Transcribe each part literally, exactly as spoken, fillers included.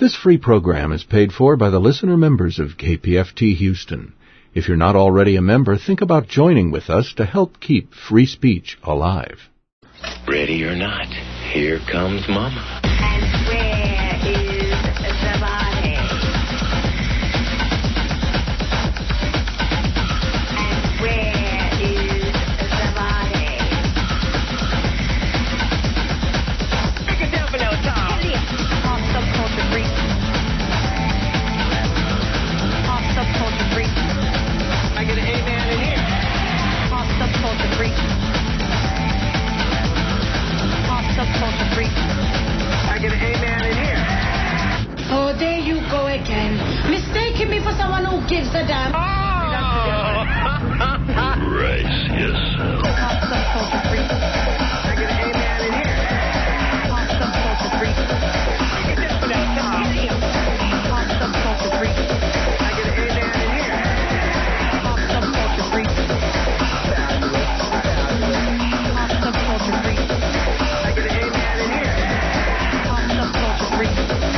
This free program is paid for by the listener members of K P F T Houston. If you're not already a member, think about joining with us to help keep free speech alive. Ready or not, here comes Mama. And where is the body? And where is the body? Pick it up now, Tom. Pop subculture freak. Pop subculture freak. I get an amen in here. Pop subculture freak. Pop subculture freak. I get an amen in here. Oh, there you go again. Mistaking me for someone who gives a damn. Brace yourself. Pop subculture freak. I get an amen in here. Pop subculture freak. Pick it up now, Tom. Pop subculture freak. I get an amen in here. Pop subculture freak. Pop subculture freak. I get an amen in here. Pop subculture freak.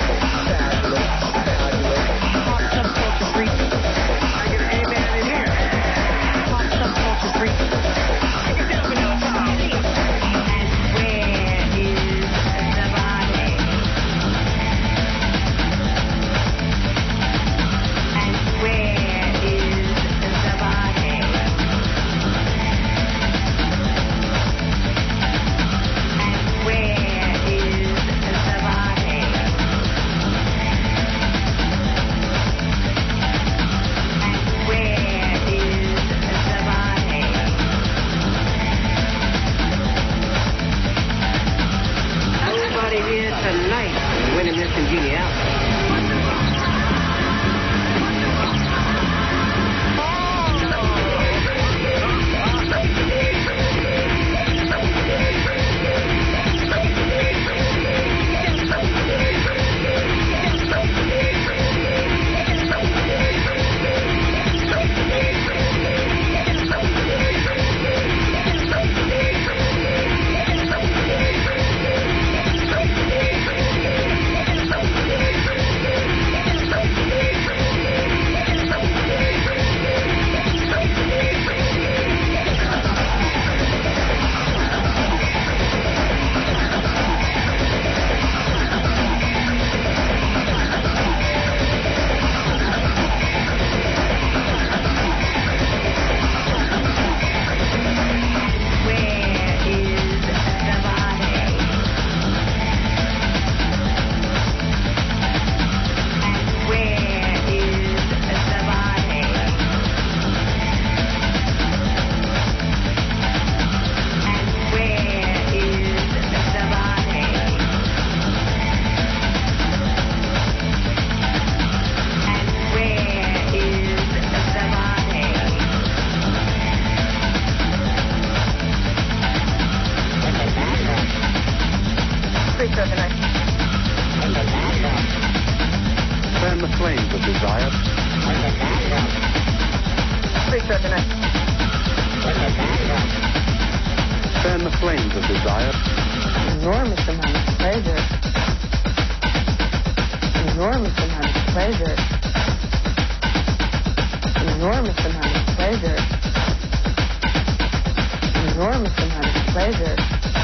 Pop subculture freak. I get an amen in here. Pop subculture freak. Pick it up now, Tom. And where is the body? And where is the body? And where is the body? And where is the body? Nobody here tonight winning this congeniality. Where is the body? And where is the body? And where is the body? And where is the body? Please open it. Fan the flames of desire. Please open it. Fan the flames of desire. Enormous amount of pleasure. Enormous amount of pleasure. Enormous amount of pleasure. Enormous amount of pleasure.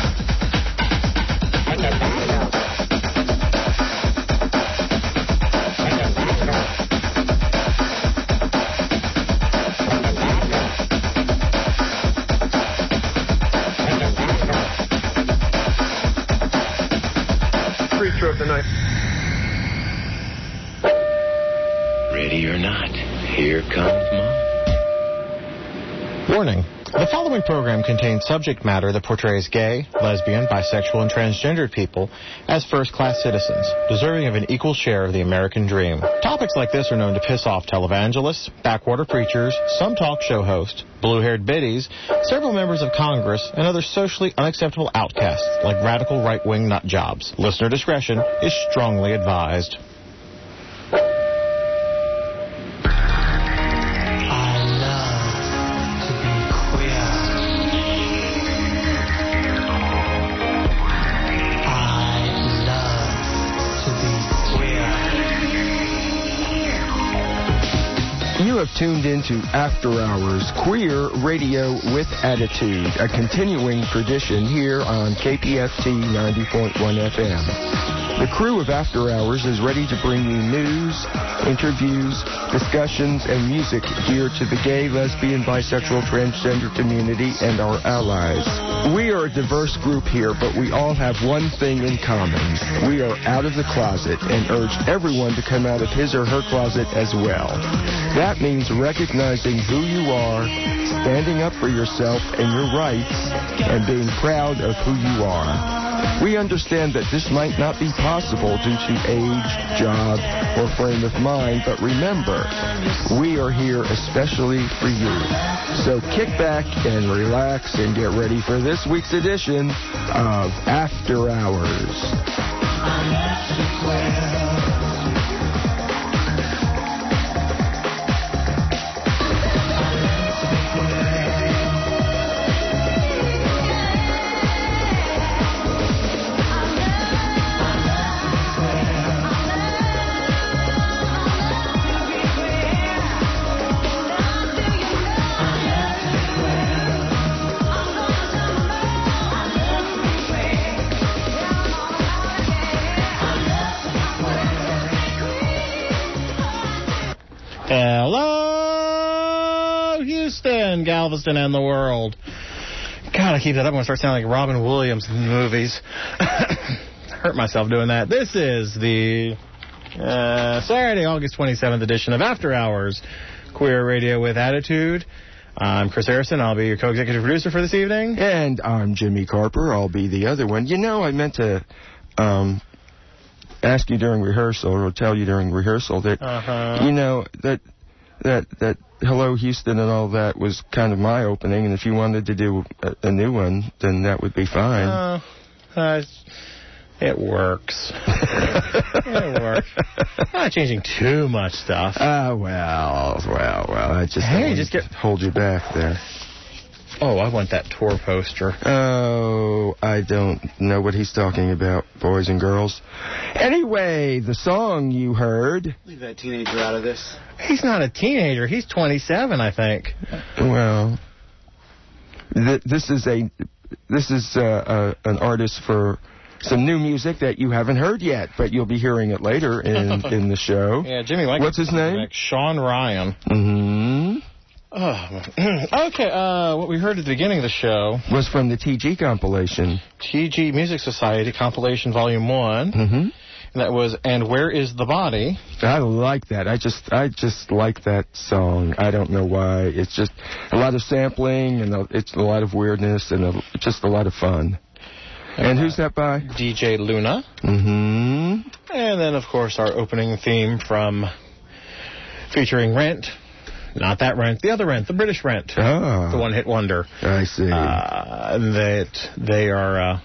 Creature of the night. Ready or not, here comes Mom. Warning. The following program contains subject matter that portrays gay, lesbian, bisexual, and transgendered people as first-class citizens, deserving of an equal share of the American dream. Topics like this are known to piss off televangelists, backwater preachers, some talk show hosts, blue-haired biddies, several members of Congress, and other socially unacceptable outcasts like radical right-wing nut jobs. Listener discretion is strongly advised. I love to be queer. have tuned into After Hours, Queer Radio with Attitude, a continuing tradition here on K P F T ninety point one F M. The crew of After Hours is ready to bring you news, interviews, discussions, and music geared to the gay, lesbian, bisexual, transgender community and our allies. We are a diverse group here, but we all have one thing in common. We are out of the closet and urge everyone to come out of his or her closet as well. That means recognizing who you are, standing up for yourself and your rights, and being proud of who you are. We understand that this might not be possible due to age, job, or frame of mind, but remember, we are here especially for you. So kick back and relax and get ready for this week's edition of After Hours. Hello, Houston, Galveston, and the world. God, I keep that up. I'm going to start sounding like Robin Williams in the movies. Hurt myself doing that. This is the uh, Saturday, August twenty-seventh edition of After Hours, Queer Radio with Attitude. I'm Chris Harrison. I'll be your co-executive producer for this evening. And I'm Jimmy Carper. I'll be the other one. You know, I meant to um, ask you during rehearsal, or tell you during rehearsal, that, uh-huh. you know, that that that Hello Houston and all that was kind of my opening, and if you wanted to do a, a new one, then that would be fine. Uh, uh, it works. It works. I'm not changing too much stuff. Ah, uh, well, well, well. I just hey, don't just get hold you back there. Oh, I want that tour poster. Oh, I don't know what he's talking about, boys and girls. Anyway, the song you heard... Leave that teenager out of this. He's not a teenager. He's twenty-seven, I think. Well, th this is a this is uh, uh, an artist for some new music that you haven't heard yet, but you'll be hearing it later in, in the show. Yeah, Jimmy. Like What's his name? Sean Ryan. Mm-hmm. Oh. Okay, uh, what we heard at the beginning of the show was from the T G compilation. T G Music Society compilation volume one. Mm-hmm. And that was And Where Is the Body? I like that. I just I just like that song. I don't know why. It's just a lot of sampling, and a, it's a lot of weirdness, and a, just a lot of fun. And, and who's that by? D J Luna. Mm-hmm. And then, of course, our opening theme from featuring Rent. Not that Rent, the other Rent, the British Rent, oh. the one-hit wonder. I see. Uh, that they are, uh,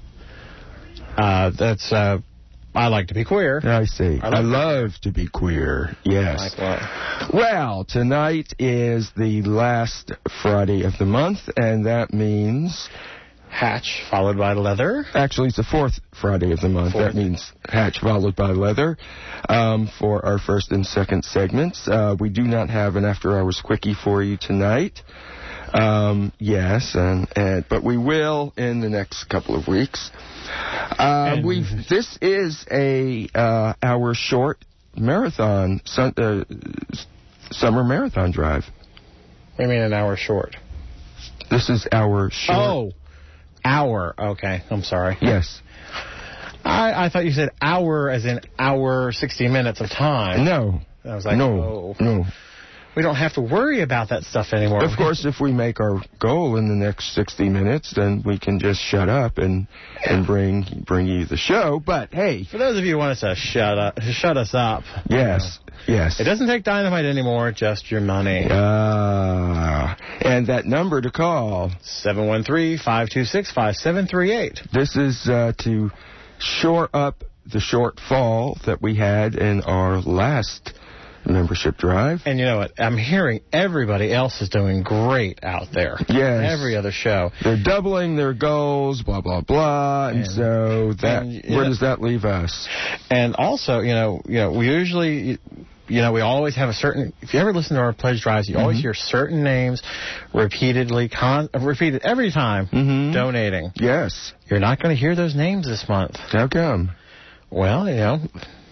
uh, that's, uh, I like to be queer. I see. I, I love to be queer, yes. Like what? Well, tonight is the last Friday of the month, and that means... Hatch, followed by Leather. Actually, it's the fourth Friday of the month. Fourth. That means Hatch, followed by Leather. Um, for our first and second segments. Uh, we do not have an after-hours quickie for you tonight. Um, yes, and, and but we will in the next couple of weeks. Uh, we This is a uh, our short marathon, sun, uh, summer marathon drive. What do you mean an hour short? This is our short... Oh. Hour. Okay, I'm sorry. Yes. I, I thought you said hour as in hour, sixty minutes of time. No. I was like, no, oh. No. We don't have to worry about that stuff anymore. Of course, if we make our goal in the next sixty minutes, then we can just shut up and and bring bring you the show. But, hey. For those of you who want us to shut, up, shut us up. Yes, you know, yes. It doesn't take dynamite anymore, just your money. Uh, and that number to call. seven one three, five two six, five seven three eight. This is uh, to shore up the shortfall that we had in our last membership drive. And you know what? I'm hearing everybody else is doing great out there. Yes. Every other show. They're doubling their goals, blah, blah, blah. And, and so that, and, where know, does that leave us? And also, you know, you know, we usually, you know, we always have a certain, if you ever listen to our pledge drives, you mm-hmm. always hear certain names repeatedly, con, repeated every time mm-hmm. donating. Yes. You're not going to hear those names this month. How come? Well, you know,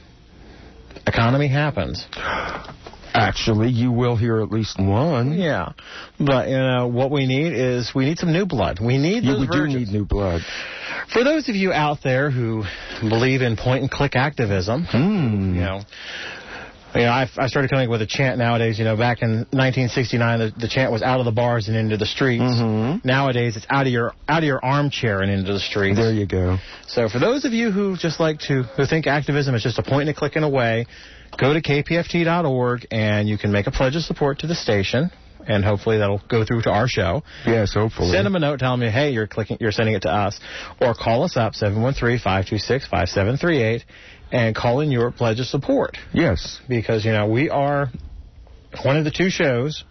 economy happens. Actually, you will hear at least one. Yeah. But, you know, what we need is we need some new blood. We need yeah, those we virgins. do need new blood. For those of you out there who believe in point-and-click activism, hmm. you know, you know, I, I started coming up with a chant nowadays. You know, back in nineteen sixty-nine, the, the chant was out of the bars and into the streets. Mm-hmm. Nowadays, it's out of your out of your armchair and into the streets. There you go. So for those of you who just like to, who think activism is just a point and a click and away, go to K P F T dot org and you can make a pledge of support to the station. And hopefully that'll go through to our show. Yes, hopefully. Send them a note telling me, hey, you're clicking, you're sending it to us. Or call us up, seven one three, five two six, five seven three eight, and call in your pledge of support. Yes. Because, you know, we are one of the two shows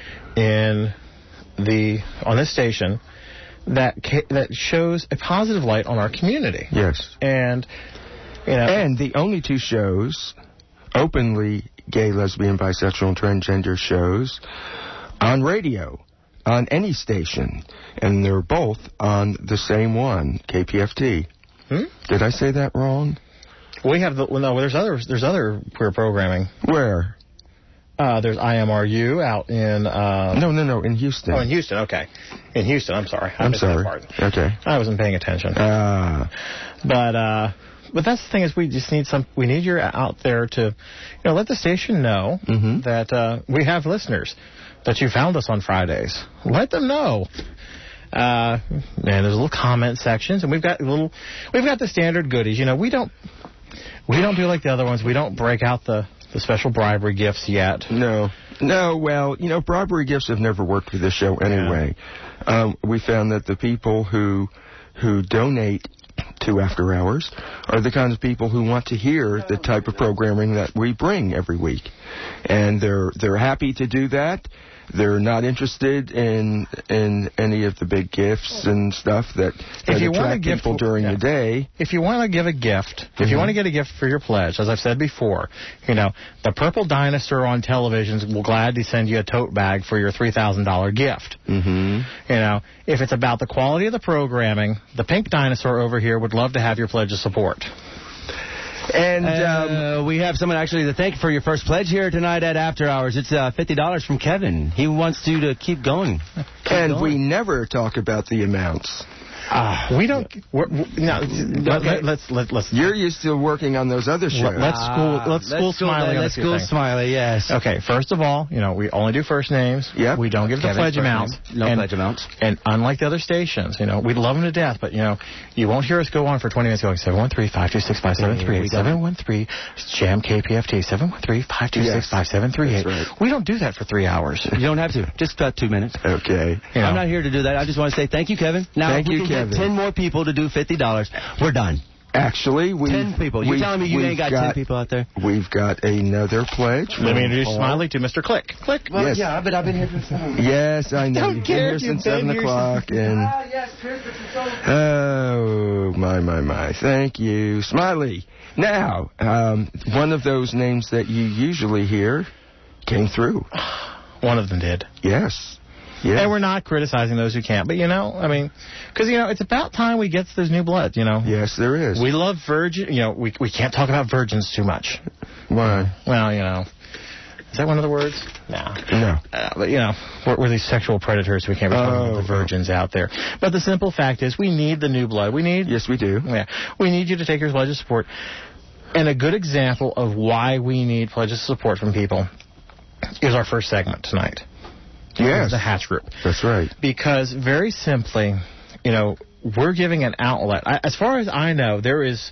in the on this station that that shows a positive light on our community. Yes. And, you know. And the only two shows, openly gay, lesbian, bisexual, and transgender shows, on radio, on any station, and they're both on the same one, K P F T. Hmm? Did I say that wrong? We have the well, no. There's other there's other queer programming. Where? Uh, there's I M R U out in. Uh, no, no, no, in Houston. Oh, in Houston. Okay, in Houston. I'm sorry. I I'm missed sorry. That part. Okay. I wasn't paying attention. Ah. Uh, but uh, but that's the thing is we just need some. We need you out there to, you know, let the station know mm-hmm. that uh, we have listeners, that you found us on Fridays. Let them know. Uh, and there's little comment sections, and we've got little, we've got the standard goodies. You know, we don't, we don't do like the other ones. We don't break out the, the special bribery gifts yet. No, no. Well, you know, bribery gifts have never worked for this show anyway. Yeah. Um, we found that the people who, who donate to After Hours are the kinds of people who want to hear the type of programming that we bring every week, and they're they're happy to do that. They're not interested in in any of the big gifts and stuff that, that attract people gift, during yeah. the day. If you want to give a gift, mm-hmm. if you want to get a gift for your pledge, as I've said before, you know, the purple dinosaur on television will gladly send you a tote bag for your three thousand dollars gift. Mm-hmm. You know, if it's about the quality of the programming, the pink dinosaur over here would love to have your pledge of support. And um, uh, we have someone actually to thank for your first pledge here tonight at After Hours. It's uh, fifty dollars from Kevin. He wants you to keep going. Keep and going. We never talk about the amounts. Uh, we don't. We're, we're, no, okay. let's let, let's. You're used to working on those other shows. Let's school. Let's school let's Smiley. Let's school Smiley. Yes. Okay. First of all, you know, we only do first names. Yep. We don't give the pledge amounts. No and, pledge amounts. And unlike the other stations, you know, we love them to death, but you know, you won't hear us go on for twenty minutes going seven one three five two six five seven three eight seven one three jam K P F T seven one three five two six five seven three eight. Right. We don't do that for three hours. You don't have to. Just about two minutes. Okay. You know. I'm not here to do that. I just want to say thank you, Kevin. Now thank we you, can Kevin. Get ten more people to do fifty dollars. We're done. Actually, we ten people. You're telling me you ain't got, got ten people out there? We've got another pledge. Let me introduce Smiley to Mister Click. Click. Well, yes. Yeah, but I've been here for seven. Yes, I know. Don't You've care. been here You've since seven o'clock, and ah, yes, Christmas is over. Oh my my my! Thank you, Smiley. Now, um, one of those names that you usually hear came through. One of them did. Yes. Yeah. And we're not criticizing those who can't. But, you know, I mean, because, you know, it's about time we get those new blood, you know. Yes, there is. We love virgin. You know, we we can't talk about virgins too much. Why? Well, you know. Is that one of the words? No. No. Uh, but, you know, we're, we're these sexual predators. We can't be talking oh, about the virgins out there. But the simple fact is we need the new blood. We need... Yes, we do. Yeah. We need you to take your pledge of support. And a good example of why we need pledges of support from people is our first segment tonight. Yes. The Hatch Group. That's right. Because very simply, you know, we're giving an outlet. I, as far as I know, there is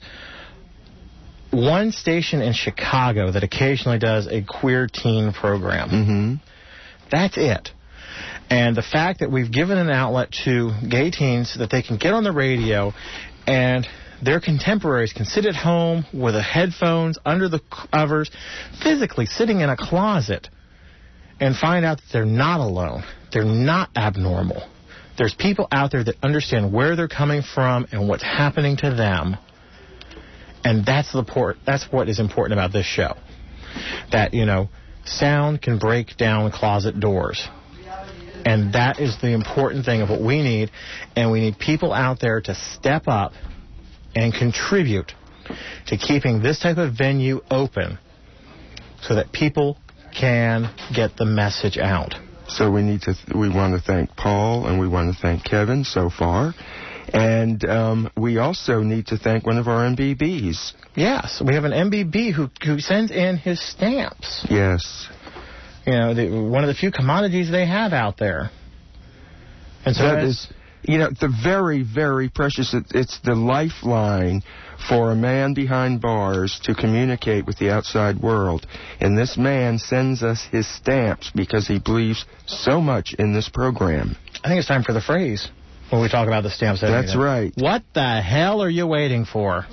one station in Chicago that occasionally does a queer teen program. Mm-hmm. That's it. And the fact that we've given an outlet to gay teens so that they can get on the radio and their contemporaries can sit at home with the headphones under the covers, physically sitting in a closet, and find out that they're not alone. They're not abnormal. There's people out there that understand where they're coming from and what's happening to them. And that's the port, that's what is important about this show. that, you know, sound can break down closet doors. And that is the important thing of what we need. And we need people out there to step up and contribute to keeping this type of venue open so that people can get the message out. So we need to, th- we want to thank Paul and we want to thank Kevin so far. And um, we also need to thank one of our M B Bs. Yes, we have an M B B who, who sends in his stamps. Yes. You know, the, one of the few commodities they have out there. And so that is, you know, the very, very precious. It, it's the lifeline for a man behind bars to communicate with the outside world. And this man sends us his stamps because he believes so much in this program. I think it's time for the phrase when we talk about the stamps. That's right. What the hell are you waiting for?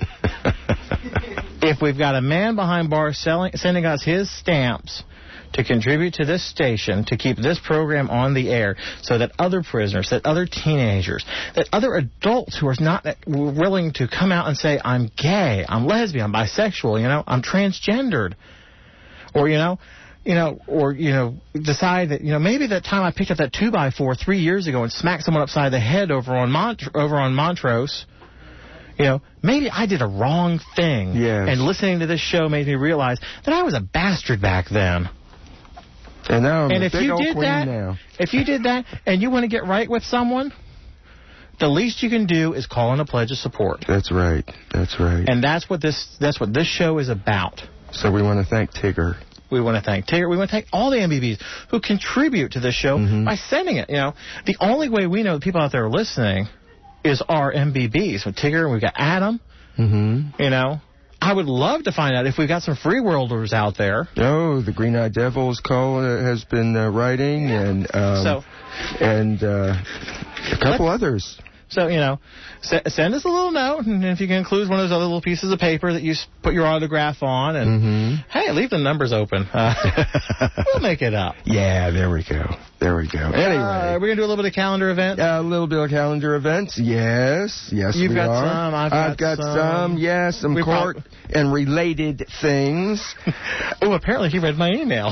If we've got a man behind bars selling, sending us his stamps to contribute to this station, to keep this program on the air, so that other prisoners, that other teenagers, that other adults who are not willing to come out and say, I'm gay, I'm lesbian, I'm bisexual, you know, I'm transgendered, or, you know, you know, or, you know, decide that, you know, maybe that time I picked up that two by four three years ago and smacked someone upside the head over on Mont- over on Montrose, you know, maybe I did a wrong thing. Yes. And listening to this show made me realize that I was a bastard back then. And now I'm and a if big you old did queen that, now. If you did that and you want to get right with someone, the least you can do is call in a pledge of support. That's right. That's right. And that's what this that's what this show is about. So we want to thank Tigger. We want to thank Tigger. We want to thank all the M B Bs who contribute to this show mm-hmm. by sending it. You know, the only way we know the people out there are listening is our M B Bs. So Tigger, we've got Adam. Mm-hmm. You know, I would love to find out if we've got some free worlders out there. Oh, the Green Eyed Devils call uh, has been uh, writing, and um, so, and uh, a couple others. So, you know, s- send us a little note, and if you can include one of those other little pieces of paper that you s- put your autograph on, and, mm-hmm. hey, leave the numbers open. Uh, we'll make it up. Yeah, there we go. There we go. Anyway. Uh, we're going to do a little bit of calendar event? A uh, little bit of calendar events, yes. Yes, You've we got are. some, I've got, I've got some. some, yes, some we court prob- and related things. Oh, apparently he read my email.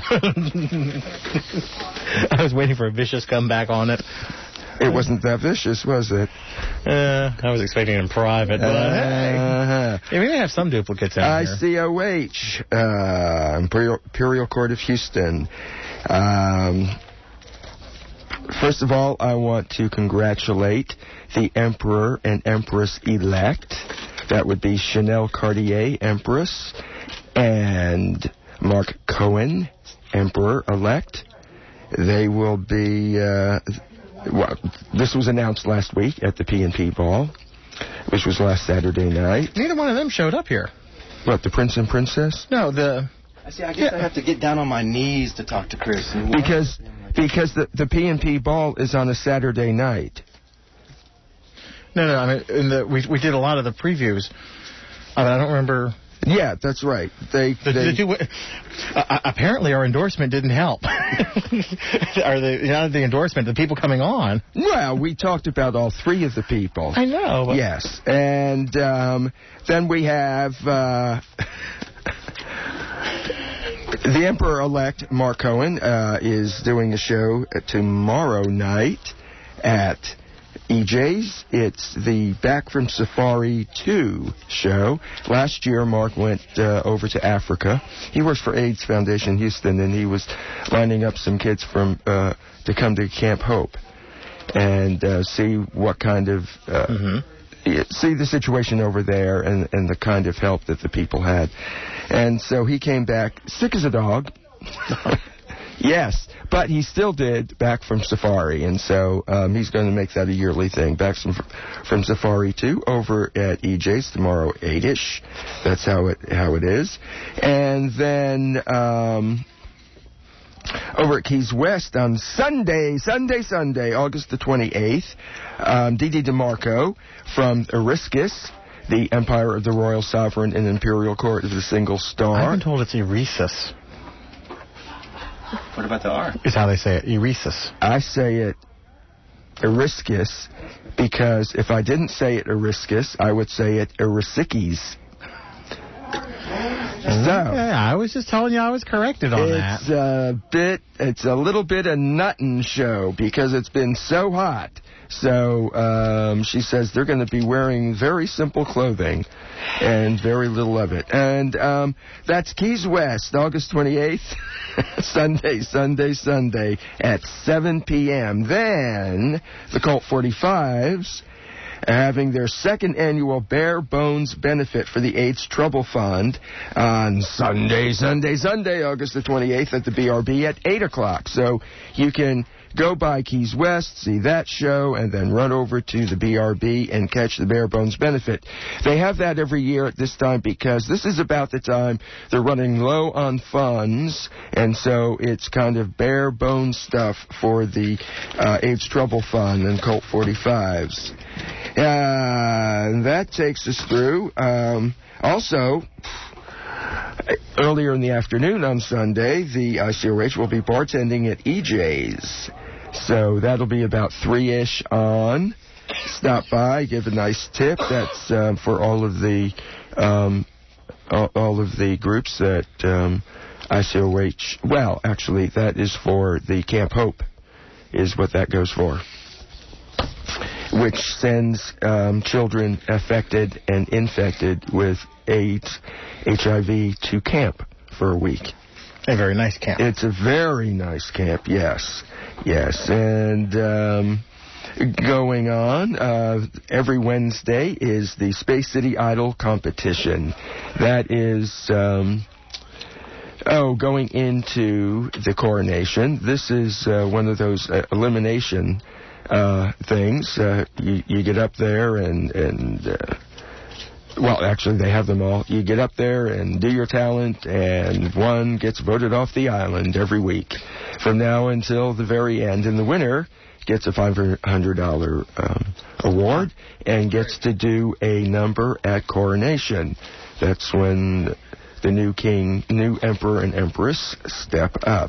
I was waiting for a vicious comeback on it. It wasn't that vicious, was it? Uh, I was expecting it in private, but uh-huh. hey. Yeah, we may have some duplicates out I here. C O H, uh, Imperial, Imperial Court of Houston. Um, first of all, I want to congratulate the Emperor and Empress-elect. That would be Chanel Cartier, Empress, and Mark Cohen, Emperor-elect. They will be... Uh, Well, this was announced last week at the P and P Ball, which was last Saturday night. Neither one of them showed up here. What, the Prince and Princess? No, the... I see. I guess yeah. I have to get down on my knees to talk to Chris. Because because the the P and P Ball is on a Saturday night. No, no, I mean, in the, we we did a lot of the previews. I, mean, I don't remember... Yeah, that's right. They, the, they the two, uh, apparently our endorsement didn't help. Or the, you know, the endorsement, the people coming on. Well, we talked about all three of the people. I know. But... Yes, and um, then we have uh, the Emperor-elect Mark Cohen uh, is doing a show tomorrow night at E J's. It's the Back from Safari two show. Last year, Mark went uh, over to Africa. He works for AIDS Foundation Houston, and he was lining up some kids from uh, to come to Camp Hope and uh, see what kind of uh, mm-hmm. see the situation over there and, and the kind of help that the people had. And so he came back sick as a dog. Yes, but he still did Back from Safari, and so um, he's going to make that a yearly thing. Back from, from Safari two over at E J's tomorrow, eight-ish. That's how it how it is. And then um, over at Keys West on Sunday, Sunday, Sunday, August the twenty-eighth, um, Dee Dee DeMarco from Eriscus, the Empire of the Royal Sovereign and Imperial Court of the Single Star. I've been told it's Eresus. What about the R? Is how they say it, Eresus. I say it Eriscus because if I didn't say it Eriscus, I would say it Erisickies. yeah, I was just telling you I was corrected on that. It's a bit, it's a little bit a nuttin' show because it's been so hot. So um, she says they're going to be wearing very simple clothing and very little of it. And um, that's Keys West, August twenty-eighth, Sunday, Sunday, Sunday at seven p.m. Then the Colt forty-fives having their second annual Bare Bones benefit for the AIDS Trouble Fund on Sunday, Sunday, Sunday, August the twenty-eighth at the B R B at eight o'clock. So you can go by Keys West, see that show, and then run over to the B R B and catch the Bare Bones benefit. They have that every year at this time because this is about the time they're running low on funds, and so it's kind of bare bones stuff for the uh, AIDS Trouble Fund and Colt forty-fives. Uh, that takes us through. Um, also, earlier in the afternoon on Sunday, the I C O H will be bartending at E J's. So that'll be about three-ish on. Stop by, give a nice tip. That's um, for all of the um, all, all of the groups that um, I C O H. Well, actually, that is for the Camp Hope, is what that goes for, which sends um, children affected and infected with AIDS, H I V to camp for a week. A very nice camp. It's a very nice camp, yes. Yes, and um, going on, uh, every Wednesday is the Space City Idol competition. That is, um, oh, going into the coronation. This is uh, one of those uh, elimination uh, things. Uh, you, you get up there and... and uh, Well, actually, they have them all. You get up there and do your talent, and one gets voted off the island every week from now until the very end. And the winner gets a five hundred dollars um, award and gets to do a number at coronation. That's when the new king, new emperor and empress step up.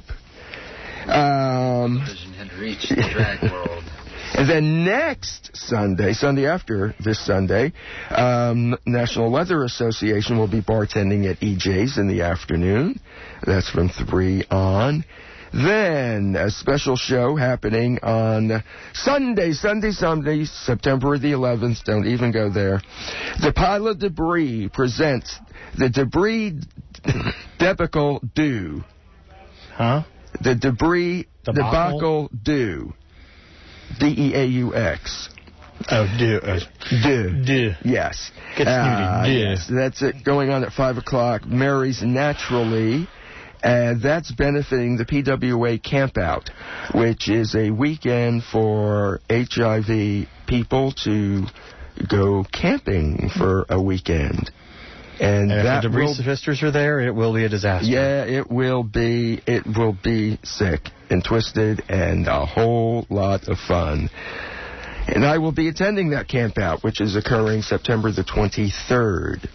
Um, had reached the drag world. And then next Sunday, Sunday after this Sunday, um, National Leather Association will be bartending at E J's in the afternoon. That's from three on. Then a special show happening on Sunday, Sunday, Sunday, September the eleventh. Don't even go there. The Pile of Debris presents the Debris Debacle Do. Huh? The Debris Debacle, Debacle Do. D E A U X. Oh, do. Uh, do. Do. Yes. Get uh, snooty. Do. Yes, that's it. Going on at five o'clock. Mary's Naturally. And that's benefiting the P W A Campout, which is a weekend for H I V people to go camping for a weekend. And, and that if the debris will, sisters are there, it will be a disaster. Yeah, it will be. It will be sick and twisted and a whole lot of fun. And I will be attending that camp out, which is occurring September the twenty-third.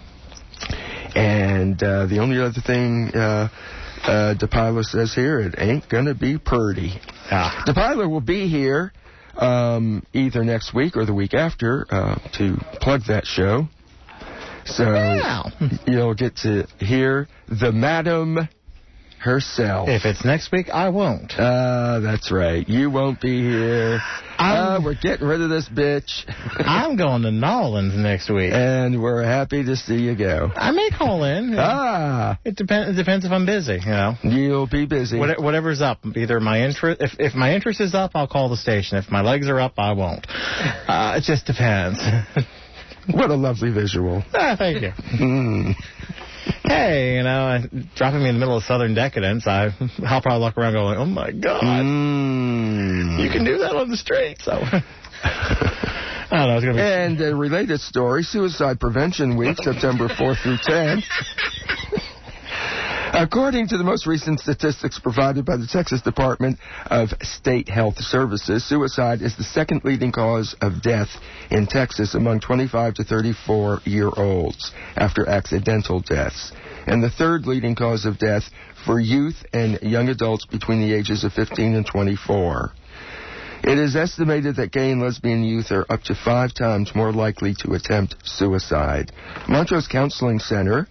And uh, the only other thing uh, uh, DePiler says here, it ain't going to be purdy. Ah. DePiler will be here um, either next week or the week after uh, to plug that show. So wow. You'll get to hear the madam herself. If it's next week, I won't. Uh, that's right. You won't be here. Uh, we're getting rid of this bitch. I'm going to Nolans next week. And we're happy to see you go. I may call in. Ah. It, depend, it depends if I'm busy, you know. You'll be busy. What, whatever's up. Either my interest, if, if my interest is up, I'll call the station. If my legs are up, I won't. Uh, it just depends. What a lovely visual. Ah, thank you. Mm. Hey, you know, dropping me in the middle of Southern Decadence, I, I'll probably walk around going, oh, my God. Mm. You can do that on the street, so... I don't know, it's gonna be... And a related story, Suicide Prevention Week, September fourth through tenth. According to the most recent statistics provided by the Texas Department of State Health Services, suicide is the second leading cause of death in Texas among twenty-five to thirty-four-year-olds after accidental deaths, and the third leading cause of death for youth and young adults between the ages of fifteen and twenty-four. It is estimated that gay and lesbian youth are up to five times more likely to attempt suicide. Montrose Counseling Center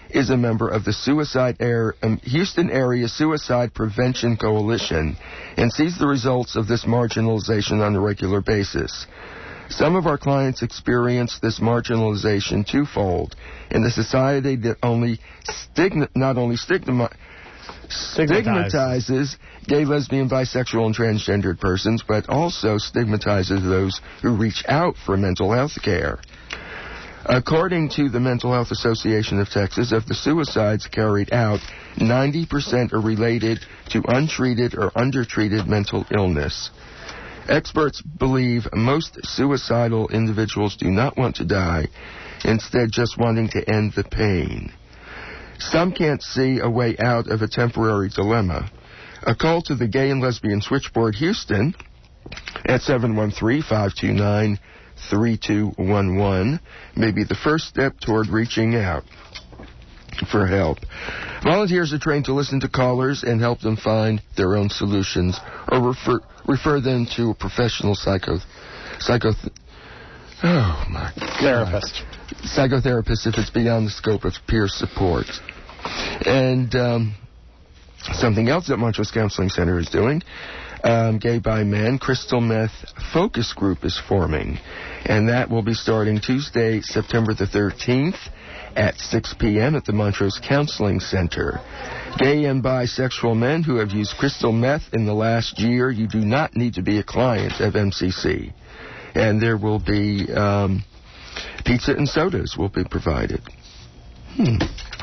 is a member of the Suicide Air, um, Houston Area Suicide Prevention Coalition and sees the results of this marginalization on a regular basis. Some of our clients experience this marginalization twofold in the society that only stigma, not only stigma, stigmatizes gay, lesbian, bisexual, and transgendered persons, but also stigmatizes those who reach out for mental health care. According to the Mental Health Association of Texas, of the suicides carried out, ninety percent are related to untreated or undertreated mental illness. Experts believe most suicidal individuals do not want to die, instead just wanting to end the pain. Some can't see a way out of a temporary dilemma. A call to the Gay and Lesbian Switchboard Houston at seven one three, five two nine, three two one one may be the first step toward reaching out for help. Volunteers are trained to listen to callers and help them find their own solutions, or refer refer them to a professional psycho psycho oh my God. therapist psychotherapist if it's beyond the scope of peer support. And um, something else that Montrose Counseling Center is doing, um, Gay by Men Crystal Meth Focus Group is forming, and that will be starting Tuesday, September the thirteenth at six p.m. at the Montrose Counseling Center. Gay and bisexual men who have used crystal meth in the last year, you do not need to be a client of M C C. And there will be um, pizza and sodas will be provided. Hmm.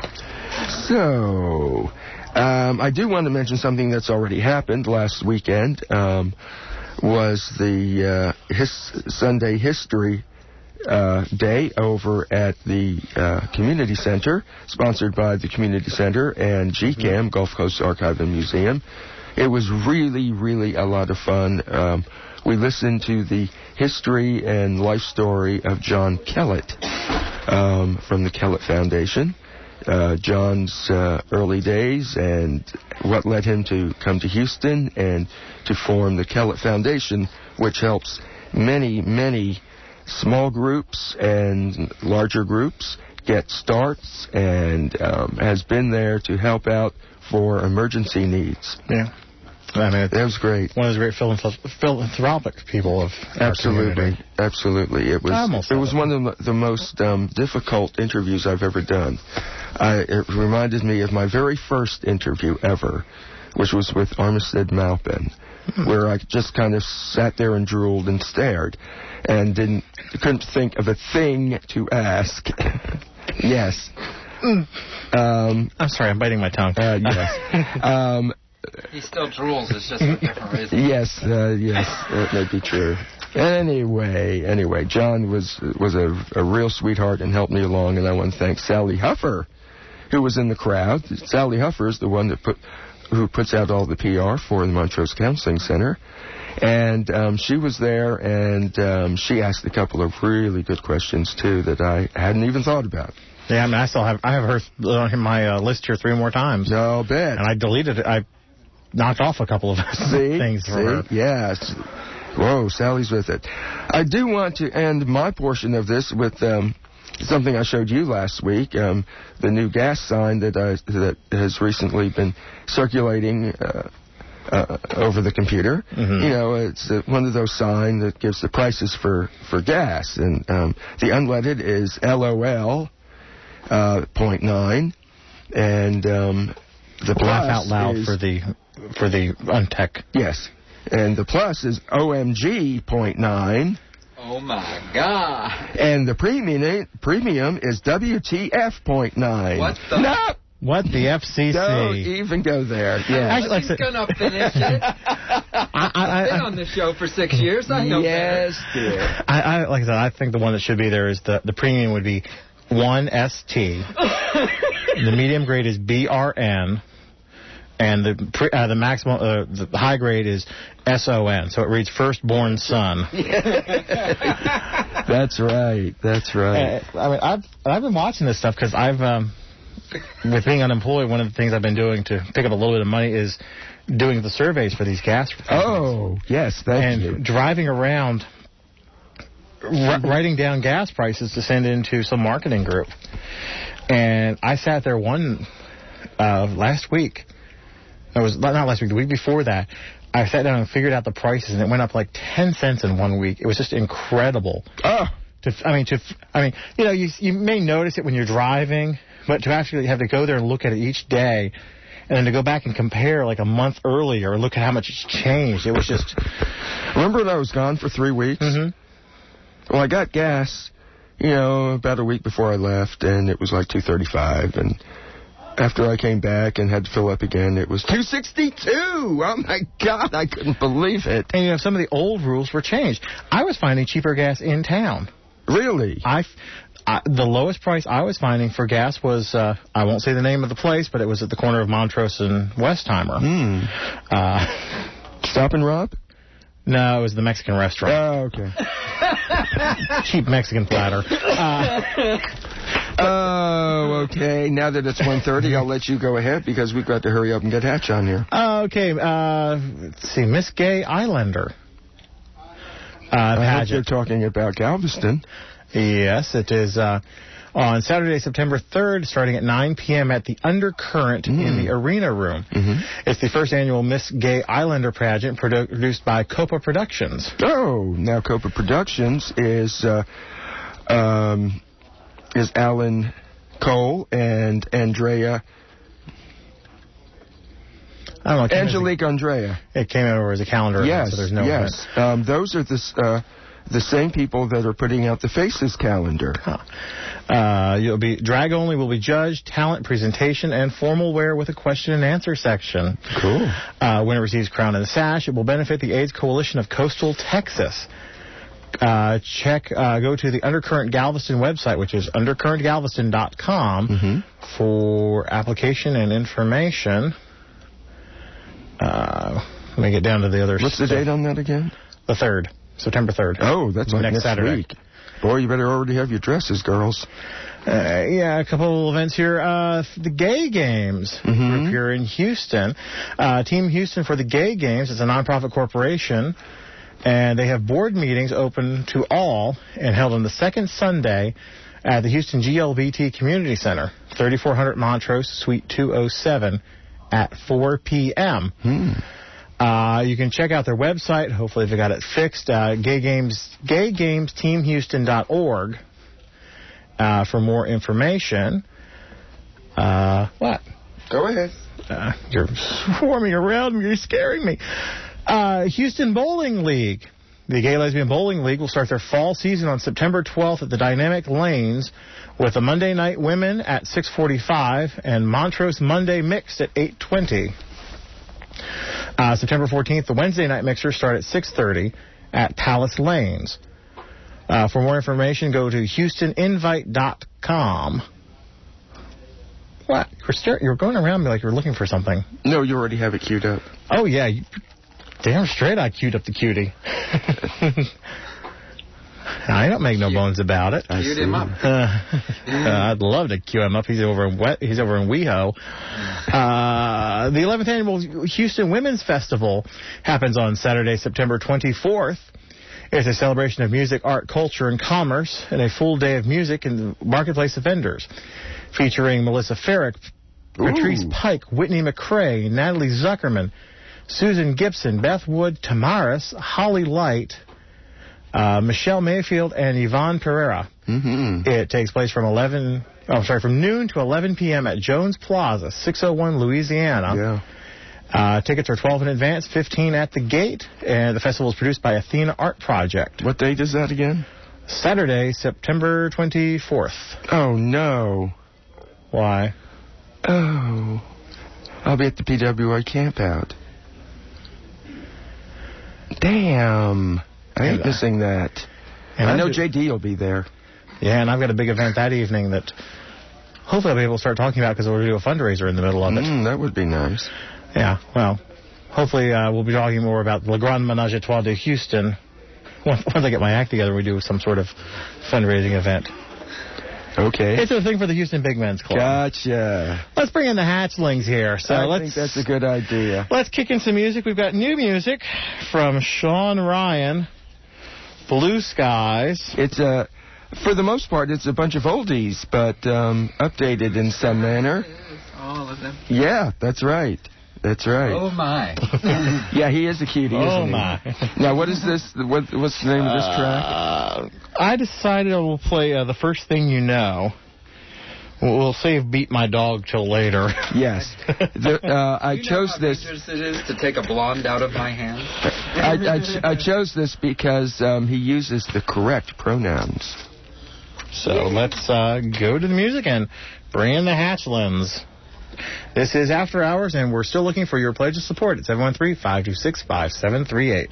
So, um, I do want to mention something that's already happened last weekend. Um, was the uh, his Sunday History Uh, day over at the uh, Community Center, sponsored by the Community Center and G CAM, Gulf Coast Archive and Museum. It was really, really a lot of fun. Um, we listened to the history and life story of John Kellett um, from the Kellett Foundation. Uh, John's uh, early days and what led him to come to Houston and to form the Kellett Foundation, which helps many, many small groups and larger groups get starts and um, has been there to help out for emergency needs. Yeah. I mean, that was great. One of those great philanthropic people of our Absolutely. community. Absolutely. It was, it was one of the, the most um, difficult interviews I've ever done. I, it reminded me of my very first interview ever, which was with Armistead Maupin, where I just kind of sat there and drooled and stared and didn't couldn't think of a thing to ask. Yes. Um, I'm sorry, I'm biting my tongue. Uh, yes. um, he still drools, it's just for different reasons. Yes, uh, yes, that may be true. Anyway, anyway, John was was a, a real sweetheart and helped me along, and I want to thank Sally Huffer, who was in the crowd. Sally Huffer is the one that put who puts out all the P R for the Montrose Counseling Center. And um, she was there, and um, she asked a couple of really good questions, too, that I hadn't even thought about. Yeah, I mean, I still have I have her on my uh, list here three more times. No, bet. And I deleted it. I knocked off a couple of see, things see? for her. Yes. Whoa, Sally's with it. I do want to end my portion of this with um, something I showed you last week, um, the new gas sign that I, that has recently been circulating uh, uh, over the computer. Mm-hmm. You know, it's uh, one of those signs that gives the prices for, for gas. And um, the unleaded is L O L uh, zero point nine, and um, the plus laugh out loud is, for the for the untech. Yes, and the plus is O M G zero point nine. Oh my God! And the premium premium is W T F zero point nine. What the? No. What the F C C? Don't even go there. Yeah. Actually, like He's gonna finish it. I, I, I've been I, on this show for six years. I know yes, better. dear. I, I, like I said, I think the one that should be there is the the premium would be one S T. The medium grade is B R N. And the pre, uh, the maximum, uh, the high grade is S O N, so it reads Firstborn Son. That's right. That's right. Uh, I mean, I've I've been watching this stuff because I've, um, with being unemployed, one of the things I've been doing to pick up a little bit of money is doing the surveys for these gas. Oh, yes, thank and you. And driving around, r- writing down gas prices to send into some marketing group. And I sat there one uh, last week. It was not last week, the week before that. I sat down and figured out the prices, and it went up like ten cents in one week. It was just incredible. Oh. To, I mean, to, I mean, you know, you you may notice it when you're driving, but to actually have to go there and look at it each day, and then to go back and compare like a month earlier and look at how much it's changed, it was just... Remember when I was gone for three weeks? Mm-hmm. Well, I got gas, you know, about a week before I left, and it was like two thirty-five, and after I came back and had to fill up again, it was two sixty-two. Oh, my God, I couldn't believe it. And, you know, some of the old rules were changed. I was finding cheaper gas in town. Really? I... I, the lowest price I was finding for gas was, uh, I won't say the name of the place, but it was at the corner of Montrose and Westheimer. Mm. Uh, Stop and Rob? No, it was the Mexican restaurant. Oh, okay. Cheap Mexican platter. Uh, oh, okay. Now that it's one thirty, I'll let you go ahead because we've got to hurry up and get Hatch on here. Uh, okay. Uh, let's see. Miss Gay Islander. Uh, I hope you're talking about Galveston. Yes, it is uh, on Saturday, September third, starting at nine p.m. at the Undercurrent mm. in the Arena Room. Mm-hmm. It's the first annual Miss Gay Islander pageant produ- produced by Copa Productions. Oh, now Copa Productions is uh, um, is Alan Cole and Andrea... I don't know, Angelique a, Andrea. It came over as a calendar. Yes, so there's no yes. Um, those are the... Uh, The same people that are putting out the Faces calendar. Huh. Uh, you'll be drag only will be judged, talent, presentation, and formal wear with a question and answer section. Cool. Uh, winner receives crown and sash. It will benefit the AIDS Coalition of Coastal Texas. Uh, check, uh, go to the Undercurrent Galveston website, which is undercurrent galveston dot com, mm-hmm. for application and information. Uh, let me get down to the other What's stuff. the date on that again? The third. September third. Oh, that's like next, next Saturday. week. Boy, you better already have your dresses, girls. Uh, yeah, a couple of events here. Uh, the Gay Games mm-hmm. group here in Houston. Uh, Team Houston for the Gay Games is a nonprofit corporation, and they have board meetings open to all and held on the second Sunday at the Houston G L B T Community Center, thirty-four hundred Montrose, Suite two oh seven, at four p.m. Hmm. Uh, you can check out their website. Hopefully they got it fixed. Uh, Gay Games, gay games team houston dot org uh, for more information. Uh, what? Go ahead. Uh, you're swarming around me. You're scaring me. Uh, Houston Bowling League. The Gay Lesbian Bowling League will start their fall season on September twelfth at the Dynamic Lanes with a Monday night women at six forty-five and Montrose Monday mixed at eight twenty. Uh, September fourteenth, the Wednesday night mixers start at six thirty at Palace Lanes. Uh, for more information, go to houston invite dot com. What? You're, star- you're going around me like you're looking for something. No, you already have it queued up. Oh, yeah. You, damn straight I queued up the cutie. I don't make no bones about it. I queued him up. Uh, uh, I'd love to queue him up. He's over in we- he's over in WeHo. Uh, the eleventh annual Houston Women's Festival happens on Saturday, September twenty-fourth. It's a celebration of music, art, culture, and commerce, and a full day of music in the marketplace of vendors, featuring Melissa Farrick, Patrice Ooh. Pike, Whitney McCrae, Natalie Zuckerman, Susan Gibson, Beth Wood, Tamaris, Holly Light, Uh, Michelle Mayfield and Yvonne Pereira. Mm-hmm. It takes place from eleven. Oh, sorry, from noon to eleven p.m. at Jones Plaza, six oh one Louisiana. Yeah. Uh, tickets are twelve in advance, fifteen at the gate, and the festival is produced by Athena Art Project. What date is that again? Saturday, September twenty-fourth. Oh no. Why? Oh. I'll be at the P W I campout. Damn. I ain't missing that. And I know J D will be there. Yeah, and I've got a big event that evening that hopefully I'll be able to start talking about because we'll do a fundraiser in the middle of it. Mm, that would be nice. Yeah, well, hopefully uh, we'll be talking more about Le Grand Ménage à Trois de Houston. Once, once I get my act together, we do some sort of fundraising event. Okay. It's a thing for the Houston Big Men's Club. Gotcha. Let's bring in the hatchlings here. So I let's, think that's a good idea. Let's kick in some music. We've got new music from Sean Ryan, Blue Skies. It's a for the most part, it's a bunch of oldies, but um, updated in some manner. All of them. Yeah, that's right. That's right. Oh, my. Yeah, he is a cutie, isn't Oh, he? my. Now, what is this? What, what's the name of this track? Uh, I decided we'll play uh, The First Thing You Know. We'll, we'll save Beat My Dog till later. Yes. The, uh, I you know chose how this. dangerous it is to take a blonde out of my hand? I, I, ch- I chose this because um, he uses the correct pronouns. So let's uh, go to the music and bring in the Hatchlands. This is After Hours, and we're still looking for your pledge of support at seven one three, five two six, five seven three eight.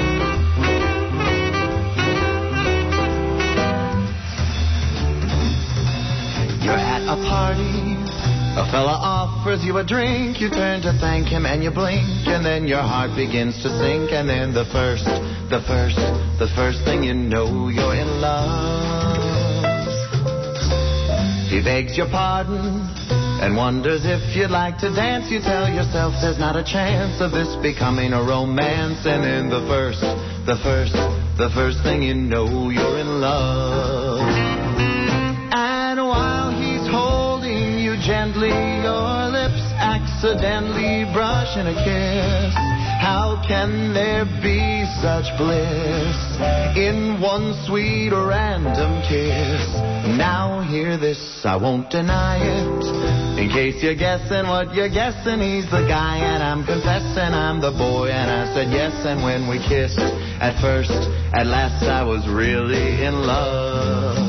You're at a party, a fella offers you a drink, you turn to thank him and you blink, and then your heart begins to sink, and then the first, the first, the first thing you know, you're in love. He begs your pardon and wonders if you'd like to dance. You tell yourself there's not a chance of this becoming a romance, and then the first, the first, the first thing you know, you're in love. And while he's holding you gently, your lips accidentally brush in a kiss. How can there be such bliss in one sweet random kiss? Now hear this, I won't deny it. In case you're guessing what you're guessing, he's the guy, and I'm confessing I'm the boy, and I said yes. And when we kissed at first, at last I was really in love.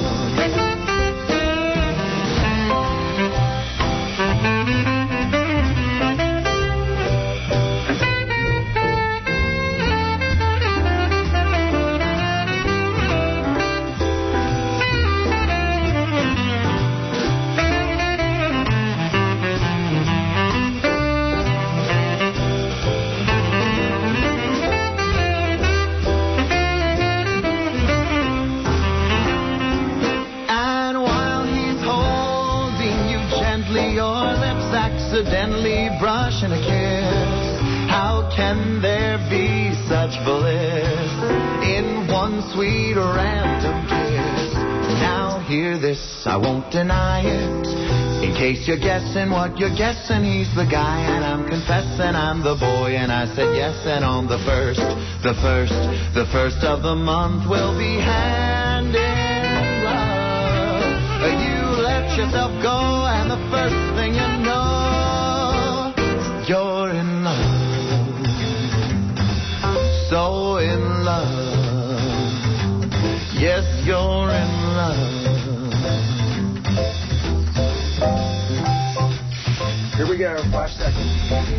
Accidentally brush and a kiss. How can there be such bliss in one sweet random kiss? Now hear this, I won't deny it. In case you're guessing what you're guessing, he's the guy, and I'm confessing I'm the boy, and I said yes. And on the first, the first, the first of the month, we'll be hand in glove. You let yourself go, and the first thing you know, you're in love, so in love, yes, you're in love. Here we go, five seconds.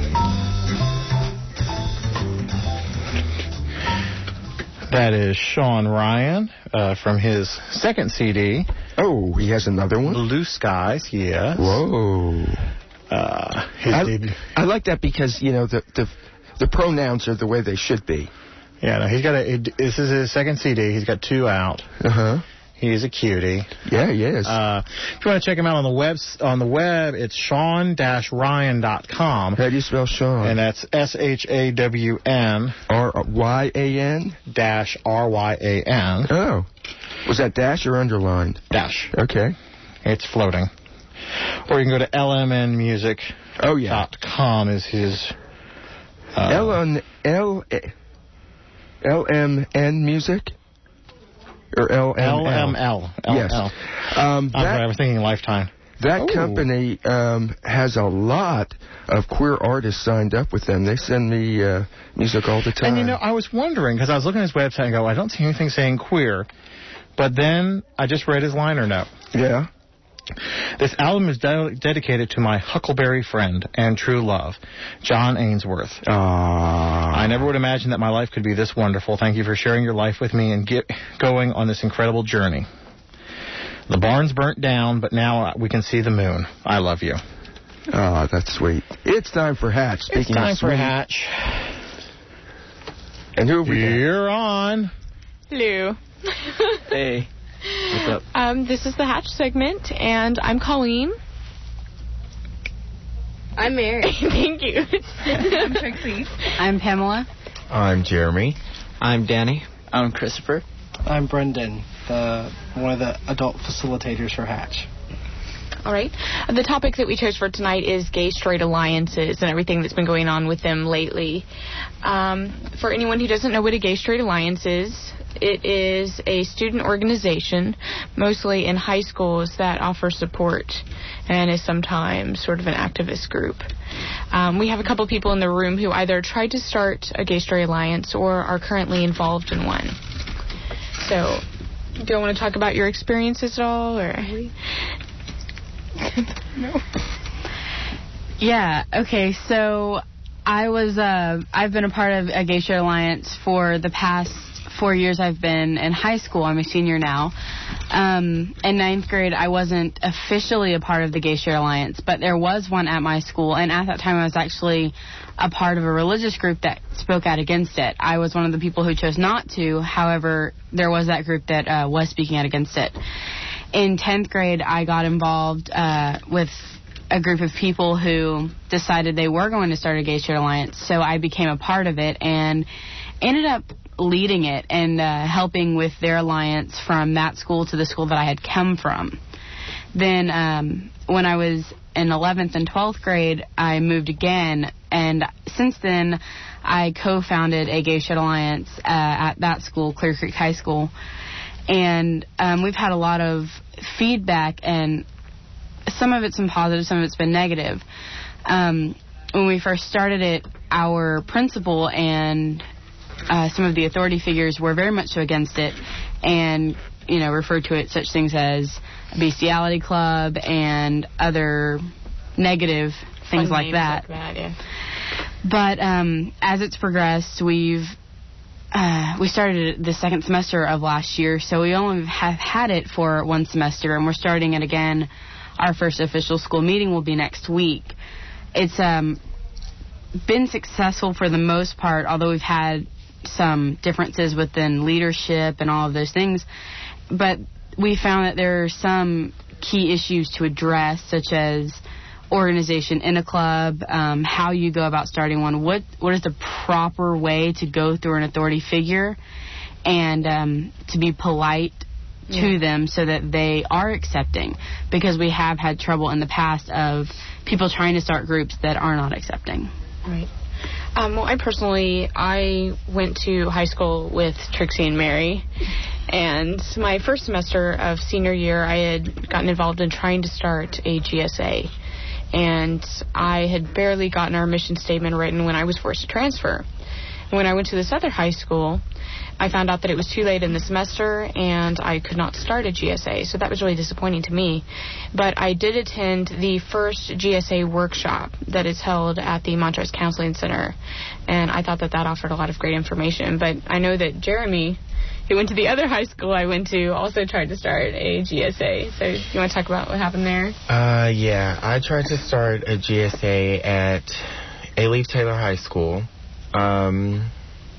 That is Sean Ryan uh, from his second C D. Oh, he has another one? Blue Skies, yes. Whoa. Uh, his I, debut. I like that because, you know, the, the the pronouns are the way they should be. Yeah, no, he's got a. It, this is his second C D. He's got two out. Uh huh. He's a cutie. Yeah, he is. Uh, if you want to check him out on the web, on the web, it's Sean Ryan dot com. How do you spell Sean? And that's S H A W N R Y A N dash R Y A N. Oh, was that dash or underlined? Dash. Okay. It's floating. Or you can go to L M N music. Oh yeah. Dot com is his. Uh, L N L L M N music. Or L M L. L M L. Yes. Um, I'm that, sorry, I was thinking Lifetime. That Ooh. company um, has a lot of queer artists signed up with them. They send me uh, music all the time. And, you know, I was wondering, because I was looking at his website and go, I don't see anything saying queer. But then I just read his liner note. Yeah. This album is de- dedicated to my huckleberry friend and true love, John Ainsworth. Aww. I never would imagine that my life could be this wonderful. Thank you for sharing your life with me and get going on this incredible journey. The barn's burnt down, but now we can see the moon. I love you. Oh, that's sweet. It's time for Hatch. Speaking it's time of for sweet. Hatch. And who have we got? You're on. Hello. Hey. What's up? Um, this is the Hatch segment, and I'm Colleen. I'm Mary. Thank you. I'm Trixie. I'm Pamela. I'm Jeremy. I'm Danny. I'm Christopher. I'm Brendan. uh, one of the adult facilitators for Hatch. All right. The topic that we chose for tonight is gay-straight alliances and everything that's been going on with them lately. Um, for anyone who doesn't know what a gay-straight alliance is, it is a student organization, mostly in high schools, that offers support and is sometimes sort of an activist group. Um, we have a couple people in the room who either tried to start a gay-straight alliance or are currently involved in one. So, do you want to talk about your experiences at all, or? No. Yeah, okay, so I was, uh, I've been a part of a Gay Straight Alliance for the past four years I've been in high school. I'm a senior now. Um, in ninth grade, I wasn't officially a part of the Gay Straight Alliance, but there was one at my school, and at that time I was actually a part of a religious group that spoke out against it. I was one of the people who chose not to. However, there was that group that uh, was speaking out against it. In tenth grade, I got involved uh, with a group of people who decided they were going to start a Gay Straight Alliance, so I became a part of it and ended up leading it and uh, helping with their alliance from that school to the school that I had come from. Then um, when I was in eleventh and twelfth grade, I moved again, and since then I co-founded a Gay Straight Alliance uh, at that school, Clear Creek High School. And um, we've had a lot of feedback, and some of it's been positive, some of it's been negative. Um, when we first started it, our principal and uh, some of the authority figures were very much so against it, and you know, referred to it such things as a bestiality club and other negative things like that. like that. Yeah. But um, as it's progressed, we've Uh, we started it the second semester of last year, so we only have had it for one semester, and we're starting it again. Our first official school meeting will be next week. It's um, been successful for the most part, although we've had some differences within leadership and all of those things. But we found that there are some key issues to address, such as organization in a club, um, how you go about starting one, what what is the proper way to go through an authority figure, and um, to be polite yeah. to them so that they are accepting, because we have had trouble in the past of people trying to start groups that are not accepting. Right. Um, well, I personally, I went to high school with Trixie and Mary, and my first semester of senior year, I had gotten involved in trying to start a G S A. And I had barely gotten our mission statement written when I was forced to transfer. When I went to this other high school, I found out that it was too late in the semester and I could not start a G S A, so that was really disappointing to me. But I did attend the first G S A workshop that is held at the Montrose Counseling Center, and I thought that that offered a lot of great information. But I know that Jeremy, who went to the other high school I went to, also tried to start a G S A. So you want to talk about what happened there? Uh, yeah. I tried to start a G S A at Alief Taylor High School. Um,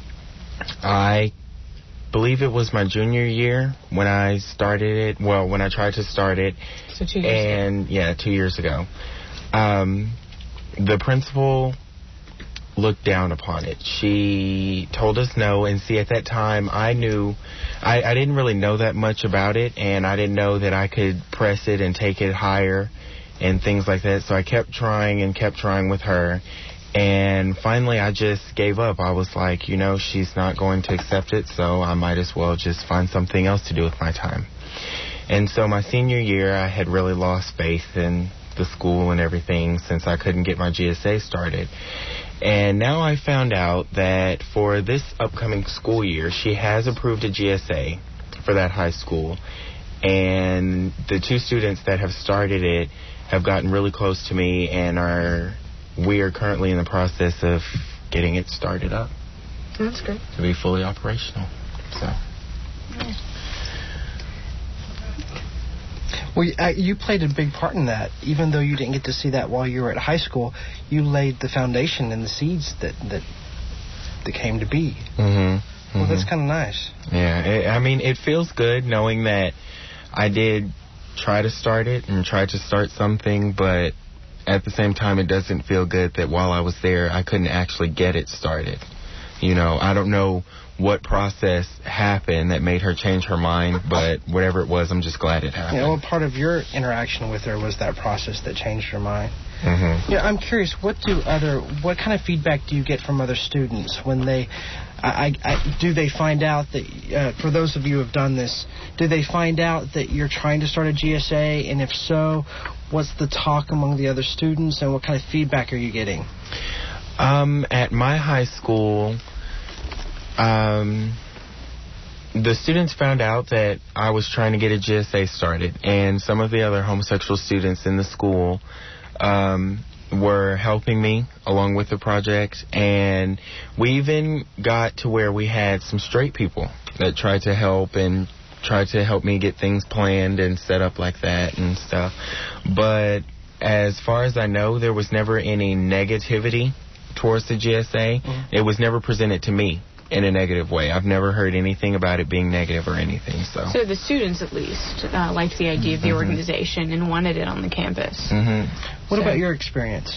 I believe it was my junior year when I started it. Well, when I tried to start it. So two years and, ago. Yeah, two years ago. Um, the principal looked down upon it. She told us no, and see, at that time, I knew, I, I didn't really know that much about it, and I didn't know that I could press it and take it higher and things like that, so I kept trying and kept trying with her, and finally I just gave up. I was like, you know, she's not going to accept it, so I might as well just find something else to do with my time. And so my senior year, I had really lost faith in the school and everything since I couldn't get my G S A started. And now I found out that for this upcoming school year, she has approved a G S A for that high school. And the two students that have started it have gotten really close to me, and are we are currently in the process of getting it started up. That's great. To be fully operational. So. Yeah. Well, uh, you played a big part in that. Even though you didn't get to see that while you were at high school, you laid the foundation and the seeds that that, that came to be. Mm-hmm. Mm-hmm. Well, that's kind of nice. Yeah, it, I mean, it feels good knowing that I did try to start it and try to start something, but at the same time, it doesn't feel good that while I was there, I couldn't actually get it started. You know, I don't know what process happened that made her change her mind, but whatever it was, I'm just glad it happened. You know, part of your interaction with her was that process that changed her mind. Mm-hmm. Yeah, I'm curious. What do other? What kind of feedback do you get from other students when they? I, I, do they find out that uh, for those of you who have done this, do they find out that you're trying to start a G S A? And if so, what's the talk among the other students, and what kind of feedback are you getting? Um, at my high school, um, the students found out that I was trying to get a G S A started, and some of the other homosexual students in the school um, were helping me along with the project, and we even got to where we had some straight people that tried to help and tried to help me get things planned and set up like that and stuff. But as far as I know, there was never any negativity towards the G S A. Mm-hmm. It was never presented to me in a negative way. I've never heard anything about it being negative or anything. So, so the students, at least, uh, liked the idea of the mm-hmm. organization and wanted it on the campus. Mm-hmm. What so. about your experience?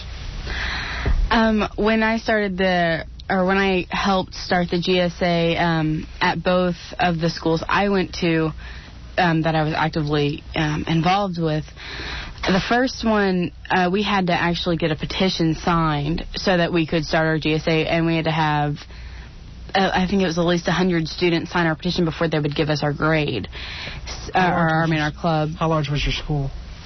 Um, when I started the, or when I helped start the G S A um, at both of the schools I went to, um, that I was actively um, involved with, the first one, uh, we had to actually get a petition signed so that we could start our G S A, and we had to have, uh, I think it was at least one hundred students sign our petition before they would give us our grade, uh, or I mean our club. How large was your school?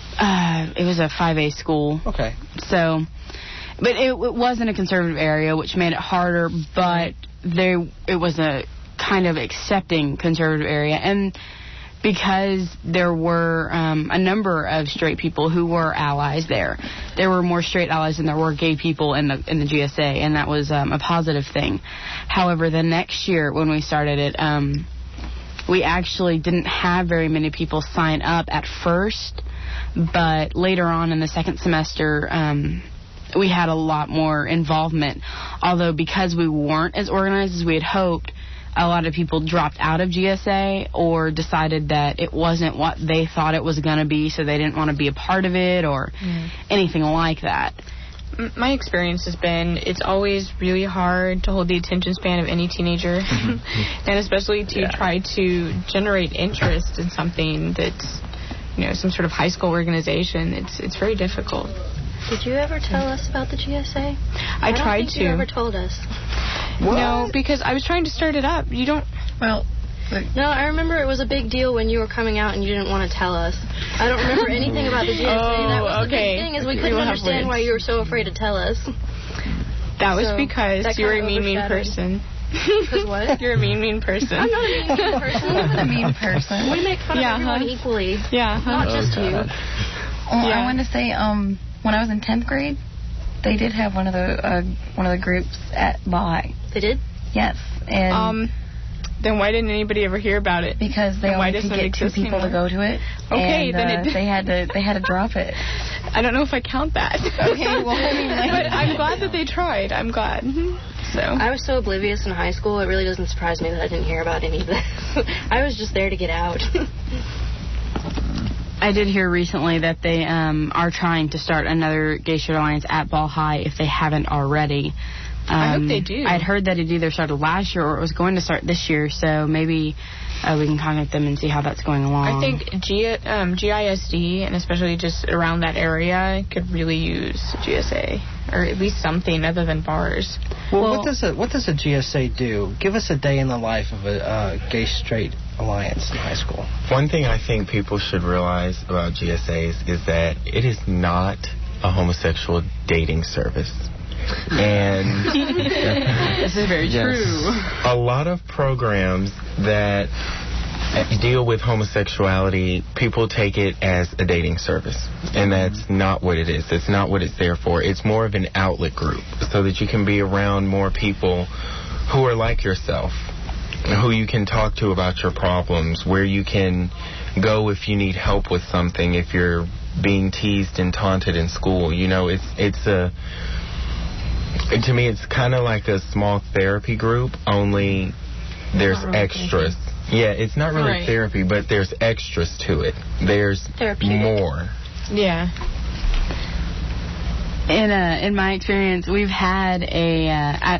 Uh, it was a five A school. Okay. So, but it, it wasn't a conservative area, which made it harder, but there it was a kind of accepting conservative area, and because there were um, a number of straight people who were allies there. There were more straight allies than there were gay people in the in the G S A, and that was um, a positive thing. However, the next year when we started it, um, we actually didn't have very many people sign up at first, but later on in the second semester, um, we had a lot more involvement. Although because we weren't as organized as we had hoped, a lot of people dropped out of G S A or decided that it wasn't what they thought it was going to be, so they didn't want to be a part of it or mm. anything like that. My experience has been it's always really hard to hold the attention span of any teenager, and especially to yeah. try to generate interest in something that's, you know, some sort of high school organization. It's it's very difficult. Did you ever tell us about the G S A? I, I don't tried think to. You ever told us. What? No, because I was trying to start it up. You don't. Well. No, I remember it was a big deal when you were coming out and you didn't want to tell us. I don't remember anything about the G S A. Oh, that was okay. the big thing, is we couldn't understand why you were so afraid to tell us. That was so because that you were a mean, mean person. Because what? You're a mean, mean person. I'm not a mean, mean person. I'm not a mean person. We make fun yeah, of everyone huh? equally. Yeah, huh? Not just oh, you. Well, yeah. I want to say, um, when I was in tenth grade, they did have one of the uh, one of the groups at Baha'i. They did? Yes, and um, then why didn't anybody ever hear about it? Because they and only could get two people anymore? to go to it. Okay, and, then uh, it they had to they had to drop it. I don't know if I count that. Okay, well, I mean, like, but I'm glad that they tried. I'm glad. Mm-hmm. So I was so oblivious in high school. It really doesn't surprise me that I didn't hear about any of this. I was just there to get out. I did hear recently that they um, are trying to start another Gay Straight Alliance at Ball High if they haven't already. Um, I hope they do. I'd heard that it either started last year or it was going to start this year, so maybe uh, we can contact them and see how that's going along. I think G, um, G I S D, and especially just around that area, could really use G S A, or at least something other than bars. Well, well what does a what does a G S A do? Give us a day in the life of a uh, Gay Straight Alliance in high school. One thing I think people should realize about G S As is that it is not a homosexual dating service. And this is very yes, true. A lot of programs that deal with homosexuality, people take it as a dating service, and that's not what it is. That's not what it's there for. It's more of an outlet group so that you can be around more people who are like yourself, who you can talk to about your problems, where you can go if you need help with something, if you're being teased and taunted in school. You know, it's it's a to me it's kind of like a small therapy group, only there's really extras. Therapy. Yeah, it's not really right. therapy, but there's extras to it. There's more. Yeah. In uh, in my experience, we've had a uh, at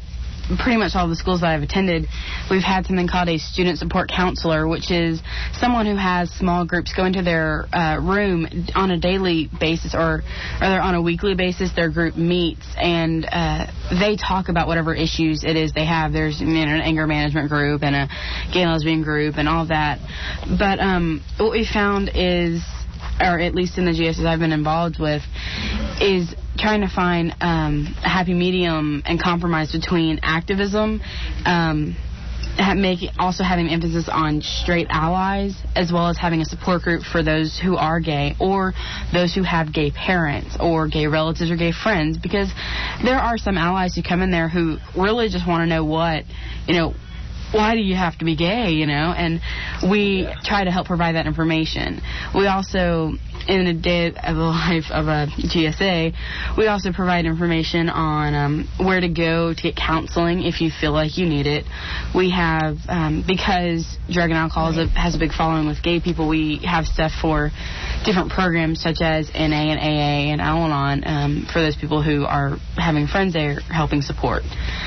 pretty much all the schools that I've attended, we've had something called a student support counselor, which is someone who has small groups go into their uh, room on a daily basis, or rather on a weekly basis. Their group meets and uh, they talk about whatever issues it is they have. There's, you know, an anger management group and a gay and lesbian group and all that. But um, what we found is, or at least in the G S As I've been involved with, is trying to find um, a happy medium and compromise between activism, um, make, also having emphasis on straight allies, as well as having a support group for those who are gay, or those who have gay parents, or gay relatives, or gay friends, because there are some allies who come in there who really just want to know what, you know, why do you have to be gay, you know? And we try to help provide that information. We also, in a day of the life of a G S A, we also provide information on um, where to go to get counseling if you feel like you need it. We have, um, because drug and alcohol is a, has a big following with gay people, we have stuff for different programs such as N A and A A and Al-Anon um, for those people who are having friends there helping support.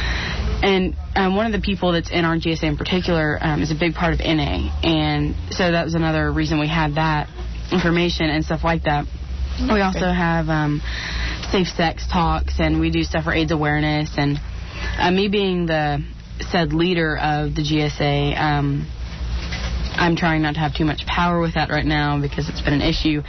And um, one of the people that's in our G S A in particular um, is a big part of N A, and so that was another reason we had that information and stuff like that. We also have um, safe sex talks, and we do stuff for AIDS awareness. And uh, me being the said leader of the G S A, um, I'm trying not to have too much power with that right now because it's been an issue.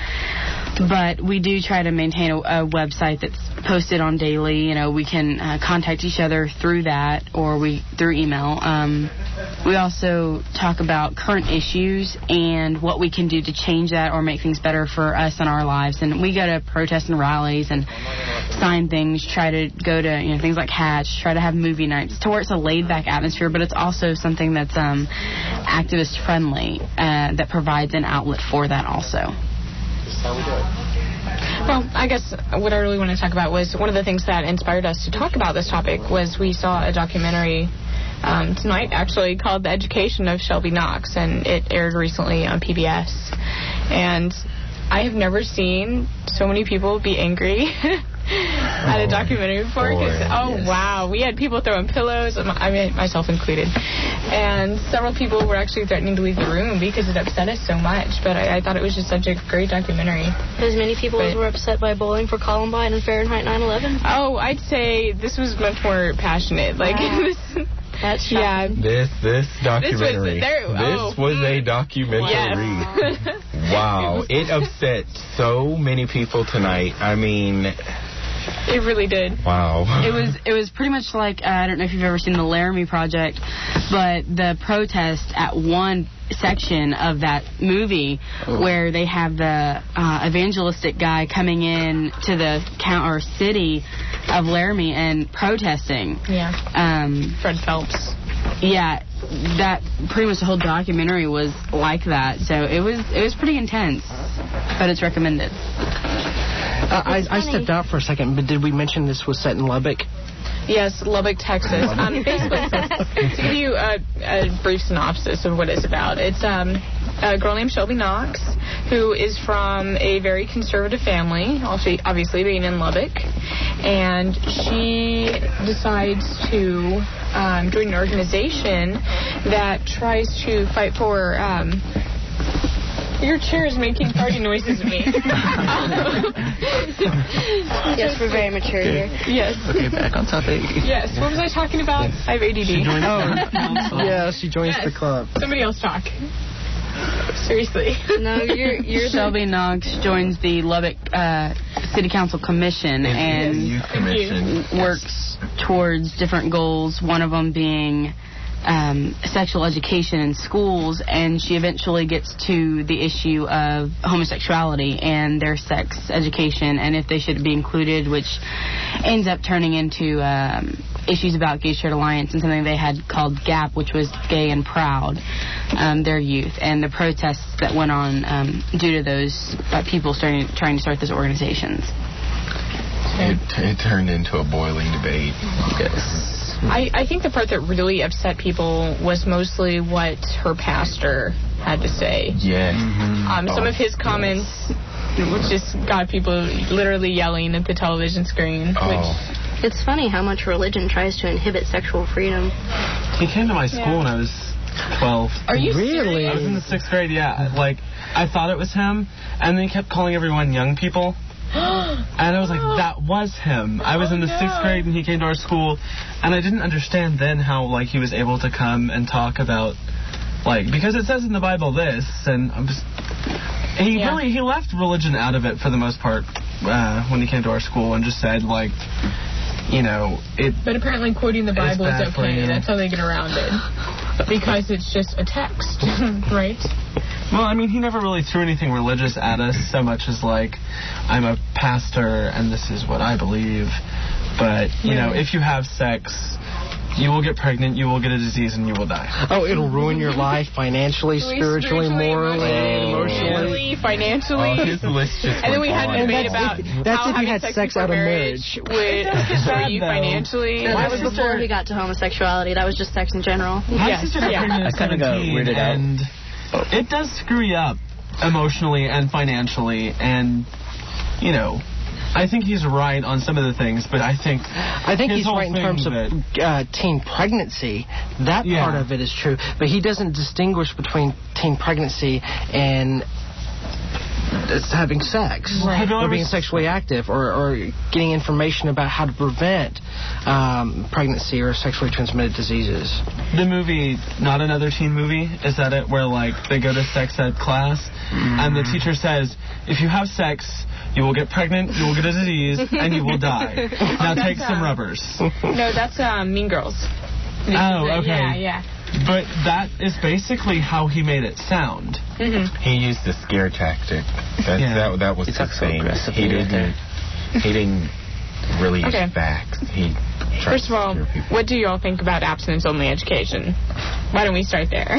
But we do try to maintain a, a website that's posted on daily. You know, we can uh, contact each other through that, or we through email. Um, we also talk about current issues and what we can do to change that or make things better for us in our lives. And we go to protests and rallies and sign things, try to go to, you know, things like Hatch, try to have movie nights to where it's a laid-back atmosphere, but it's also something that's um, activist-friendly uh, that provides an outlet for that also. How we do it. Well, I guess what I really want to talk about was one of the things that inspired us to talk about this topic was we saw a documentary um, tonight, actually, called The Education of Shelby Knox, and it aired recently on P B S. And I have never seen so many people be angry at a documentary before. Boy, oh, yes. Wow. We had people throwing pillows, I mean, myself included. And several people were actually threatening to leave the room because it upset us so much. But I, I thought it was just such a great documentary. As many people but, as were upset by bowling for Columbine and Fahrenheit nine eleven? Oh, I'd say this was much more passionate. Like, wow. this... That's shocking. Yeah. This this documentary. This was, there, oh. this was a documentary. Yes. Wow. It upset so many people tonight. I mean, it really did. Wow. It was it was pretty much like, uh, I don't know if you've ever seen the Laramie Project, but the protest at one section of that movie oh. where they have the uh, evangelistic guy coming in to the count or city of Laramie and protesting. Yeah. Um, Fred Phelps. Yeah, that pretty much the whole documentary was like that. So it was it was pretty intense, but it's recommended. Uh, I, I stepped out for a second, but did we mention this was set in Lubbock? Yes, Lubbock, Texas. Um, basically, to give you a, a brief synopsis of what it's about, it's um, a girl named Shelby Knox, who is from a very conservative family, obviously being in Lubbock, and she decides to um, join an organization that tries to fight for... Um, Your chair is making party noises at me. Yes, we're very mature here. Yes. Okay, back on topic. Yes, what was I talking about? I have A D D. She joins oh, yeah, she joins yes. the club. Somebody else talk. Seriously. No, you're... you're Shelby Knox joins the Lubbock uh, City Council Commission and commission. works towards different goals, one of them being... Um, sexual education in schools, and she eventually gets to the issue of homosexuality and their sex education and if they should be included, which ends up turning into um, issues about Gay Shared Alliance and something they had called GAP, which was Gay and Proud, um, their youth, and the protests that went on um, due to those uh, people starting trying to start those organizations. It, it turned into a boiling debate. Yes. I, I think the part that really upset people was mostly what her pastor had to say. Yeah. Mm-hmm. Um, some oh, of his comments yes. just got people literally yelling at the television screen. Oh. Which, It's funny how much religion tries to inhibit sexual freedom. He came to my school Yeah. when I was twelve. Are you Really? I was in the sixth grade, yeah. Like, I thought it was him, and then he kept calling everyone young people. And I was like, that was him. I was in the sixth grade, and he came to our school, and I didn't understand then how, like, he was able to come and talk about, like, because it says in the Bible this, and I'm just... He Yeah. really, he left religion out of it for the most part uh, when he came to our school and just said, like, you know, it... But apparently quoting the Bible is bad for okay. you. That's how they get around it. Because it's just a text, right? Well, I mean, he never really threw anything religious at us so much as, like, I'm a pastor and this is what I believe. But, you Yeah. know, if you have sex, you will get pregnant, you will get a disease, and you will die. Oh, it'll ruin your life financially, spiritually, morally, emotionally. Financially. Oh, his list just And then we went had on. a debate And about that's if- that's how if you having had sex, sex before out of marriage would It's destroy bad, you though. financially. No, that was before he got to homosexuality. That was just sex in general. My Yes, sister got yeah. pregnant I at kinda got seventeen, weirded out. and it does screw you up emotionally and financially, and, you know... I think he's right on some of the things, but I think I think his he's whole right in thing terms of that- uh, teen pregnancy. That Yeah. part of it is true, but he doesn't distinguish between teen pregnancy and it's having sex Right. Have you or ever being s- sexually active or, or getting information about how to prevent um, pregnancy or sexually transmitted diseases. The movie, Not Another Teen Movie, is that it? Where, like, they go to sex ed class, and the teacher says, if you have sex, you will get pregnant, you will get a disease, and you will die. Now take That's, some uh, rubbers. No, that's um, Mean Girls. This Oh, is it. okay. Yeah, yeah. But that is basically how he made it sound. Mm-hmm. He used the scare tactic. That's, Yeah. that, that was He his talks so thing. aggressively He right didn't. He didn't really Okay. use facts. He tried First of all, to scare people. what do you all think about abstinence-only education? Why don't we start there?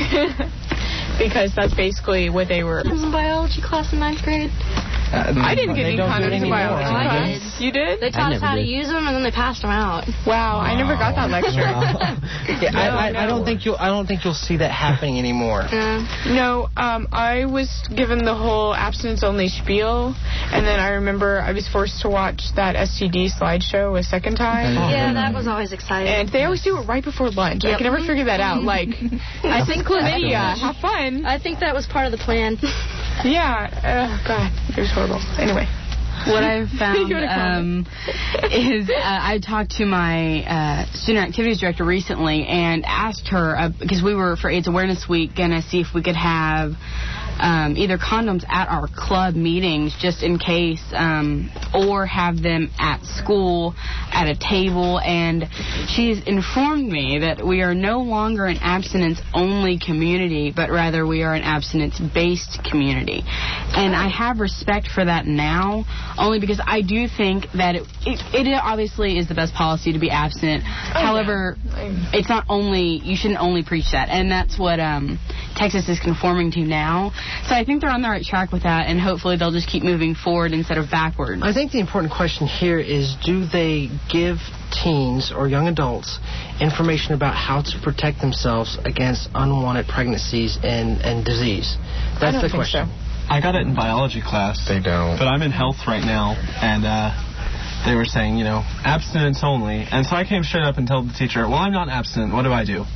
Because that's basically what they were... I was in biology class in ninth grade. Uh, I didn't get they any don't do it condoms in anymore. biology I class. did. You did? They taught us never how to did. use them, and then they passed them out. Wow, I never got that lecture. Yeah, I, I, I don't think you'll. I don't think you'll see that happening anymore. Yeah. No, um, I was given the whole abstinence-only spiel, and then I remember I was forced to watch that S T D slideshow a second time. Yeah, that was always exciting. And they always do it right before lunch. I Yep. can never figure that out. Like, I think chlamydia, have fun. I think that was part of the plan. Yeah, oh, God, it was horrible. Anyway. What I've found You had a um, is uh, I talked to my uh, student activities director recently and asked her, uh, because we were for AIDS Awareness Week, going to see if we could have um, either condoms at our club meetings just in case, um, or have them at school at a table. And she's informed me that we are no longer an abstinence-only community, but rather we are an abstinence-based community. And I have respect for that now, only because I do think that it, it, it obviously is the best policy to be abstinent. However, it's not only, you shouldn't only preach that. And that's what um, Texas is conforming to now. So I think they're on the right track with that, and hopefully they'll just keep moving forward instead of backwards. I think the important question here is, do they give teens or young adults information about how to protect themselves against unwanted pregnancies and, and disease? That's I don't the think question. so. I got it in biology class. They don't. But I'm in health right now, and uh, they were saying, you know, abstinence only. And so I came straight up and told the teacher, well, I'm not abstinent. What do I do?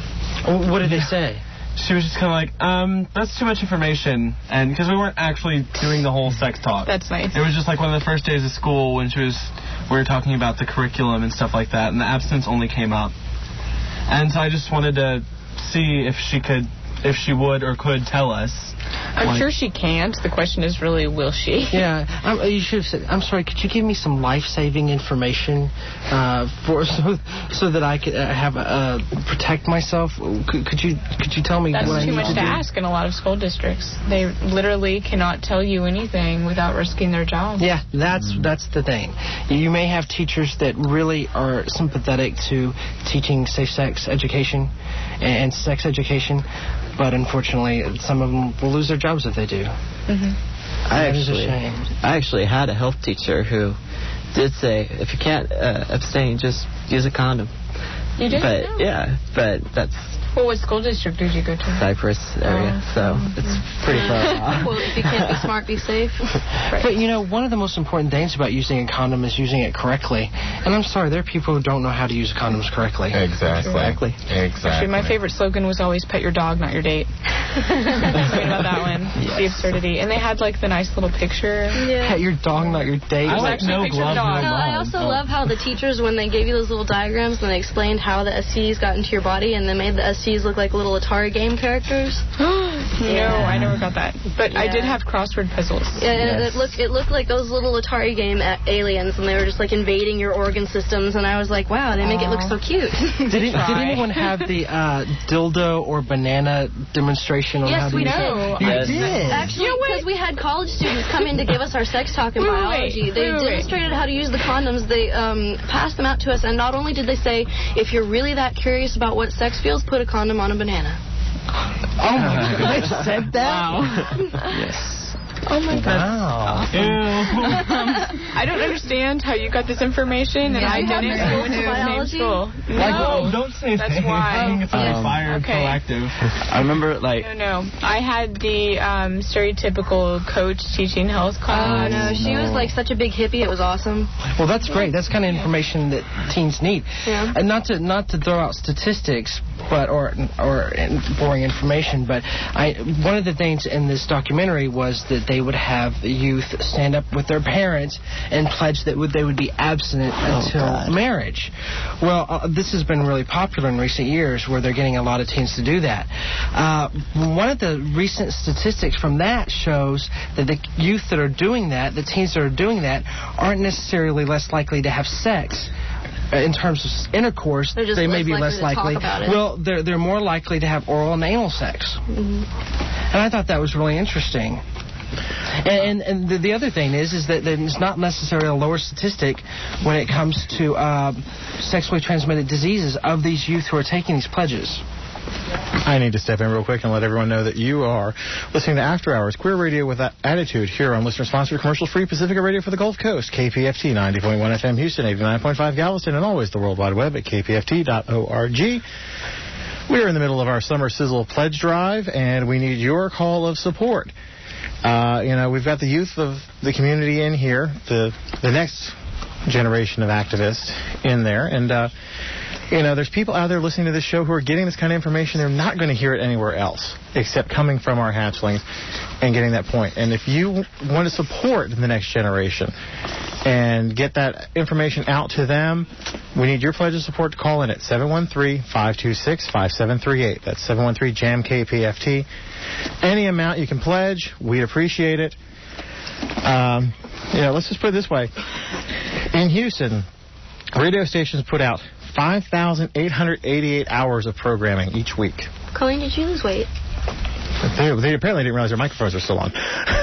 What did they say? She was just kind of like, um, that's too much information. And because we weren't actually doing the whole sex talk. That's nice. It was just like one of the first days of school when she was, we were talking about the curriculum and stuff like that, and the abstinence only came up. And so I just wanted to see if she could, if she would or could tell us. I'm like, sure she can't. The question is really, will she? Yeah, um, you should have said, I'm sorry, could you give me some life-saving information uh, for so, so that I could uh, have uh, protect myself? Could, could you could you tell me That's what I too need much to to do? ask in a lot of school districts. They literally cannot tell you anything without risking their job. Yeah, that's that's the thing. You may have teachers that really are sympathetic to teaching safe sex education and sex education, but unfortunately, some of them will lose their jobs if they do. Mm-hmm. I That is a actually, shame. I actually had a health teacher who did say, if you can't uh, abstain, just use a condom. You did? But yeah, but that's Well, what school district did you go to? Cypress area, Oh. so it's pretty far. Well, if you can't be smart, be safe. But, you know, one of the most important things about using a condom is using it correctly. And I'm sorry, there are people who don't know how to use condoms correctly. Exactly. Exactly. Exactly. Actually, my favorite slogan was always "Pet your dog, not your date." Thinking about that one, Yes. the absurdity, and they had like the nice little picture. Yeah. Pet your dog, not your date. I It was like actually a no picture of a glove, dog. no No, I mom. also Oh. love how the teachers, when they gave you those little diagrams and they explained how the S T Ds got into your body and they made the S T Ds look like little Atari game characters. No, I never got that. But I Yeah. did have crossword puzzles. Yeah, and Yes. it looked it looked like those little Atari game a- aliens, and they were just like invading your organ systems. And I was like, wow, they make it look so cute. Did, it, did Try. anyone have the uh, dildo or banana demonstration on how Yes, to we use did. it? You Yes. did? Actually, because we had college students come in to give us our sex talk in Wait, wait, biology. wait. They Wait, wait, wait. demonstrated how to use the condoms. They um, passed them out to us, and not only did they say, if you're really that curious about what sex feels, put a condom on a banana. Oh, my God. They said that? Yes. Oh my god. Wow. I don't understand how you got this information, and Yeah, I we have didn't this go into the same biology. school. Like, no, oh, don't say that's things. why. It's like Um, fire okay. proactive. I remember, like, No, no. I had the um, stereotypical coach teaching health Oh, class. no, she was like such a big hippie. It was awesome. Well, that's great. That's kind of information that teens need. Yeah. And not to not to throw out statistics, but or or boring information, but I one of the things in this documentary was that they would have the youth stand up with their parents and pledge that would they would be abstinent until God. marriage. Well, uh, this has been really popular in recent years, where they're getting a lot of teens to do that. Uh, one of the recent statistics from that shows that the youth that are doing that, the teens that are doing that, aren't necessarily less likely to have sex. Uh, In terms of intercourse, They're just they may less be likely less to talk likely. about it. Well, they're they're more likely to have oral and anal sex, Mm-hmm. and I thought that was really interesting. And, and the, the other thing is, is that there's not necessarily a lower statistic when it comes to uh, sexually transmitted diseases of these youth who are taking these pledges. I need to step in real quick and let everyone know that you are listening to After Hours Queer Radio with Attitude here on listener-sponsored commercial-free Pacifica Radio for the Gulf Coast, K P F T ninety point one F M Houston, eighty-nine point five Galveston, and always the World Wide Web at k p f t dot org. We are in the middle of our Summer Sizzle Pledge Drive, and we need your call of support. Uh, you know, we've got the youth of the community in here, the the next generation of activists in there, and uh, you know, there's people out there listening to this show who are getting this kind of information. They're not going to hear it anywhere else except coming from our hatchlings and getting that point. And if you want to support the next generation and get that information out to them, we need your pledge of support to call in at seven one three, five two six, five seven three eight. That's seven one three, jam K P F T. Any amount you can pledge, we'd appreciate it. Um, you know, let's just put it this way. In Houston, radio stations put out five thousand eight hundred eighty-eight hours of programming each week. Colleen, did you lose weight? They, they apparently didn't realize their microphones were still on.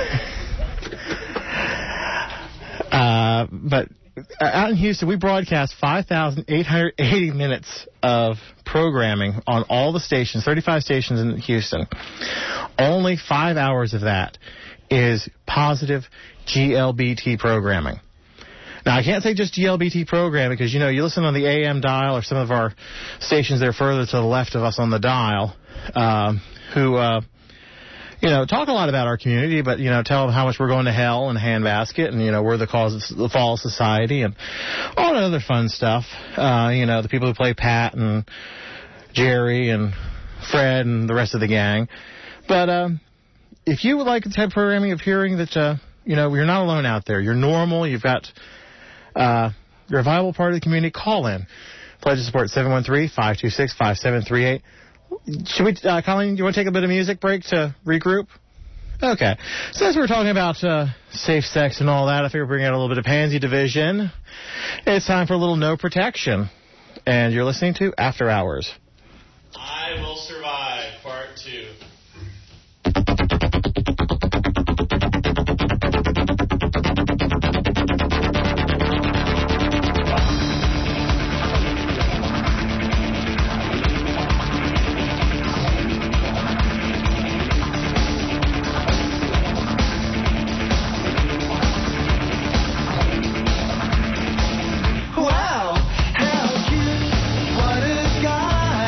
uh, but uh, out in Houston, we broadcast five thousand eight hundred eighty minutes of programming on all the stations, thirty-five stations in Houston. Only five hours of that is positive G L B T programming. Now, I can't say just G L B T program because, you know, you listen on the A M dial or some of our stations there further to the left of us on the dial um, who, uh, you know, talk a lot about our community, but, you know, tell them how much we're going to hell and handbasket and, you know, we're the cause of the fall of society and all that other fun stuff. Uh, you know, the people who play Pat and Jerry and Fred and the rest of the gang. But um, if you would like the type of programming of hearing that, uh, you know, you're not alone out there. You're normal. You've got... Uh, you're a viable part of the community. Call in. Pledge of support seven one three, five two six, five seven three eight. Should we, uh, Colleen, do you want to take a bit of music break to regroup? Okay. Since we were talking about uh, safe sex and all that, I figured we'd bring out a little bit of Pansy Division. It's time for a little No Protection. And you're listening to After Hours. I Will Survive, Part two. Wow, how cute, what a guy.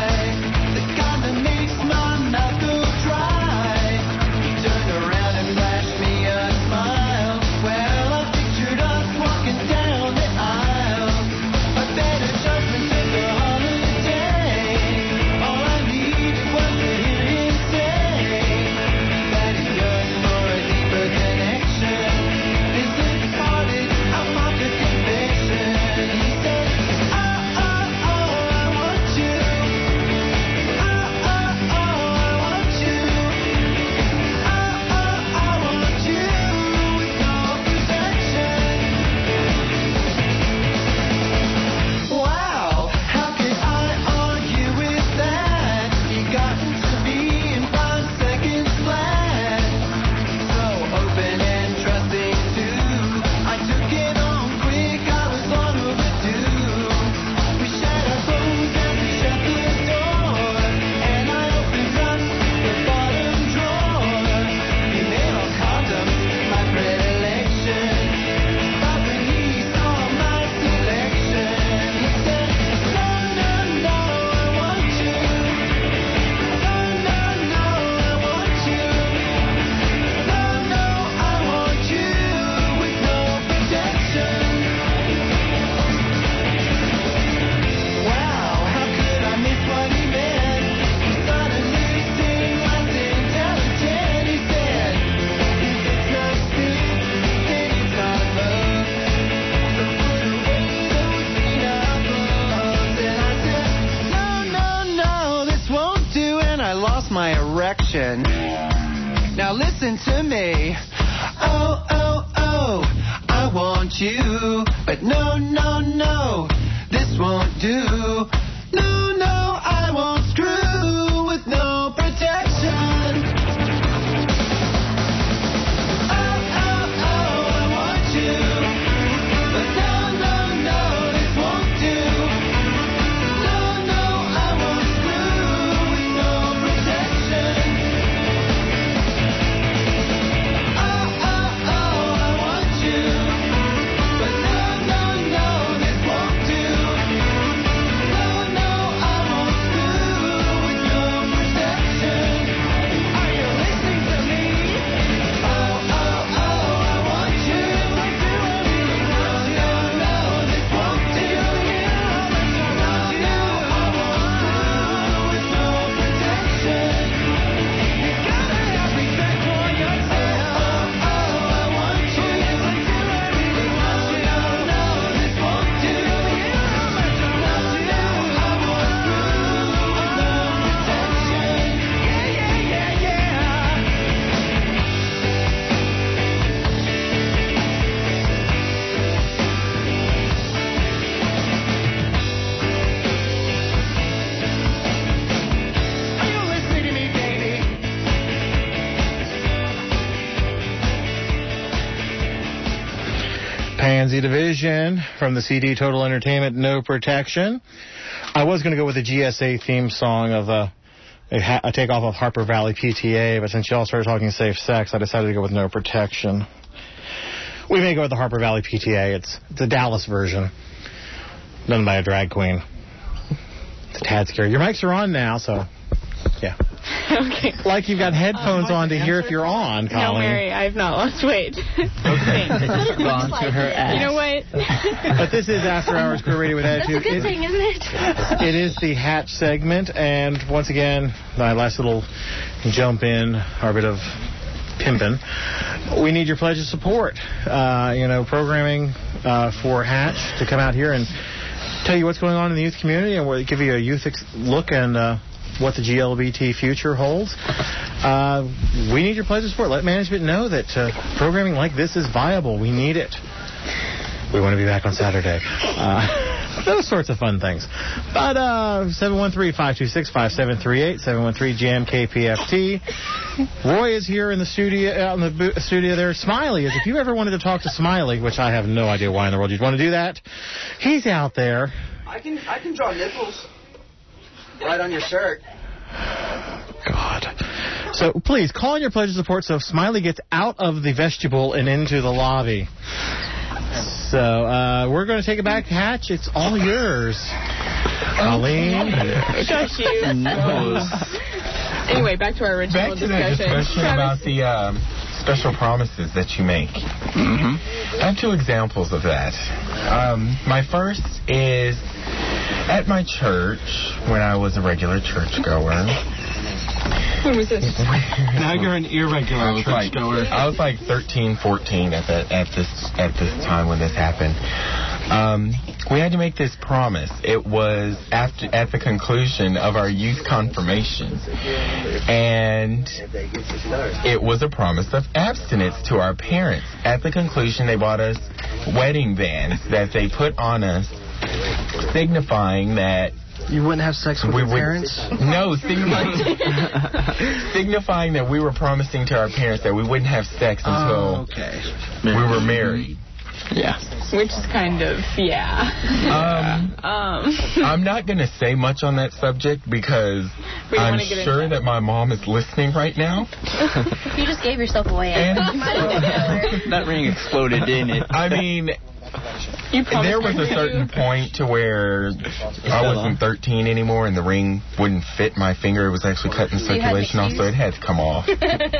protection. Now listen to me. Oh, oh, oh, I want you. But no, no, no, this won't do. No, no, I won't screw with no protection. Pansy Division from the C D Total Entertainment, No Protection. I was going to go with the G S A theme song of uh, a, ha- a takeoff of Harper Valley P T A, but since y'all started talking safe sex, I decided to go with No Protection. We may go with the Harper Valley P T A. It's, it's a Dallas version, done by a drag queen. It's a tad scary. Your mics are on now, so yeah. Okay. Like you've got headphones on to hear if you're on, Colleen. No, Mary, I've not lost weight. Okay. Gone to her ass. You know what? But this is After Hours Crew Radio with Attitude. That's a good it, thing, isn't it? It is the Hatch segment, and once again, my last little jump in, our bit of pimping. We need your pledge of support. Uh, you know, programming uh, for Hatch to come out here and tell you what's going on in the youth community, and we'll give you a youth ex- look and uh, what the G L B T future holds. Uh, we need your pledge of support. Let management know that uh, programming like this is viable. We need it. We want to be back on Saturday. Uh, those sorts of fun things. But uh, seven one three, five two six, five seven three eight, seven one three, jam K P F T. Roy is here in the studio, out in the bo- studio there. Smiley is. If you ever wanted to talk to Smiley, which I have no idea why in the world you'd want to do that, he's out there. I can I can draw nipples right on your shirt. God. So please call in your pledge of support so Smiley gets out of the vestibule and into the lobby. So uh, we're going to take it back, Hatch. It's all yours. Colleen. Shush you. No. Anyway, back to our original Back to discussion. that discussion about the um, special promises that you make. Mm-hmm. I have two examples of that. Um, my first is at my church when I was a regular churchgoer. When was this? Now you're an irregular I was like, churchgoer. I was like thirteen, fourteen at that at this at this time when this happened. Um, we had to make this promise. It was after at the conclusion of our youth confirmation, and it was a promise of abstinence to our parents. At the conclusion, they bought us wedding bands that they put on us, signifying that you wouldn't have sex with we your would, parents? No, signifying, signifying that we were promising to our parents that we wouldn't have sex until oh, okay. we were married. Yeah. Which is kind of, yeah. Um, um. I'm not going to say much on that subject because I'm sure that my mom is listening right now. You just gave yourself away. That ring exploded, didn't it? I mean, there was a certain point to where I wasn't thirteen anymore and the ring wouldn't fit my finger. It was actually cutting circulation off, so it had to come off.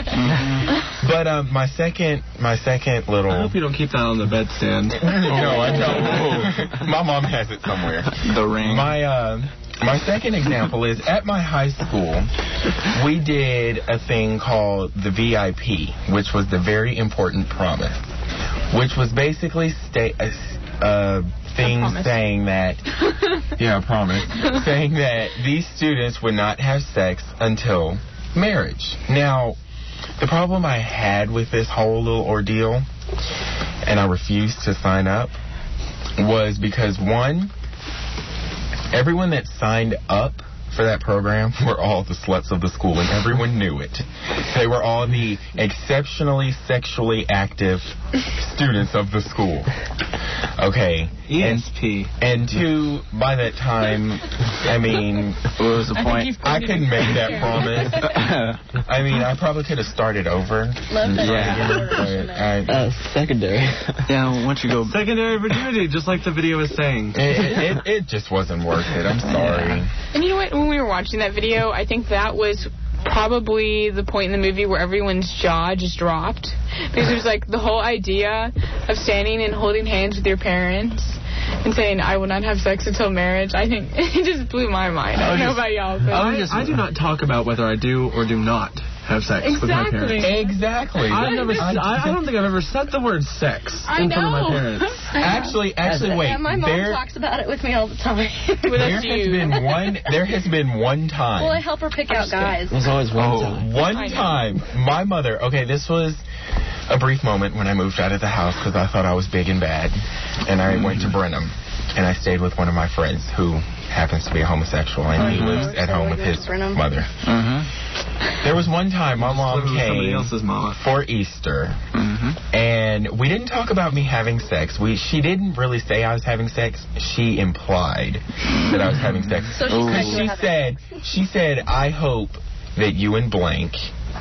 But um, my second, my second little. I hope you don't keep that on the bedstand. No, I don't. My mom has it somewhere. The ring. My uh, my second example is at my high school, we did a thing called the V I P, which was the very important promise, which was basically sta- a, a thing saying that, yeah, a promise, saying that these students would not have sex until marriage. Now, the problem I had with this whole little ordeal, and I refused to sign up, was because, one, everyone that signed up for that program were all the sluts of the school, and everyone knew it. They were all the exceptionally sexually active students of the school. Okay. E S P. And, and two, by that time, I mean, what was the point? I couldn't make that promise. I mean, I probably could have started over. Love that. Yeah. I, uh, secondary. Yeah, once you go... Secondary virginity, just like the video was saying. It, it, it just wasn't worth it. I'm sorry. And you know what? When we were watching that video, I think that was probably the point in the movie where everyone's jaw just dropped. Because it was like the whole idea of standing and holding hands with your parents and saying, I will not have sex until marriage. I think it just blew my mind. I don't know about y'all. But I, just, I do not talk about whether I do or do not have sex exactly. with my parents. Exactly. I've never, I, I don't think I've ever said the word sex I in know. front of my parents. Actually, actually, wait. Yeah, my mom there, talks about it with me all the time. there has been one. There has been one time. Well, I help her pick out guys. There's always one oh, time. One time, my mother. Okay, this was a brief moment when I moved out of the house because I thought I was big and bad, and I went to Brenham, and I stayed with one of my friends who happens to be a homosexual, and oh, he no, lives at home with his mother. Mm-hmm. There was one time my mom came else's mama. for Easter, mm-hmm. and we didn't talk about me having sex. We She didn't really say I was having sex. She implied that I was having sex. So she, said, she said, she said, I hope that you and blank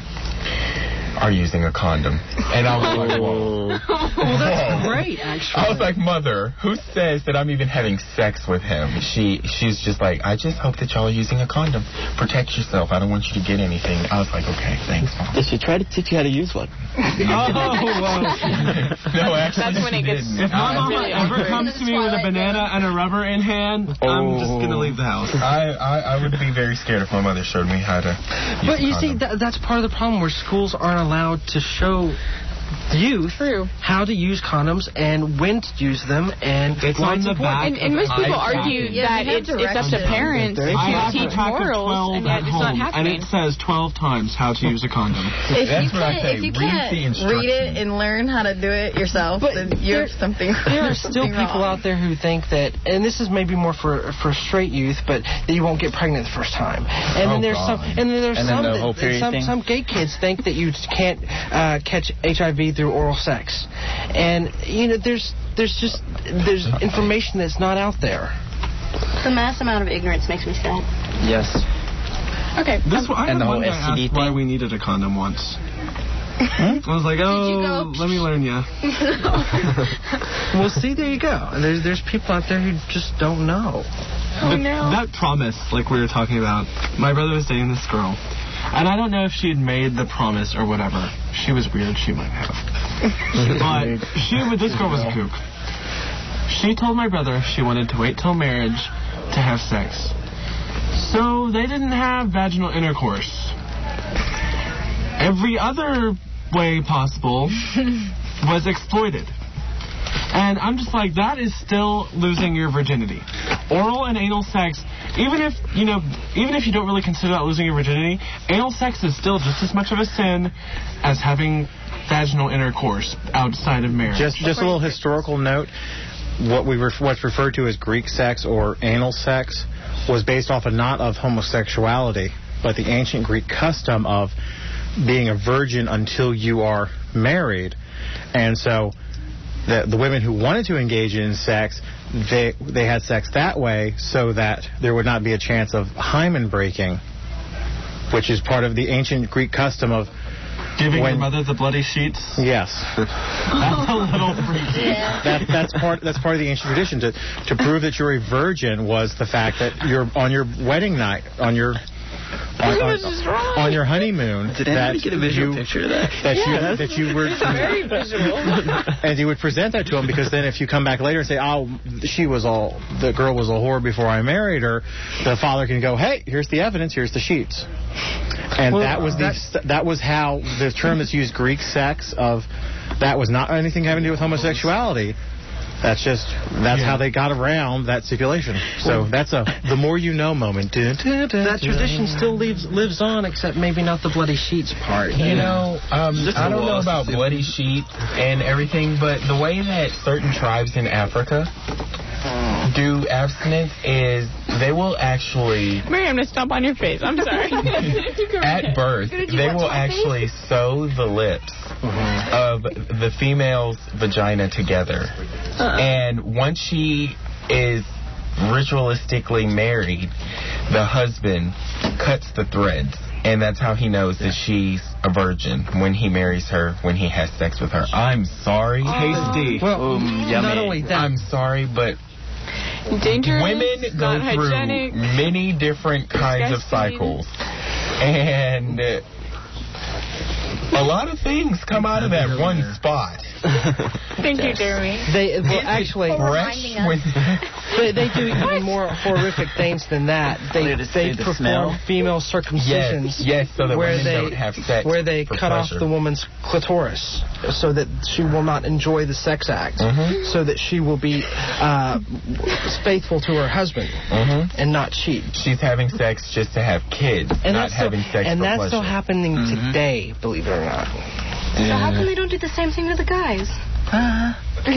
are using a condom. And I was like, whoa. Well, that's great, actually. I was like, Mother, who says that I'm even having sex with him? She She's just like, I just hope that y'all are using a condom. Protect yourself. I don't want you to get anything. I was like, okay, thanks, Mom. Did she try to teach you how to use one? Oh, wow. No, actually, That's when it gets... If my mama really ever awkward. comes to me with a banana and a rubber in hand, oh. I'm just going to leave the house. I, I, I would be very scared if my mother showed me how to use But you a see, condom. that, that's part of the problem where schools aren't allowed to show youth True. how to use condoms and when to use them and it's why on it's the important. back And, and most people argue Yeah, that it's, it's up to parents I to have teach a pack of morals, twelve and yet at it's not home, and happening. it says twelve times how to use a condom. If That's you what I can't, say. if you Read can't the read it and learn how to do it yourself, But then you have something There are still something people wrong. out there who think that, and this is maybe more for for straight youth, but that you won't get pregnant the first time. And Oh, then there's God. some, and then there's And then some, the that- whole period some, thing? some gay kids think that you can't uh, catch H I V through oral sex. And you know, there's there's just there's information that's not out there. The mass amount of ignorance makes me sad. Yes. Okay. This I And had the one whole guy S T D asked why thing? we needed a condom once. I was like, you oh, go, let me learn ya. Well, see, there you go. There's there's people out there who just don't know. Oh, The- no. That promise, like we were talking about, my brother was dating this girl. And I don't know if she had made the promise or whatever. She was weird. She might have. But she, this girl was a kook. She told my brother she wanted to wait till marriage to have sex. So they didn't have vaginal intercourse. Every other way possible was exploited. And I'm just like, that is still losing your virginity. Oral and anal sex, even if, you know, even if you don't really consider that losing your virginity, anal sex is still just as much of a sin as having vaginal intercourse outside of marriage. Just, just a little historical note. What we ref- what's referred to as Greek sex or anal sex was based off of not of homosexuality, but the ancient Greek custom of being a virgin until you are married. And so the, the women who wanted to engage in sex, they they had sex that way so that there would not be a chance of hymen breaking, which is part of the ancient Greek custom of Giving when, your mother the bloody sheets? Yes. That's a little freaky. Yeah. That, that's part. That's part of the ancient tradition. To to prove that you're a virgin was the fact that you're on your wedding night, on your on, on, on your honeymoon. Did that anybody get a visual you, picture of that? That Yes. you that you were. It's very visual. And you would present that to them, because then if you come back later and say, "Oh, she was all the girl was a whore before I married her," the father can go, "Hey, here's the evidence. Here's the sheets." And Well, that was the that was how the term that's used, Greek sex, of that was not anything having to do with homosexuality. That's just, that's yeah. how they got around that stipulation. So well, that's a the more you know moment. That tradition still lives lives on, except maybe not the bloody sheets part. You know, um, I don't know about bloody sheets and everything, but the way that certain tribes in Africa do abstinence is they will actually... Mary, I'm going to stomp on your face. I'm sorry. At birth, they will actually sew the lips mm-hmm. of the female's vagina together. Uh-uh. And once she is ritualistically married, the husband cuts the threads. And that's how he knows that she's a virgin when he marries her, when he has sex with her. I'm sorry. Oh. Tasty. Well, um, not only that. I'm sorry, but... Dangerous, women go through hygienic, many different kinds disgusting. of cycles. And uh, a lot of things come out of that one spot. Thank you, Jeremy. They well, actually they, they do even more horrific things than that. They they the perform smell? female circumcisions. Yes, yes, so that where women they don't have sex where they for cut pleasure. off the woman's clitoris so that she will not enjoy the sex act, mm-hmm. so that she will be uh, faithful to her husband mm-hmm. and not cheat. She's having sex just to have kids, and not having still, sex and for that's pleasure. still happening mm-hmm. today, believe it or not. So how come they don't do the same thing to the guys? Uh,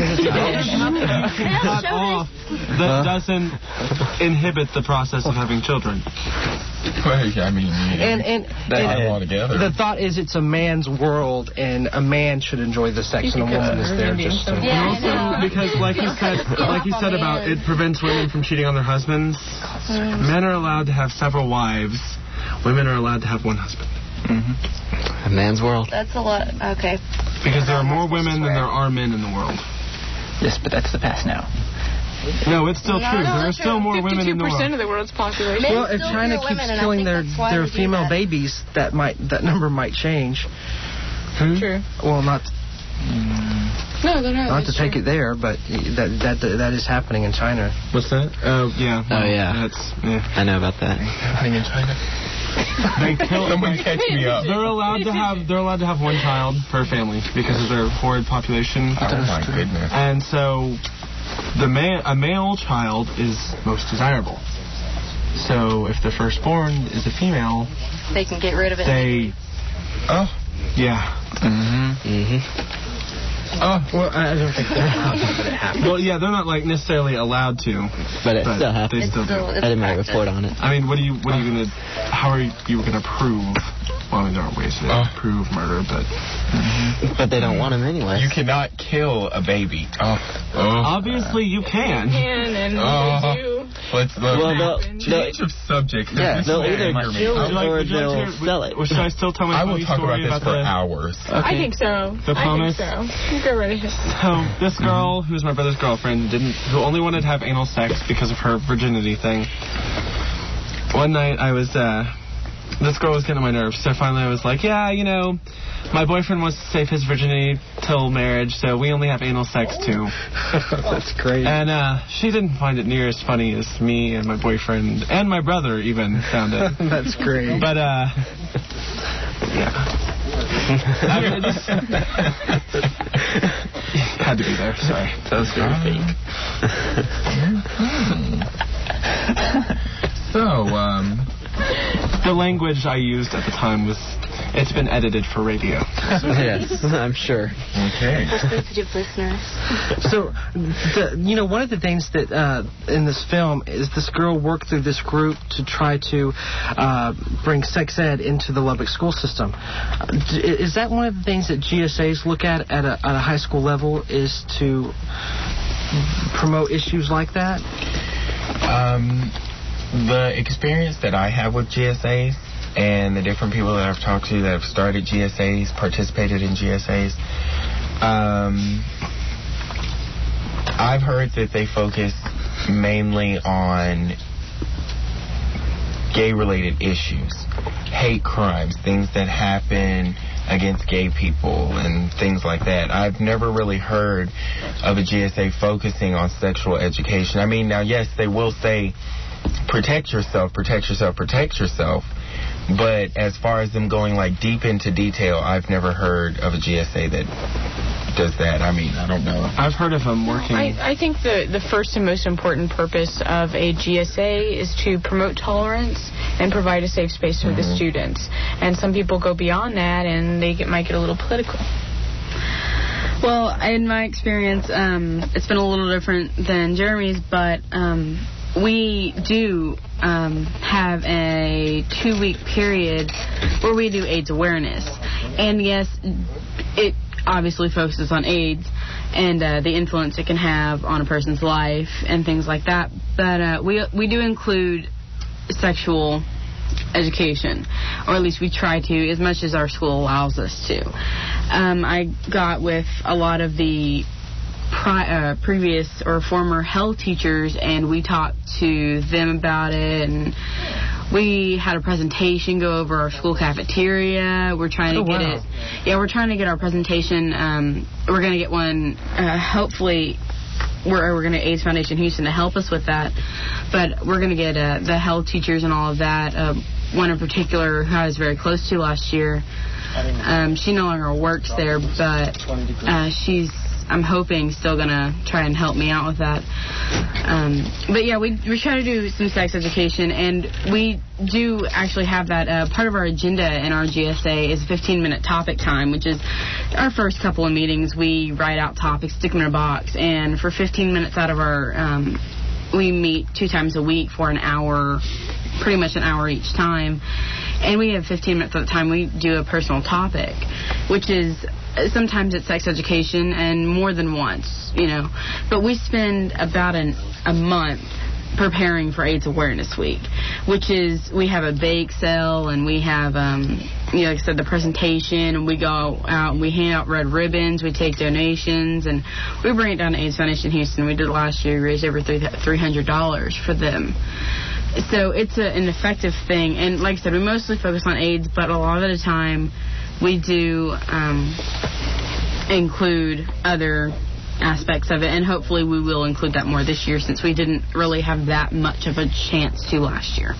cut off that doesn't inhibit the process of having children. Well, I mean, yeah. and and, and altogether. The thought is it's a man's world, and a man should enjoy the sex, and a woman is there just to. Yeah, also, because, like you said, like you said about it prevents women from cheating on their husbands. Men are allowed to have several wives. Women are allowed to have one husband. Mm-hmm. A man's world. That's a lot. Okay. Because there are more women than there are men in the world. Yes, but that's the past now. No, it's still no, true. No, there are still more women in the world. fifty-two percent of the world's population. Well, if China keeps women, killing their their female that. babies, that might that number might change. Hmm? True. Well, not. No, they're not. Not to take true. it there, but that that that is happening in China. What's that? Oh yeah. Oh yeah. That's yeah. I know about that. Happening in China. They kill. Someone catch me up. They're allowed to have. They're allowed to have one child per family because of their horrid population. Oh my goodness. And so, the ma- a male child is most desirable. So if the firstborn is a female, they can get rid of it. They. Oh. Yeah. Mm-hmm. Mm-hmm. Oh, well, I don't think they're allowed to, but it happens. Well, yeah, they're not like necessarily allowed to, but it but still happens. They still do. I did my report on it. I mean, what are you? What are you gonna? How are you, you gonna prove? Well, I mean, there are ways to oh. prove murder, but mm-hmm. but they don't want him anyway. You cannot kill a baby. Oh. oh. Obviously, you can. You can, and oh. they do. Let's look. Well, they'll, change they'll, of subject. Yeah, they'll either kill it like, or like they'll hear, sell it. Or should I still tell my I will talk story about this about for the, hours. Okay. I think so. The promise. I think so. Go right ahead. So this girl, who was my brother's girlfriend, didn't, who only wanted to have anal sex because of her virginity thing. One night I was, uh, this girl was getting on my nerves, so finally I was like, yeah, you know, my boyfriend wants to save his virginity till marriage, so we only have anal sex too. That's great. And uh, she didn't find it near as funny as me and my boyfriend and my brother even found it. That's great. But uh, yeah. I mean, it just had to be there. Sorry, that was very fake. So, um, the language I used at the time was. It's been edited for radio. Yes, I'm sure. Okay. For sensitive listeners. So, the, you know, one of the things that uh, in this film is this girl worked through this group to try to uh, bring sex ed into the Lubbock school system. Uh, is that one of the things that G S As look at at a, at a high school level, is to promote issues like that? Um, the experience that I have with G S As and the different people that I've talked to that have started G S As, participated in G S As, um, I've heard that they focus mainly on gay-related issues, hate crimes, things that happen against gay people and things like that. I've never really heard of a G S A focusing on sexual education. I mean, now, yes, they will say protect yourself, protect yourself, protect yourself. But as far as them going like deep into detail, I've never heard of a G S A that does that. I mean, I don't know. I've heard of them working. I, I think the, the first and most important purpose of a G S A is to promote tolerance and provide a safe space for mm-hmm. the students. And some people go beyond that, and they get, might get a little political. Well, in my experience, um, it's been a little different than Jeremy's, but um, we do um, have a two-week period where we do AIDS awareness. And yes, it obviously focuses on AIDS and uh, the influence it can have on a person's life and things like that. But uh, we we do include sexual education, or at least we try to, as much as our school allows us to. Um, I got with a lot of the pri- uh, previous or former health teachers, and we talked to them about it, and we had a presentation go over our school cafeteria. We're trying to oh, get wow. it. Yeah, we're trying to get our presentation. Um, we're going to get one, uh, hopefully. We're, we're going to AIDS Foundation Houston to help us with that. But we're going to get uh, the health teachers and all of that. Uh, one in particular who I was very close to last year. Um, she no longer works there, but uh, she's, I'm hoping, still going to try and help me out with that. Um, but yeah, we we try to do some sex education, and we do actually have that. Uh, part of our agenda in our G S A is fifteen-minute topic time, which is our first couple of meetings. We write out topics, stick them in a box, and for fifteen minutes out of our, um, we meet two times a week for an hour, pretty much an hour each time. And we have fifteen minutes at a time. We do a personal topic, which is sometimes it's sex education, and more than once, you know. But we spend about an, a month preparing for AIDS Awareness Week, which is we have a bake sale, and we have, um, you know, like I said, the presentation, and we go out and we hand out red ribbons, we take donations, and we bring it down to AIDS Foundation Houston. We did it last year. We raised over three hundred dollars for them. So it's a, an effective thing. And like I said, we mostly focus on AIDS, but a lot of the time we do um, include other aspects of it. And hopefully we will include that more this year, since we didn't really have that much of a chance to last year.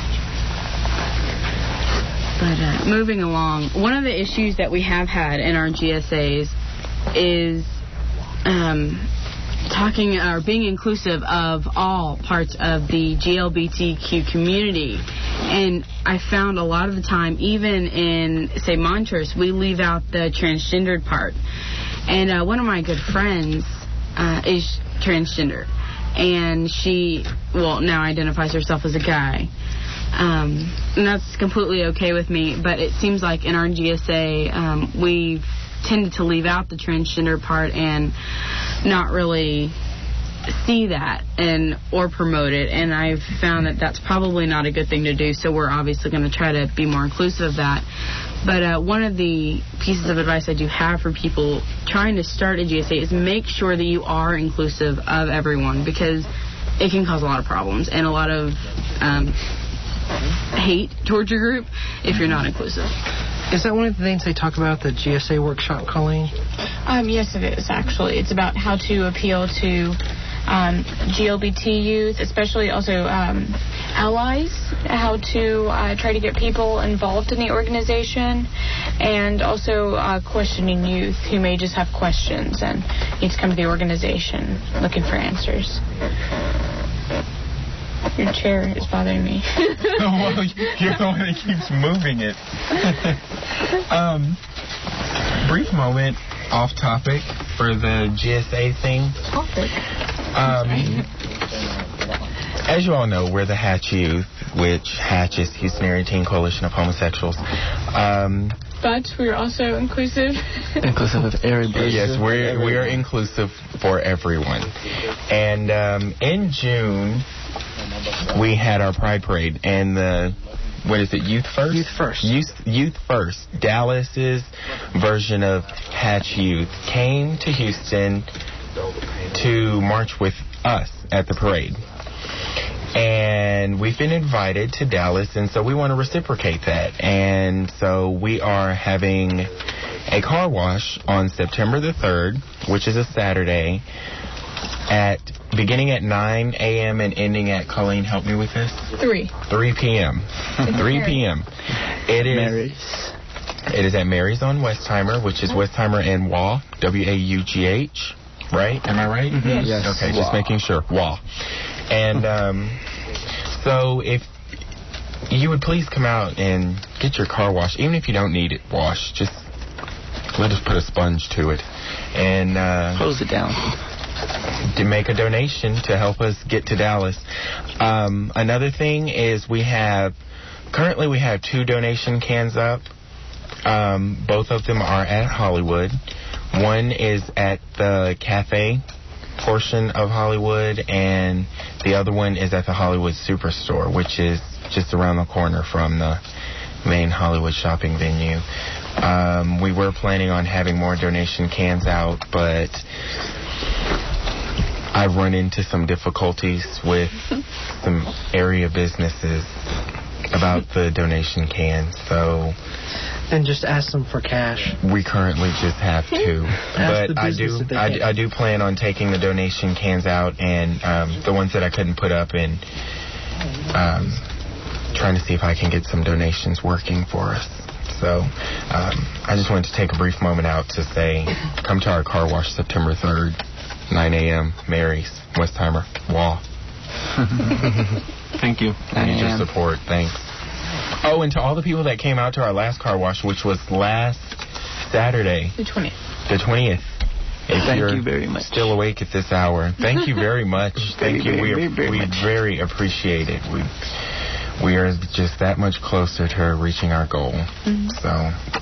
But uh, moving along, one of the issues that we have had in our G S As is um, talking or being inclusive of all parts of the G L B T Q community. And I found a lot of the time, even in, say, Montrose, we leave out the transgendered part. And uh, one of my good friends uh, is transgender. And she, well, now identifies herself as a guy. Um, and that's completely okay with me. But it seems like in our G S A, um, we've tended to leave out the transgender part and not really see that and or promote it, and I've found that that's probably not a good thing to do, so we're obviously going to try to be more inclusive of that. But uh, one of the pieces of advice I do have for people trying to start a G S A is make sure that you are inclusive of everyone, because it can cause a lot of problems and a lot of um, hate towards your group if you're not inclusive. Is that one of the things they talk about, the G S A workshop, Colleen? Um, yes, it is, actually. It's about how to appeal to um, G L B T youth, especially also um, allies, how to uh, try to get people involved in the organization, and also uh, questioning youth who may just have questions and need to come to the organization looking for answers. Your chair is bothering me. Well, you're the one that keeps moving it. um, brief moment off topic for the G S A thing. Topic. Um, as you all know, we're the Hatch Youth, which Hatch is Houston Area Teen Coalition of Homosexuals. Um, but we're also inclusive. Inclusive of everybody. Yes, we're we are inclusive for everyone. And um, in June, we had our Pride Parade, and the, what is it, Youth First? Youth First. Youth, Youth First. Dallas's version of Hatch Youth came to Houston to march with us at the parade. And we've been invited to Dallas, and so we want to reciprocate that. And so we are having a car wash on September the third, which is a Saturday, at beginning at nine a.m. and ending at, Colleen, help me with this. Three. three p.m. three p.m. It is. Mary's. It is at Mary's on Westheimer, which is Westheimer and Waugh, W A U G H, right? Am I right? Mm-hmm. Yes. Okay, Waugh. just making sure. Waugh. And um, so if you would please come out and get your car washed, even if you don't need it washed, just let us put a sponge to it. And uh, close it down. To make a donation to help us get to Dallas. Um, another thing is we have, currently we have two donation cans up. Um, both of them are at Hollywood. One is at the cafe portion of Hollywood, and the other one is at the Hollywood Superstore, which is just around the corner from the main Hollywood shopping venue. Um, we were planning on having more donation cans out, but I've run into some difficulties with some area businesses about the donation cans, so... Then just ask them for cash. We currently just have to. But I do if they I, can. I do plan on taking the donation cans out, and um, the ones that I couldn't put up, and um, trying to see if I can get some donations working for us. So um, I just wanted to take a brief moment out to say, come to our car wash September third, nine a.m., Mary's, Westheimer, Waugh. Thank you. I need your support. Thanks. Oh, and to all the people that came out to our last car wash, which was last Saturday. The twentieth. The twentieth. If Thank you're you very much. still awake at this hour, thank you very much. Thank you. Very, We, very, very we much. very appreciate it. We we are just that much closer to reaching our goal. Mm-hmm. So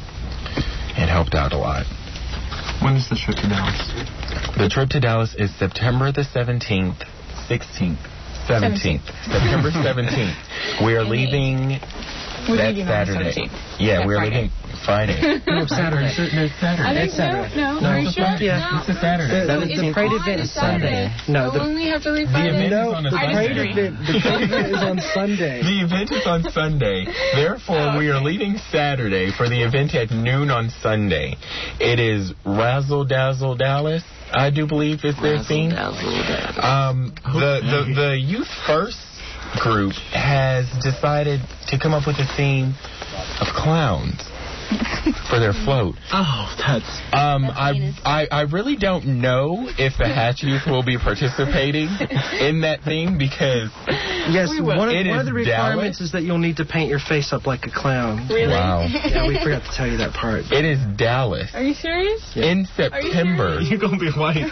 it helped out a lot. When is the trip to Dallas? The trip to Dallas is September the seventeenth, sixteenth, seventeenth. September seventeenth. We are leaving We're that leaving on the Saturday. seventeenth. Yeah, That we're Friday. leaving Friday. No, it's Saturday. No, it's Saturday. I think It's Saturday. no, no. No, Are you it's sure? a- yeah. No. It's a Saturday. The, the, the parade event is Sunday. No, We'll the, only have to leave The Friday. event no, is on a the Sunday. parade event. The parade event is on Sunday. The event is on Sunday. Therefore, we are leaving Saturday for the event at noon on Sunday. It is Razzle Dazzle Dallas, I do believe is their theme. Um, the, the, the Youth First group has decided to come up with a theme of clowns for their float. Oh, that's... Um, I, I I really don't know if the Hatch Youth will be participating in that theme because Yes, we will. one of, It one is of the requirements is that you'll need to paint your face up like a clown. Really? Wow. Yeah, we forgot to tell you that part. It is Dallas Are you serious? in September. You're going to be white.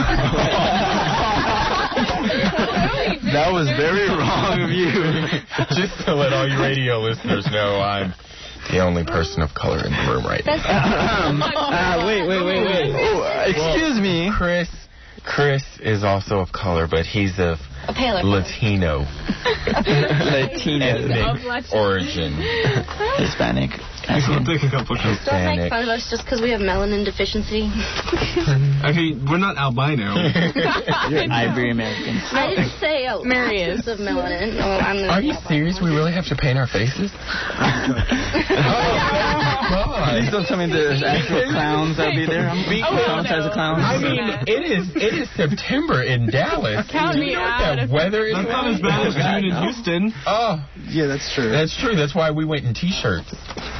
That was very wrong of you. Just to let all you radio listeners know, I'm the only person of color in the room right now. Um, uh, wait, wait, wait, wait. Oh, uh, excuse Well, me. Chris. Chris is also of color, but he's of A paler Latino Latino. ethnic origin. Hispanic. I'll take a couple of Don't make Hispanic. fun of us just because we have melanin deficiency. Okay, we're not albino. You're Ivory Americans. I didn't say a Mary is. of melanin. Oh, I'm the Are you serious? We really have to paint our faces? Please don't tell me there's actual clowns that'll be there. I'm clowns as a clown. I mean, it is it is September in Dallas. Count Do me you know out. what that weather is? That's not as bad as June in Houston. Oh, Yeah, that's true. that's true. That's why we went in T-shirts.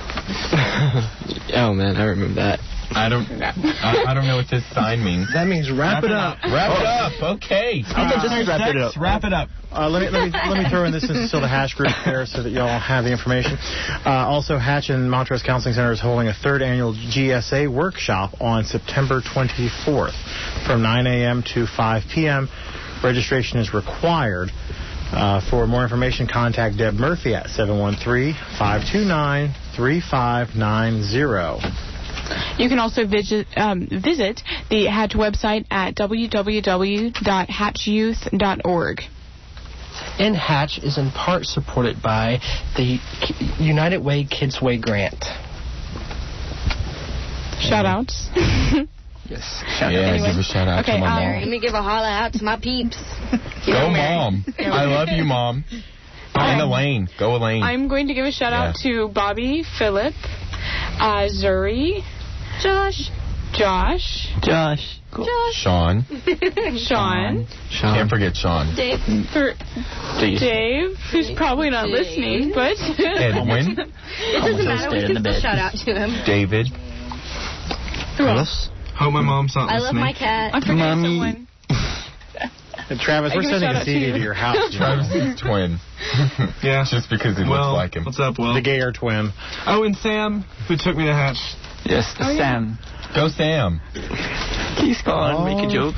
Oh, man, I remember that. I don't I, I don't know what this sign means. That means wrap, it up. Wrap it up. Okay. I thought just wrap it up. Wrap it up. Uh, let me let me let me throw in this since it's still the Hatch group there, so that y'all have the information. Uh, also, Hatch and Montrose Counseling Center is holding a third annual G S A workshop on September twenty-fourth from nine a.m. to five p.m. Registration is required. Uh, for more information, contact Deb Murphy at seven one three, five two nine, three five nine zero. You can also visit, um, visit the Hatch website at w w w dot hatch youth dot org. And Hatch is in part supported by the K- United Way Kids Way grant. Shout outs. Yes. Yeah, Anyway. give a shout out Okay, to my um, Let mom. me give a holla out to my peeps. Go, Mom. I love you, Mom. And Elaine. Go, Elaine. I'm going to give a shout out Yeah. to Bobby, Philip, uh, Zuri, Josh, Josh, Josh. cool. Sean. Sean. Sean. Can't forget Sean. Dave. For Dave. Dave, who's probably not Dave. listening, but... Edwin. It doesn't matter. We can still shout out to him. David. Who else? Hope my mom's not I listening. love my cat. I'm forgetting Mommy. someone. And Travis, I we're give a sending shout a out C to D you. to your house. Travis' twin. Yeah. Just because he Will, looks like him. What's up, Will? The gayer twin. Oh, and Sam, who took me to Hatch. Yes, Oh, yeah. Sam. Go Sam. He's gone. Oh. Make a joke.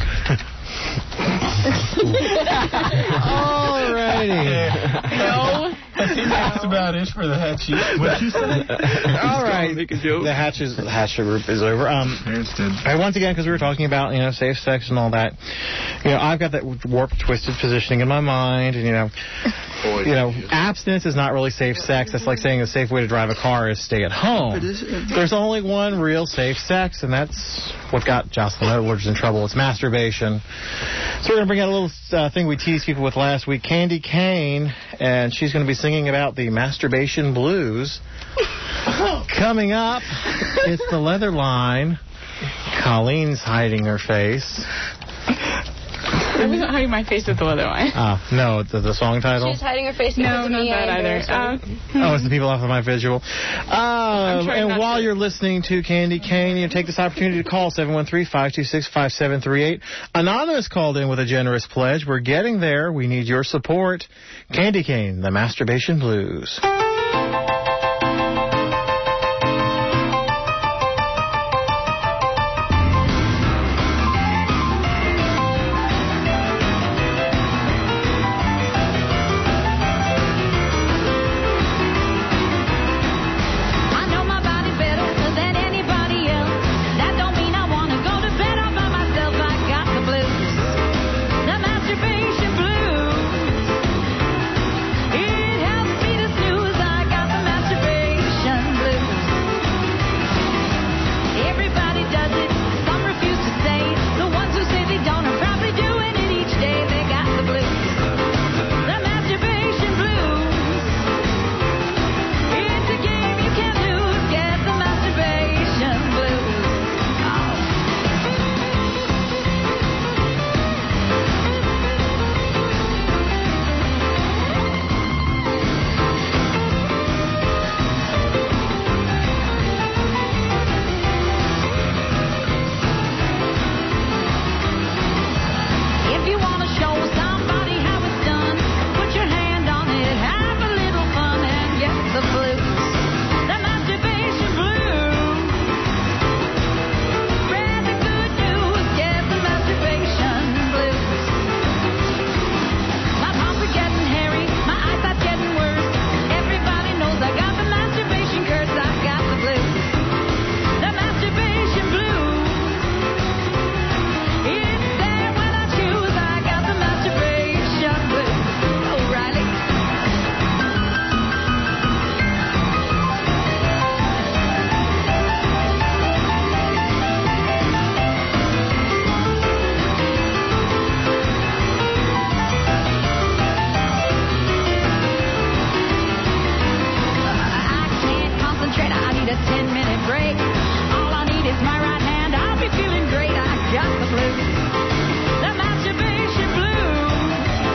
Alrighty. No. That's about it for the hatch. What'd you say? All right. Make a joke. The hatch is the hatch group is over. Um, Parents did. and once again, because we were talking about you know safe sex and all that, you know I've got that warped, twisted positioning in my mind, and you know, you know, abstinence is not really safe sex. That's like saying a safe way to drive a car is stay at home. There's only one real safe sex, and that's what got Jocelyn Edwards in trouble. It's masturbation. So we're going to bring out a little uh, thing we teased people with last week. Candy Kane, and she's going to be singing about the masturbation blues. Coming up, it's the leather line. Colleen's hiding her face. I wasn't hiding my face with the leather line. Ah, no, the, the song title? She's hiding her face No, because of not me. that I either. embarrassed her. Uh, Oh, it's the people off of my visual. Um, trying and not while to- you're listening to Candy Kane, you take this opportunity to call seven one three, five two six, five seven three eight. Anonymous called in with a generous pledge. We're getting there. We need your support. Candy Kane, the Masturbation Blues. I know my body better than anybody else. That don't mean I wanna go to bed all by myself. I got the blues, the masturbation blues. It helps me to snooze. I got the masturbation blues. Everybody does it. Some refuse to say it. The ones who say they don't are probably doing it each day. They got the blues, the masturbation blues. It's a game you can't lose. Get the masturbation blues. If you want to show somebody how it's done, put your hand on it, have a little fun, and get the blues. The masturbation blues. Spread the good news, get the masturbation blues. My palms are getting hairy, my eyesight's getting worse. Everybody knows I got the masturbation curse, I got the blues. The masturbation blues. It's there when I choose. I got the masturbation blues. O'Reilly. I can't concentrate. I need a ten-minute break. All I need is my right hand. I'll be feeling great. I got the blues. The masturbation blues.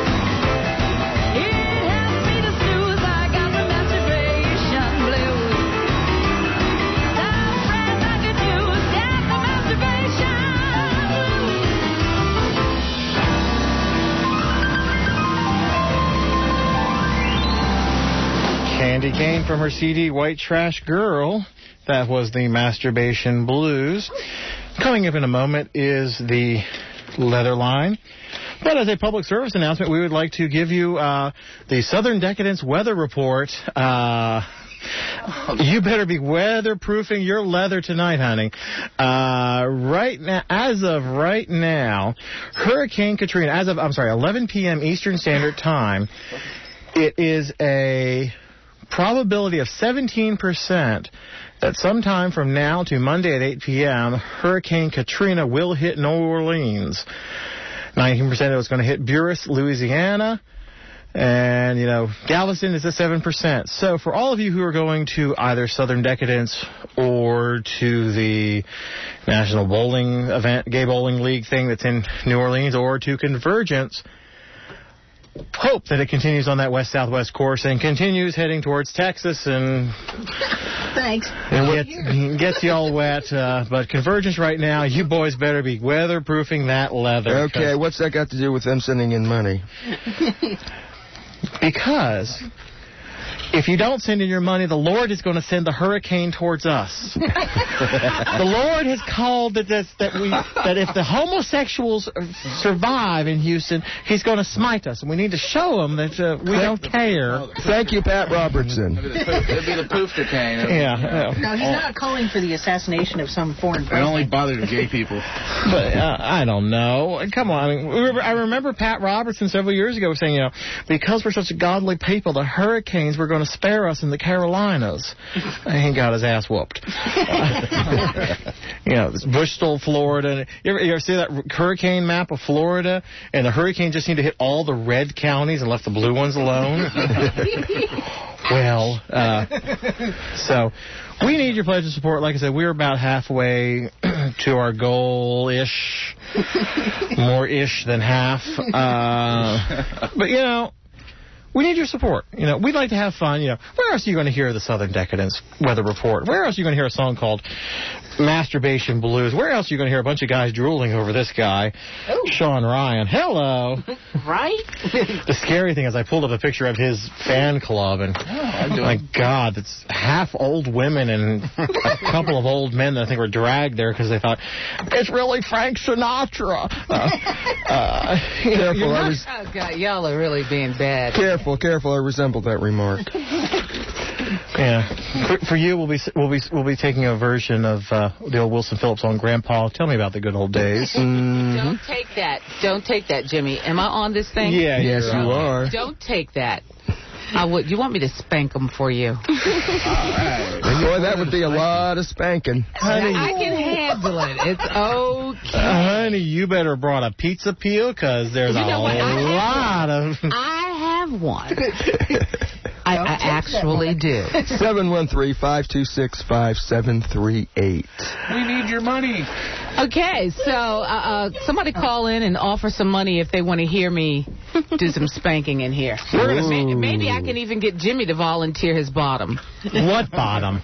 It helps me to snooze. I got the masturbation blues. The friends I could use. Got the masturbation Candy Kane from her C D White Trash Girl. That was the Masturbation Blues. Coming up in a moment is the leather line. But as a public service announcement, we would like to give you uh, the Southern Decadence weather report. Uh, you better be weatherproofing your leather tonight, honey. Uh, right now, as of right now, Hurricane Katrina, as of, I'm sorry, eleven p.m. Eastern Standard Time, it is a probability of seventeen percent that sometime from now to Monday at eight p.m., Hurricane Katrina will hit New Orleans. nineteen percent of it's going to hit Buras, Louisiana. And, you know, Galveston is at seven percent. So for all of you who are going to either Southern Decadence or to the National Bowling Event, Gay Bowling League thing that's in New Orleans, or to Convergence, hope that it continues on that west-southwest course and continues heading towards Texas and Thanks. and get, gets you all wet. Uh, but Convergence right now, you boys better be weatherproofing that leather. Okay, what's that got to do with them sending in money? Because if you don't send in your money, the Lord is going to send the hurricane towards us. The Lord has called that this, that we that if the homosexuals survive in Houston, He's going to smite us, and we need to show them that uh, we don't care. Thank you, Pat Robertson. It'll be the poofter cane. Yeah. No, he's not calling for the assassination of some foreign It president. only bothered the gay people. But uh, I don't know. Come on. I, mean, we were, I remember Pat Robertson several years ago saying, you know, because we're such a godly people, the hurricanes were going to spare us in the Carolinas. And he got his ass whooped. Uh, you know, this Bush stole Florida. You ever, you ever see that hurricane map of Florida? And the hurricane just seemed to hit all the red counties and left the blue ones alone. Well, uh, so we need your pledge of support. Like I said, we're about halfway to our goal-ish. More-ish than half. Uh, but, you know, we need your support. You know, we'd like to have fun. You know, where else are you going to hear the Southern Decadence weather report? Where else are you going to hear a song called Masturbation Blues? Where else are you going to hear a bunch of guys drooling over this guy, Ooh. Sean Ryan? Hello. Right? The scary thing is I pulled up a picture of his fan club, and oh, my God, it's half old women and a couple of old men that I think were dragged there because they thought, it's really Frank Sinatra. Uh, uh, you know, Careful, I was... Oh, God, y'all are really being bad. Careful, careful, I resemble that remark. Yeah. For, for you, we'll be we'll be we'll be taking a version of uh, the old Wilson Phillips song, Grandpa, Tell Me About the Good Old Days. Mm-hmm. Don't take that. Don't take that, Jimmy. Am I on this thing? Yeah, yes, you are. Don't take that. I would. You want me to spank them for you? All right. Boy, that would be a lot of spanking. Honey, I can handle it. It's okay. Uh, honey, you better brought a pizza peel because there's you know a what? lot of. I have one. I, I actually do. seven one three, five two six, five seven three eight. We need your money. Okay, so uh, uh, somebody call in and offer some money if they want to hear me do some spanking in here. Maybe, maybe I can even get Jimmy to volunteer his bottom. What bottom?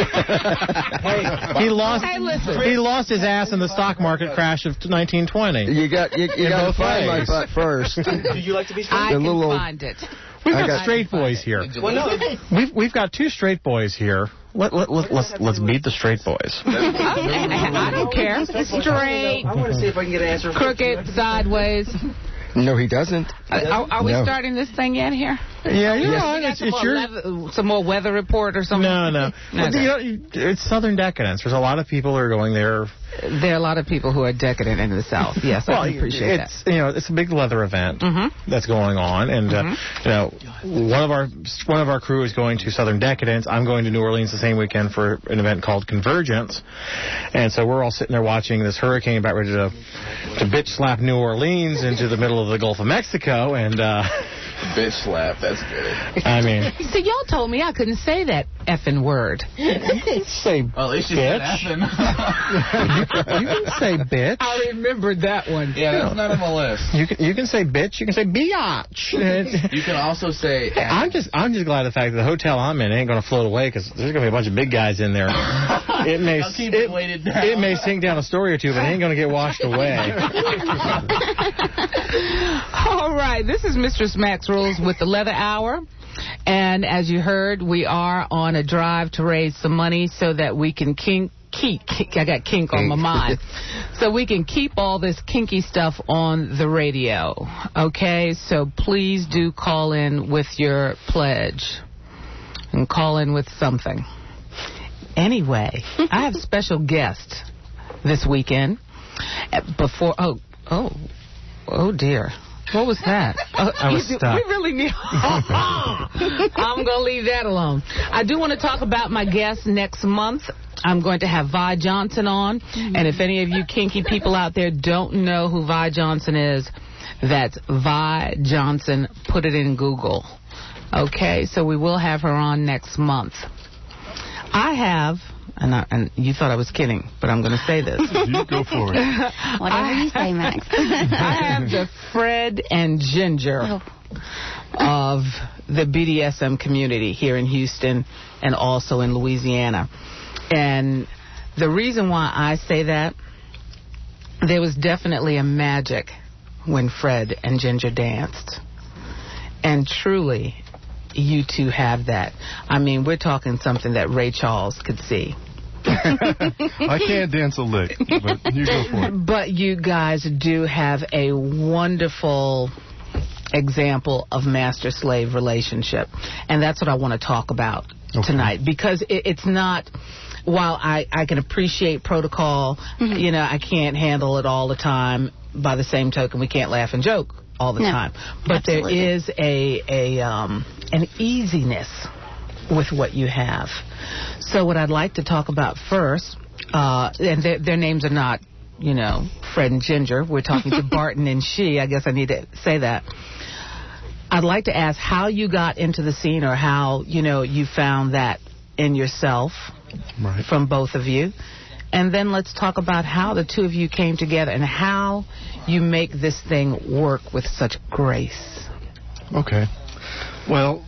hey, he lost. Hey, listen. He lost his ass in the stock market crash of nineteen twenty. You got you, you got to find my butt first. Do you like to be straight? I the can little, find it. We've got, got straight boys here. Well, no. We've we've got two straight boys here. Let, let, let, let's let's beat the straight boys. I don't care. Straight. I want to see if I can get an answer. Crooked, sideways. No, he doesn't. Uh, are are we no. starting this thing yet here? Yeah, you're yes. right. It's, some, it's more your... leather, some more weather report or something? No, no. Well, okay. you know, it's Southern Decadence. There's a lot of people who are going there. There are a lot of people who are decadent in the South. Yes, well, I appreciate it's, that. You know, it's a big leather event mm-hmm. that's going on, and mm-hmm. uh, you know, one of our one of our crew is going to Southern Decadence. I'm going to New Orleans the same weekend for an event called Convergence, and so we're all sitting there watching this hurricane about ready to to bitch slap New Orleans into the middle of the Gulf of Mexico, and. Uh, Bitch slap, that's good. I mean... See, y'all told me I couldn't say that effing word. Say well, at least you bitch. said effing. you, can, you can say bitch. I remembered that one. Yeah, that's not on the list. You can you can say bitch. You can say biatch. You can also say... I'm just I'm just glad of the fact that the hotel I'm in ain't going to float away because there's going to be a bunch of big guys in there. It may I'll keep it, it weighted down. It may sink down a story or two, but it ain't going to get washed away. All right, this is Mistress Max Rules with the Leather Hour. And as you heard, we are on a drive to raise some money so that we can kink, keep, I got kink on my mind, so we can keep all this kinky stuff on the radio. Okay, so please do call in with your pledge and call in with something. Anyway, I have special guests this weekend. Before, oh, oh, oh dear. What was that? Uh, I was you, stuck. We really need... I'm going to leave that alone. I do want to talk about my guests next month. I'm going to have Vi Johnson on. Mm-hmm. And if any of you kinky people out there don't know who Vi Johnson is, That's Vi Johnson. Put it in Google. Okay, so we will have her on next month. I have, and, I, and you thought I was kidding, but I'm going to say this. You go for it. Whatever you say, Max. I have the Fred and Ginger Oh. of the B D S M community here in Houston and also in Louisiana. And the reason why I say that, there was definitely a magic when Fred and Ginger danced. And truly, you two have that. I mean, we're talking something that Ray Charles could see. I can't dance a lick, but you go for it. But you guys do have a wonderful example of master-slave relationship. And that's what I want to talk about okay. tonight. Because it, it's not... While I, I can appreciate protocol, mm-hmm. you know, I can't handle it all the time. By the same token, we can't laugh and joke all the no, time. But absolutely. there is a a um, an easiness with what you have. So what I'd like to talk about first, uh, and their, their names are not, you know, Fred and Ginger. We're talking to Barton and She. I guess I need to say that. I'd like to ask how you got into the scene, or how, you know, you found that in yourself. Right. From both of you. And then let's talk about how the two of you came together and how you make this thing work with such grace. Okay. Well,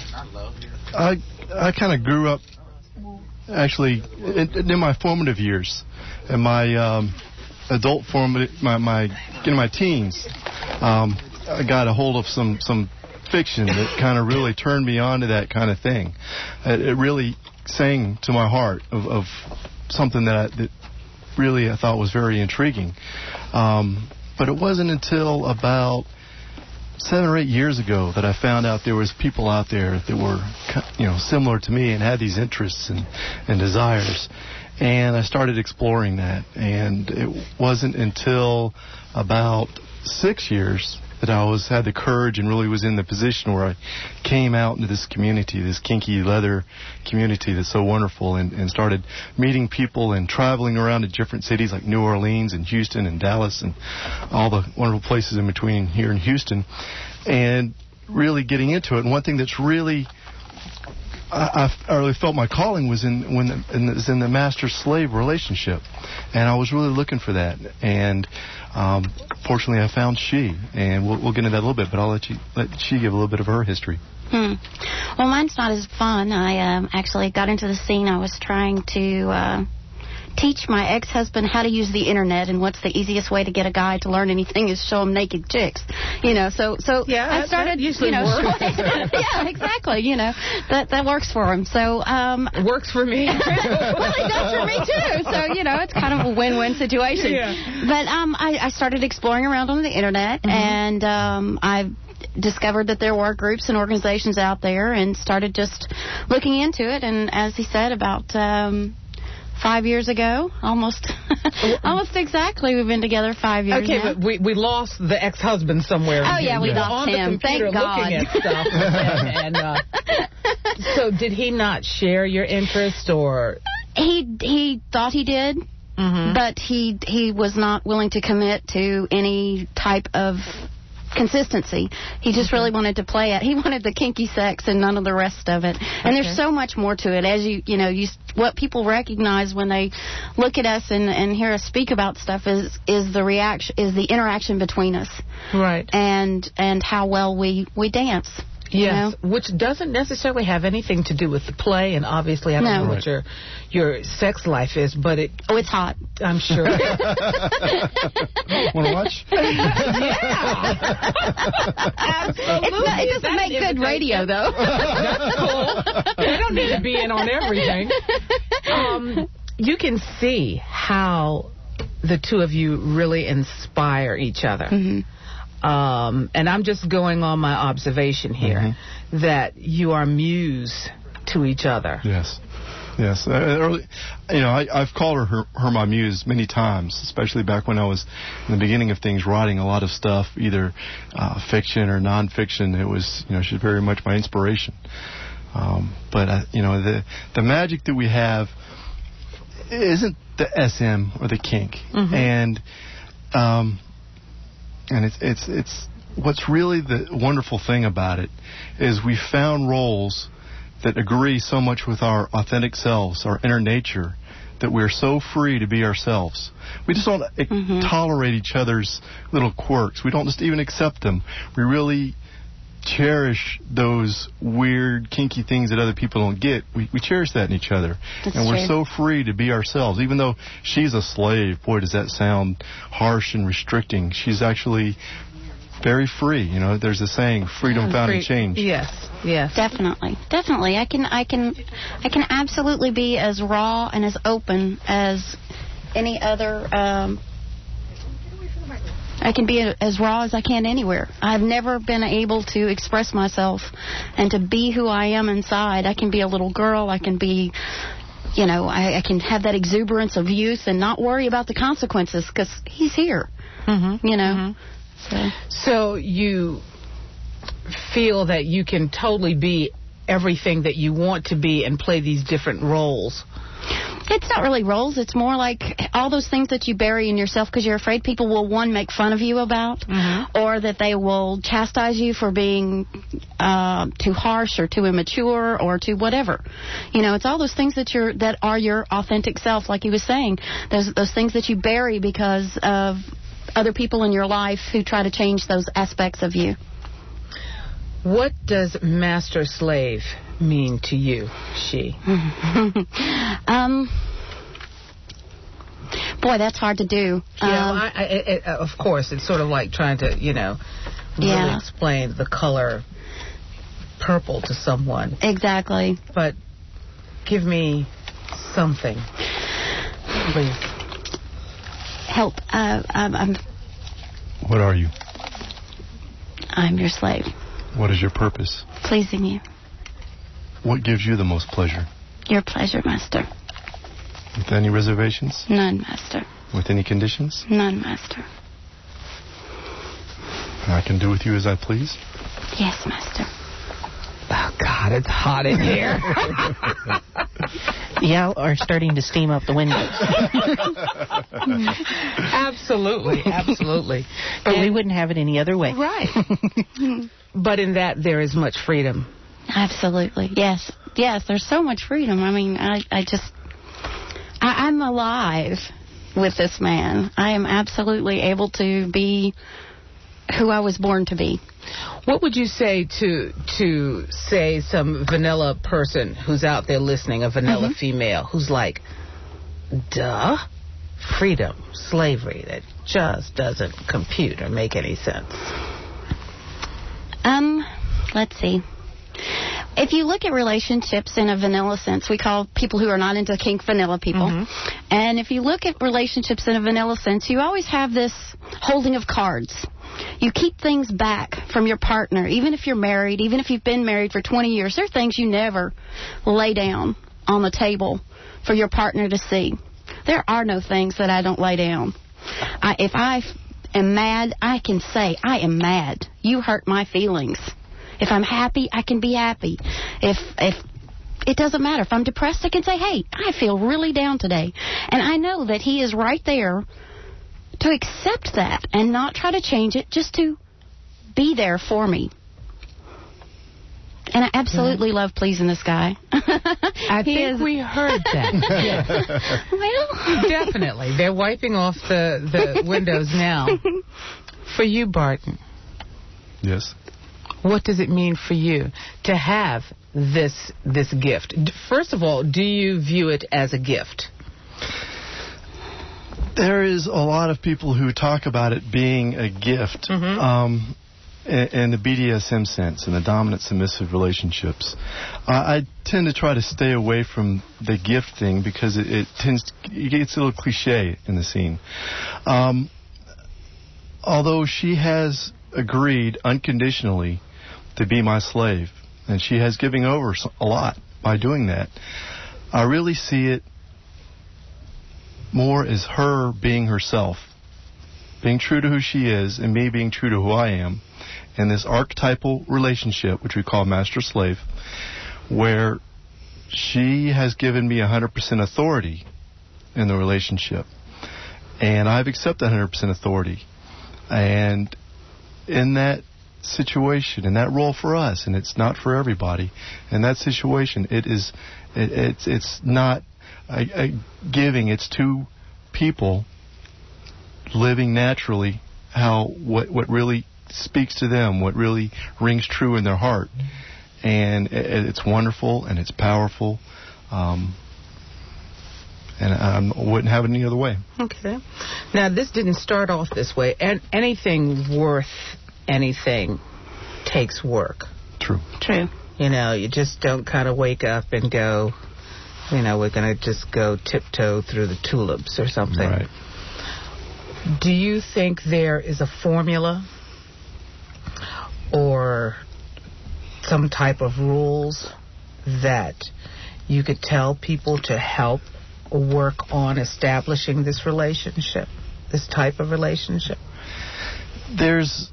I I kind of grew up actually in, in my formative years, in my um, adult formative, my my in my teens. Um, I got a hold of some some fiction that kind of really turned me on to that kind of thing. It, it really sang to my heart of, of something that, I, that really I thought was very intriguing. Um, but it wasn't until about seven or eight years ago that I found out there was people out there that were, you know, similar to me and had these interests and, and desires. And I started exploring that. And it wasn't until about six years that I was had the courage and really was in the position where I came out into this community, this kinky leather community that's so wonderful, and, and started meeting people and traveling around to different cities like New Orleans and Houston and Dallas and all the wonderful places in between here in Houston, and really getting into it. And one thing that's really I, I really felt my calling was in when the, in, the, in the master-slave relationship, and I was really looking for that. And um, fortunately, I found She, and we'll, we'll get into that a little bit. But I'll let you let She give a little bit of her history. Hmm. Well, mine's not as fun. I um, actually got into the scene. I was trying to uh, teach my ex-husband how to use the internet, and what's the easiest way to get a guy to learn anything is show him naked chicks. You know, so so yeah, I started, that usually you know, works. yeah, exactly. You know, that that works for him. So um, it works for me. Well, it does for me too. So you know, it's kind of a win-win situation. Yeah. But um, I, I started exploring around on the internet, mm-hmm. and um, I discovered that there were groups and organizations out there, and started just looking into it. And as he said, about um, five years ago, almost almost exactly, we've been together five years okay, now. but we we lost the ex-husband somewhere. Oh yeah, we yeah. lost on him. The computer Thank God. looking at stuff. and, and uh, so, did he not share your interest, or he he thought he did? Mm-hmm. But he he was not willing to commit to any type of consistency. He just really wanted to play it. He wanted the kinky sex and none of the rest of it. And Okay. there's so much more to it. As you you know, you what people recognize when they look at us and, and hear us speak about stuff is is the reaction is the interaction between us. Right. And and how well we we dance. You Yes, know? which doesn't necessarily have anything to do with the play, and obviously I don't No. know what your your sex life is, but it. Oh, it's hot. I'm sure. Want to watch? Yeah. Absolutely. It's not, it doesn't That's make good invitation. radio, though. That's cool. You don't need to be in on everything. Um, you can see how the two of you really inspire each other. Mm-hmm. Um, and I'm just going on my observation here, mm-hmm. that you are muse to each other. Yes. Yes. Uh, early, you know, I, I've called her, her her my muse many times, especially back when I was in the beginning of things, writing a lot of stuff, either uh, fiction or nonfiction. It was, you know, she's very much my inspiration. Um, but, uh, you know, the the magic that we have isn't the S M or the kink. Mm-hmm. And... Um, And it's it's it's what's really the wonderful thing about it is we found roles that agree so much with our authentic selves, our inner nature, that we're so free to be ourselves. We just don't mm-hmm. tolerate each other's little quirks. We don't just even accept them. We really cherish those weird, kinky things that other people don't get. We, we cherish that in each other. That's and we're true. so free to be ourselves. Even though she's a slave, boy, does that sound harsh and restricting. She's actually very free. You know, there's a saying, freedom found Free. in change. Yes, yes. Definitely, definitely. I can, I can, I can absolutely be as raw and as open as any other. Um, I can be as raw as I can anywhere. I've never been able to express myself and to be who I am inside. I can be a little girl. I can be, you know, I, I can have that exuberance of youth and not worry about the consequences because he's here. Mm-hmm. You know. Mm-hmm. So. so you feel that you can totally be everything that you want to be and play these different roles. It's not really roles. It's more like all those things that you bury in yourself because you're afraid people will, one, make fun of you about, mm-hmm. or that they will chastise you for being uh, too harsh or too immature or too whatever. You know, it's all those things that you're that are your authentic self, like he was saying. Those those things that you bury because of other people in your life who try to change those aspects of you. What does master slave mean to you, she? um, boy, that's hard to do. Yeah, um, I, I, it, of course, it's sort of like trying to, you know, really yeah. explain the color purple to someone. Exactly. But give me something, please. Help. Uh, I'm, I'm. What are you? I'm your slave. What is your purpose? Pleasing you. What gives you the most pleasure? Your pleasure, master. With any reservations? None, master. With any conditions? None, master. I can do with you as I please? Yes, master. Oh, God, it's hot in here. Y'all are starting to steam up the windows. Absolutely, absolutely. But and we wouldn't have it any other way. Right. But in that, there is much freedom. Absolutely. Yes. Yes, there's so much freedom. I mean, I, I just... I, I'm alive with this man. I am absolutely able to be who I was born to be. What would you say to, to say, some vanilla person who's out there listening, a vanilla mm-hmm. female, who's like, duh, freedom, slavery, that just doesn't compute or make any sense? Um, let's see. If you look at relationships in a vanilla sense, we call people who are not into kink vanilla people. Mm-hmm. And if you look at relationships in a vanilla sense, you always have this holding of cards. You keep things back from your partner, even if you're married, even if you've been married for twenty years. There are things you never lay down on the table for your partner to see. There are no things that I don't lay down. I, if I am mad, I can say, I am mad. You hurt my feelings. If I'm happy, I can be happy. If if it doesn't matter. If I'm depressed, I can say, hey, I feel really down today. And I know that he is right there to accept that and not try to change it, just to be there for me. And I absolutely yeah. love pleasing this guy. I think is... we heard that. Yeah. Well, definitely. They're wiping off the, the windows now. For you, Barton. Yes. What does it mean for you to have this this gift? First of all, do you view it as a gift? There is a lot of people who talk about it being a gift, mm-hmm. um, in, in the B D S M sense, in the dominant submissive relationships. Uh, I tend to try to stay away from the gift thing because it, it tends to, it gets a little cliche in the scene. Um, although she has agreed unconditionally to be my slave, and she has given over a lot by doing that, I really see it more as her being herself, being true to who she is, and me being true to who I am, in this archetypal relationship, which we call master-slave, where she has given me one hundred percent authority in the relationship, and I've accepted one hundred percent authority. And in that situation, in that role for us, and it's not for everybody. In that situation, it is, it, it's it's not a, a giving. It's two people living naturally how what what really speaks to them, what really rings true in their heart, and it, it's wonderful and it's powerful. Um, And I wouldn't have it any other way. Okay. Now, this didn't start off this way. And anything worth anything takes work. True. True. You know, you just don't kind of wake up and go, you know, we're going to just go tiptoe through the tulips or something. Right. Do you think there is a formula or some type of rules that you could tell people to help work on establishing this relationship, this type of relationship? There's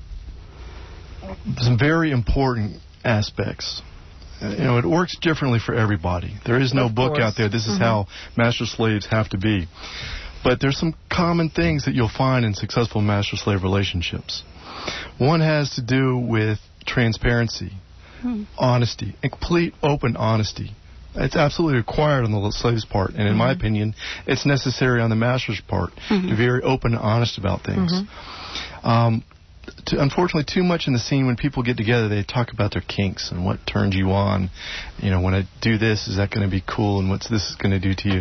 some very important aspects. Uh, you know, it works differently for everybody. There is no Of book course. out there, this is Mhm. how master-slaves have to be. But there's some common things that you'll find in successful master-slave relationships. One has to do with transparency, Hmm. honesty, and complete open honesty. It's absolutely required on the slave's part, and in my opinion, it's necessary on the master's part Mhm. to be very open and honest about things. Mhm. Um, to, unfortunately, too much in the scene when people get together, they talk about their kinks and what turns you on. You know, when I do this, is that going to be cool, and what's this going to do to you?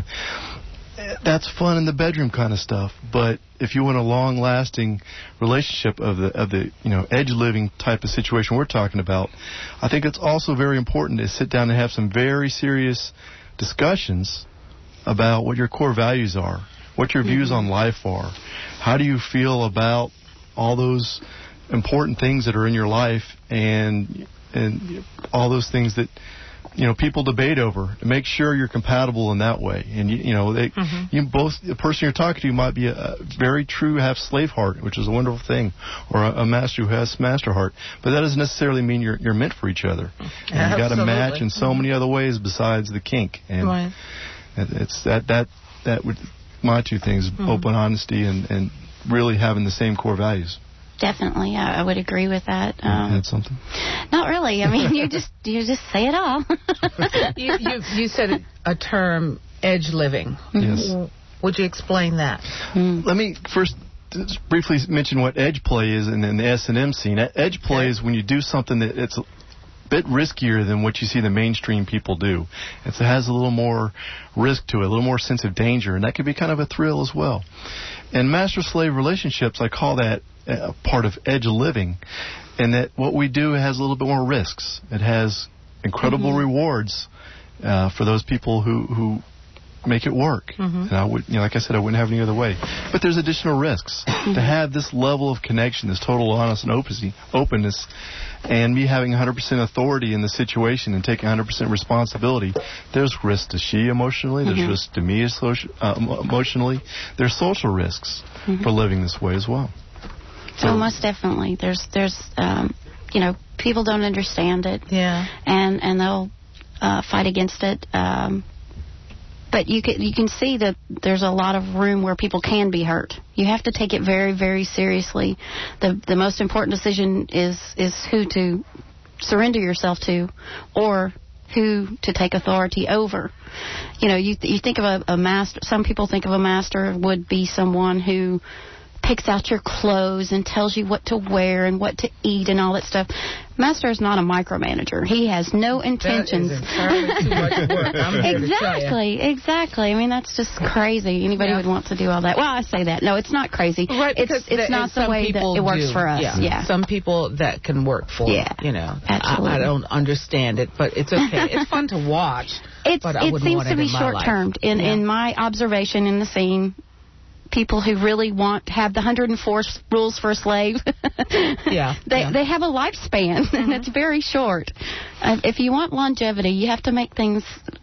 That's fun in the bedroom kind of stuff, but if you want a long-lasting relationship of the of the you know edge living type of situation we're talking about, I think it's also very important to sit down and have some very serious discussions about what your core values are, what your views on life are, how do you feel about all those important things that are in your life, and and all those things that you know people debate over, to make sure you're compatible in that way. And you, you know they Mhm. you both, the person you're talking to might be a, a very true have slave heart, which is a wonderful thing, or a, a master who has master heart, but that doesn't necessarily mean you're you're meant for each other. And you got to Absolutely. match in so many other ways besides the kink. And Right. it- it's that that that would my two things: Mhm. open honesty and and really having the same core values. Definitely, I, I would agree with that. Um, Add something? not really. I mean, you just you just say it all. you, you, you said a term, edge living. Yes. W- Would you explain that? Let me first just briefly mention what edge play is in, in the S and M scene. E- Edge play is when you do something that it's a bit riskier than what you see the mainstream people do. It's, it has a little more risk to it, a little more sense of danger, and that can be kind of a thrill as well. In master-slave relationships, I call that a part of edge living, and that what we do has a little bit more risks. It has incredible Mhm. rewards uh, for those people who, who make it work. Mhm. And I would, you know, like I said, I wouldn't have any other way. But there's additional risks to have this level of connection, this total honest and openness, openness, and me having one hundred percent authority in the situation and taking one hundred percent responsibility. There's risk to she emotionally. There's Mhm. risk to me as social, uh, emo- emotionally. There's social risks Mhm. for living this way as well. So most definitely, there's there's um, you know people don't understand it. Yeah. And and they'll uh, fight against it. Um, but you can you can see that there's a lot of room where people can be hurt. You have to take it very very seriously. The the most important decision is is who to surrender yourself to, or who to take authority over. You know, you you think of a, a master. Some people think of a master would be someone who picks out your clothes and tells you what to wear and what to eat and all that stuff. Master is not a micromanager. He has no intentions. That is entirely too much work. I'm here to tell Exactly, exactly. I mean, that's just crazy. Anybody Yeah. would want to do all that. Well, I say that. No, it's not crazy. Right, it's because it's that- not and the some way that people it works do. for us. Yeah. Yeah. Some people that can work for. Yeah. You know. Absolutely. I, I don't understand it, but it's okay. It's fun to watch. It's, but I it wouldn't seems want to it be in my short life. termed. In Yeah. in my observation in the scene, people who really want have the one hundred four rules for a slave. Yeah. They yeah. they have a lifespan, and it's very short. Uh, if you want longevity, you have to make things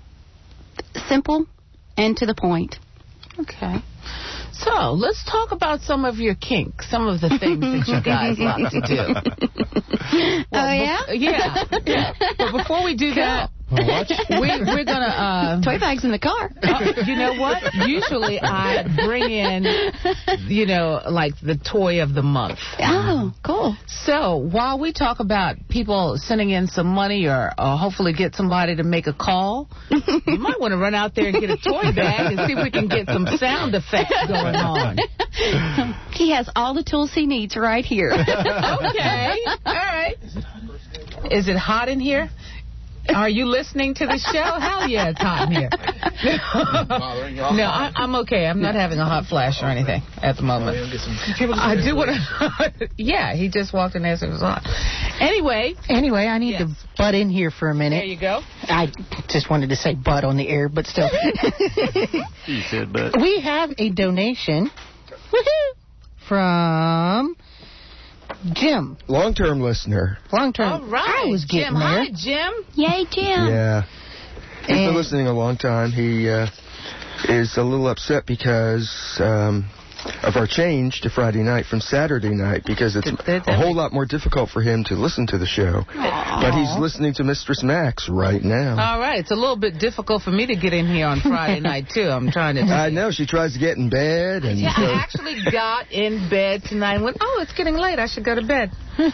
simple and to the point. Okay. So let's talk about some of your kinks, some of the things that you guys like to do. Oh, yeah? yeah, yeah. But before we do that, we, we're going to... Uh, Toy bags in the car. Uh, you know what? Usually I bring in, you know, like the toy of the month. Oh, cool. So while we talk about people sending in some money or, or hopefully get somebody to make a call, you might want to run out there and get a toy bag and see if we can get some sound effects going on. He has all the tools he needs right here. Okay. All right. Is it hot in here? Are you listening to the show? Hell yeah, it's hot in here. No, I, I'm okay. I'm not having a hot flash or anything at the moment. I do want to... Yeah, he just walked in there and it was hot. Anyway. Anyway, I need yes. to butt in here for a minute. There you go. I just wanted to say butt on the air, but still. You said butt. We have a donation from... Jim. Long-term listener. Long-term. All right. I was getting Jim. there. Hi, Jim. Yay, Jim. Yeah. He's been And- listening a long time. He uh, is a little upset because um, of our change to Friday night from Saturday night because it's a whole lot more difficult for him to listen to the show. Aww. But he's listening to Mistress Max right now. All right. It's a little bit difficult for me to get in here on Friday night, too. I'm trying to... I know. She tries to get in bed. And Yeah, so I actually got in bed tonight and went, oh, it's getting late. I should go to bed. Well,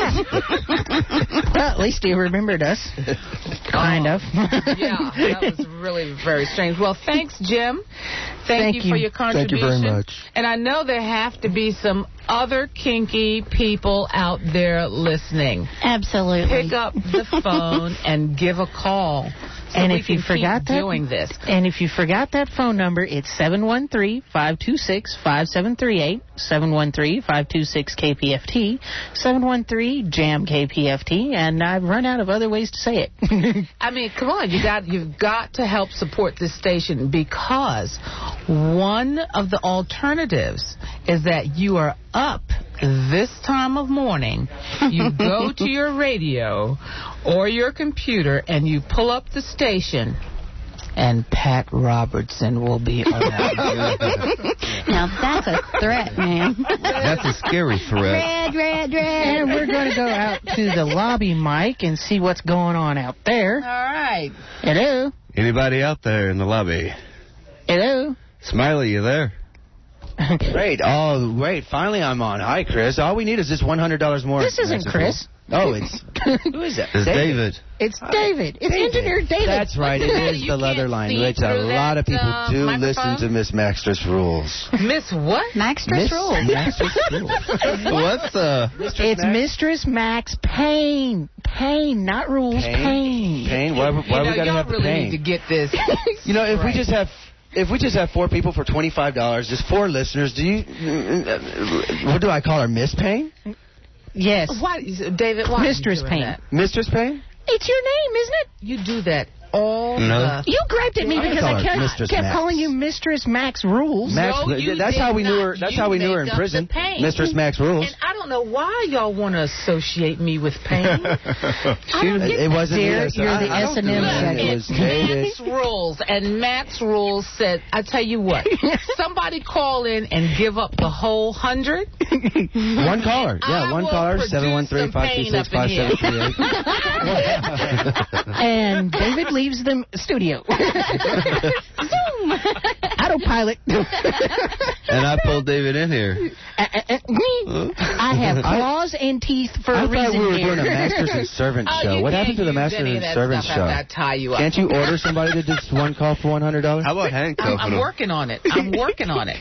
at least he remembered us. Kind Oh. of. Yeah, that was really very strange. Well, thanks, Jim. Thank, Thank you, you. for your Thank you contribution. very much. And I know there have to be some other kinky people out there listening. Absolutely. Pick up the phone and give a call. So and we if you can forgot keep that, doing this. and if you forgot that phone number, it's seven one three, five two six, five seven three eight, seven one three, five two six, K P F T, seven one three, jam K P F T, and I've run out of other ways to say it. I mean, come on, you got you've got to help support this station because one of the alternatives is that you are up this time of morning, you go to your radio or your computer and you pull up the station and Pat Robertson will be on. Now that's a threat, man. That's a scary threat. Red, red, red. And we're going to go out to the lobby, Mike, and see what's going on out there. All right. Hello? Anybody out there in the lobby? Hello? Smiley, you there? Great. Oh, great. Finally I'm on. Hi, Chris. All we need is just one hundred dollars more. This isn't Chris. Oh, it's... Who is that? It's David. It's David. It's David. Engineer David. That's right. It is You the leather can't line, see which a through lot that, of people uh, do microphone? listen to Miss Maxter's rules. Miss what? Maxter's Miss rules. Maxter's rules. What's uh? It's Mistress Max Payne. Payne, not rules. Pain? Pain. Pain? Why, why You know, we gotta y'all have the really pain? need to get this. You know, if right. we just have if we just have four people for twenty-five dollars, just four listeners, do you what do I call her, Miss Payne? Yes. Why, David? Why Mistress are you doing Payne. that? Mistress Payne? It's your name, isn't it? You do that all No. the... You griped at me I because call I her kept, Mistress kept Max. calling you Mistress Max Rules. Max, No, you that's did how we knew not. her. That's You how we knew her made in up prison. the pain. Mistress Max Rules. And I don't know why y'all want to associate me with pain. I don't get it that. wasn't Dear, me. you're I- the I don't S and do M that. section. It was David. Max Rules, and Max Rules said, I tell you what, somebody call in and give up the whole hundred. One caller. Yeah, I one will caller. produce seven one three, some five two pain six, up in five seven here. three eight. And David leaves the studio. Zoom. Autopilot. And I pulled David in here. Uh, uh, uh, me. I have claws and teeth for I a thought reason we were here. doing a Masters and Servants Oh, show. you What can't happened to the use Masters any of and that Servants stuff show? after I tie you up. Can't you order somebody to do just one call for one hundred dollars? How about I'm, handcuffing I'm him? working on it. I'm working on it.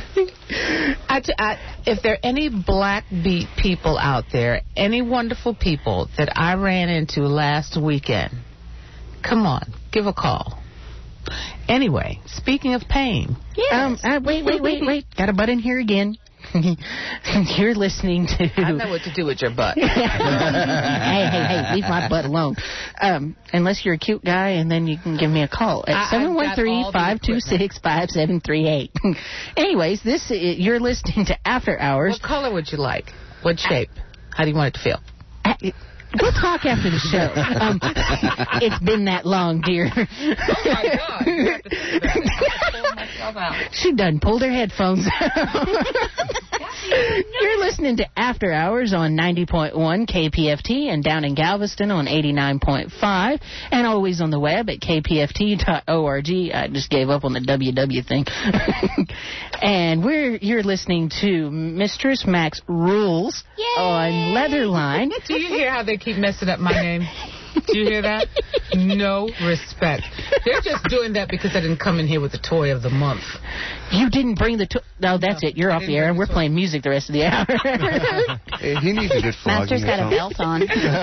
I t- I, if there are any black beat people out there, any wonderful people that I ran into last weekend, come on, give a call. Anyway, speaking of pain. Um, uh, wait, wait, wait, wait. Got a butt in here again. You're listening to... I know what to do with your butt. hey, hey, hey, leave my butt alone. Um, unless you're a cute guy, and then you can give me a call I- at I've seven one got three, all the five two six, five seven three eight. Anyways, this you're listening to After Hours. What color would you like? What shape? How do you want it to feel? Uh, We'll talk after the show. Um, it's been that long, dear. Oh, my God. You have to think about it. I'll pull myself out. She done pulled her headphones out. Got You're listening to After Hours on ninety point one K P F T and down in Galveston on eighty-nine point five and always on the web at k p f t dot org. I just gave up on the W W thing. And we're you're listening to Mistress Max Rules on Leatherline. Do you hear how they keep messing up my name? Do you hear that? No respect. They're just doing that because I didn't come in here with the toy of the month. You didn't bring the toy. No, that's it. You're off the air, and we're playing music the rest of the hour. Hey, he needs a good flogging. Master's got a belt on.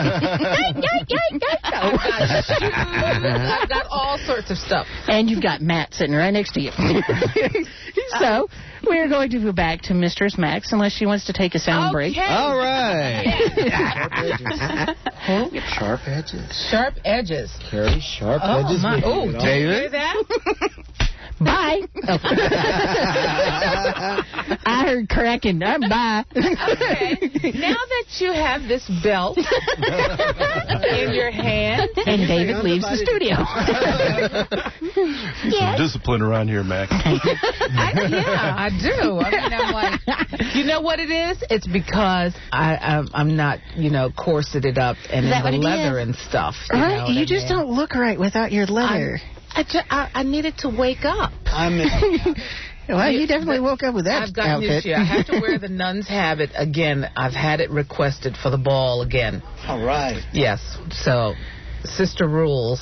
I've got all sorts of stuff. And you've got Matt sitting right next to you. So, we're going to go back to Mistress Max unless she wants to take a sound Okay. break. All right. Sharp edges. Sharp edges. Carry sharp Oh, edges. my. with Oh, you, do know? you hear that? Bye. Oh. I heard cracking. I'm bye. Okay. Now that you have this belt in your hand. And David leaves the studio. Some discipline around here, Mac. I, yeah, I do. I mean, I'm like, you know what it is? It's because I, I'm, I'm not, you know, corseted up and Is in that the what it leather is? and stuff. You, Right? know what You I just mean? don't look right without your leather. I, ju- I, I needed to wake up. I'm Well, you definitely woke up with that I've gotten outfit. used to it. I have to wear the nun's habit again. I've had it requested for the ball again. all right. Yes. So, Sister Rules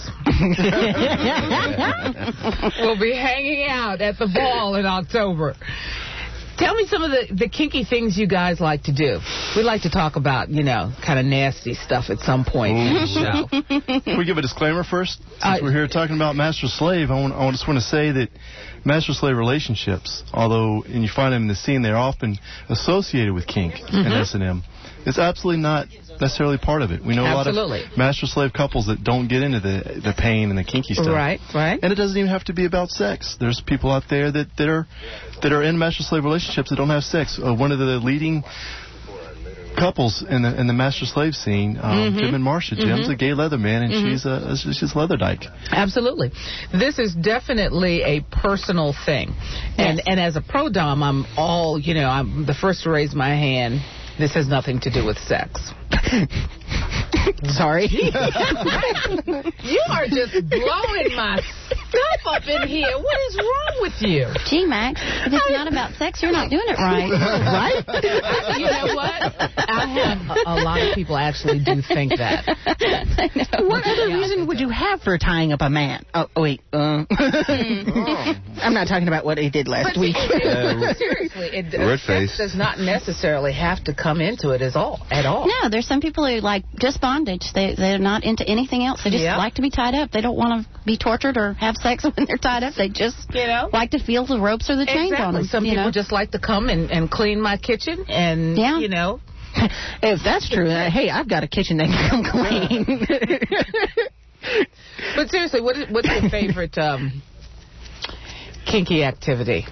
will be hanging out at the ball in October. Tell me some of the, the kinky things you guys like to do. We like to talk about, you know, kind of nasty stuff at some point in the show. Can we give a disclaimer first? Since Uh, we're here talking about master-slave, I, want, I just want to say that master-slave relationships, although and you find them in the scene, they're often associated with kink and Mhm. S and M. It's absolutely not necessarily part of it. We know Absolutely. a lot of master-slave couples that don't get into the the pain and the kinky stuff. Right, right. And it doesn't even have to be about sex. There's people out there that, that are that are in master-slave relationships that don't have sex. Uh, one of the leading couples in the in the master-slave scene, um, Mhm. Jim and Marcia. Jim's Mhm. a gay leather man, and Mhm. she's a she's a leather dyke. Absolutely. This is definitely a personal thing. And and as a pro dom, I'm all, you know, I'm the first to raise my hand. This has nothing to do with sex. Sorry. You are just blowing my stuff up in here. What is wrong with you? Gee, Max, if it's not about sex, you're not doing it right. Right? You know what? I have a, a lot of people actually do think that. What other reason would you have for tying up a man? Oh, wait. Uh, I'm not talking about what he did last But week. seriously, it, Red sex face. does not necessarily have to come into it as all, at all. No, there's some people who like just bondage. They, they're not into anything else. They just Yeah. like to be tied up. They don't want to be tortured or have sex when they're tied up. They just You know? like to feel the ropes or the chains Exactly. on them. Some you people know? just like to come and, and clean my kitchen and, Yeah. you know. If that's true, uh, hey, I've got a kitchen that can come clean. But seriously, what is, what's your favorite um, kinky activity?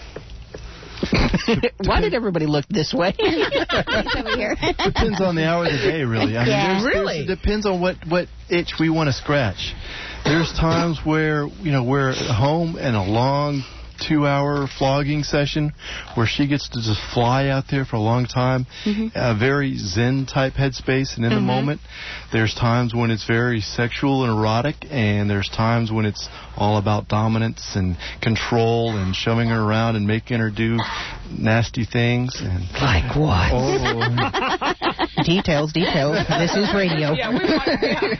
Why did everybody look this way? Depends on the hour of the day, really. I mean, Yeah. there's, there's- Really? it depends on what, what itch we want to scratch. There's times where, you know, we're at home and a long two-hour flogging session where she gets to just fly out there for a long time, Mhm. a very zen-type headspace and in the Mhm. moment. There's times when it's very sexual and erotic, and there's times when it's all about dominance and control and showing her around and making her do nasty things. And Like what? Oh. Details, details. This is radio. Yeah, we want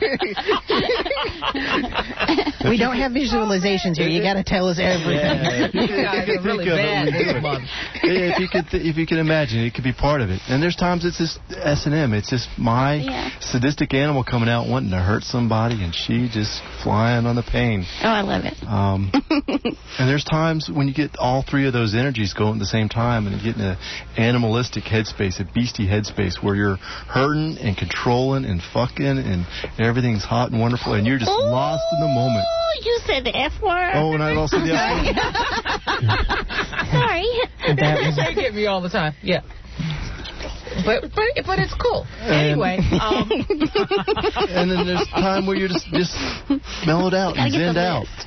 We don't have visualizations here. You got to tell us everything. You guys are really bad this month. if you could, th- if you can imagine, it could be part of it. And there's times it's just S and M. It's just my Yeah. sadistic animal coming out wanting to hurt somebody, and she just flying on the pain. Oh, I love it. Um, and there's times when you get all three of those energies going at the same time, and you get in an animalistic headspace, a beastie headspace, where you're hurting and controlling and fucking, and everything's hot and wonderful, and you're just lost in the moment. You said the F word. Oh, and I also the F word. Sorry. That was- They get me all the time. Yeah. But but but it's cool. Anyway, um, And then there's time where you're just just mellowed out Gotta and get the zenned out. list.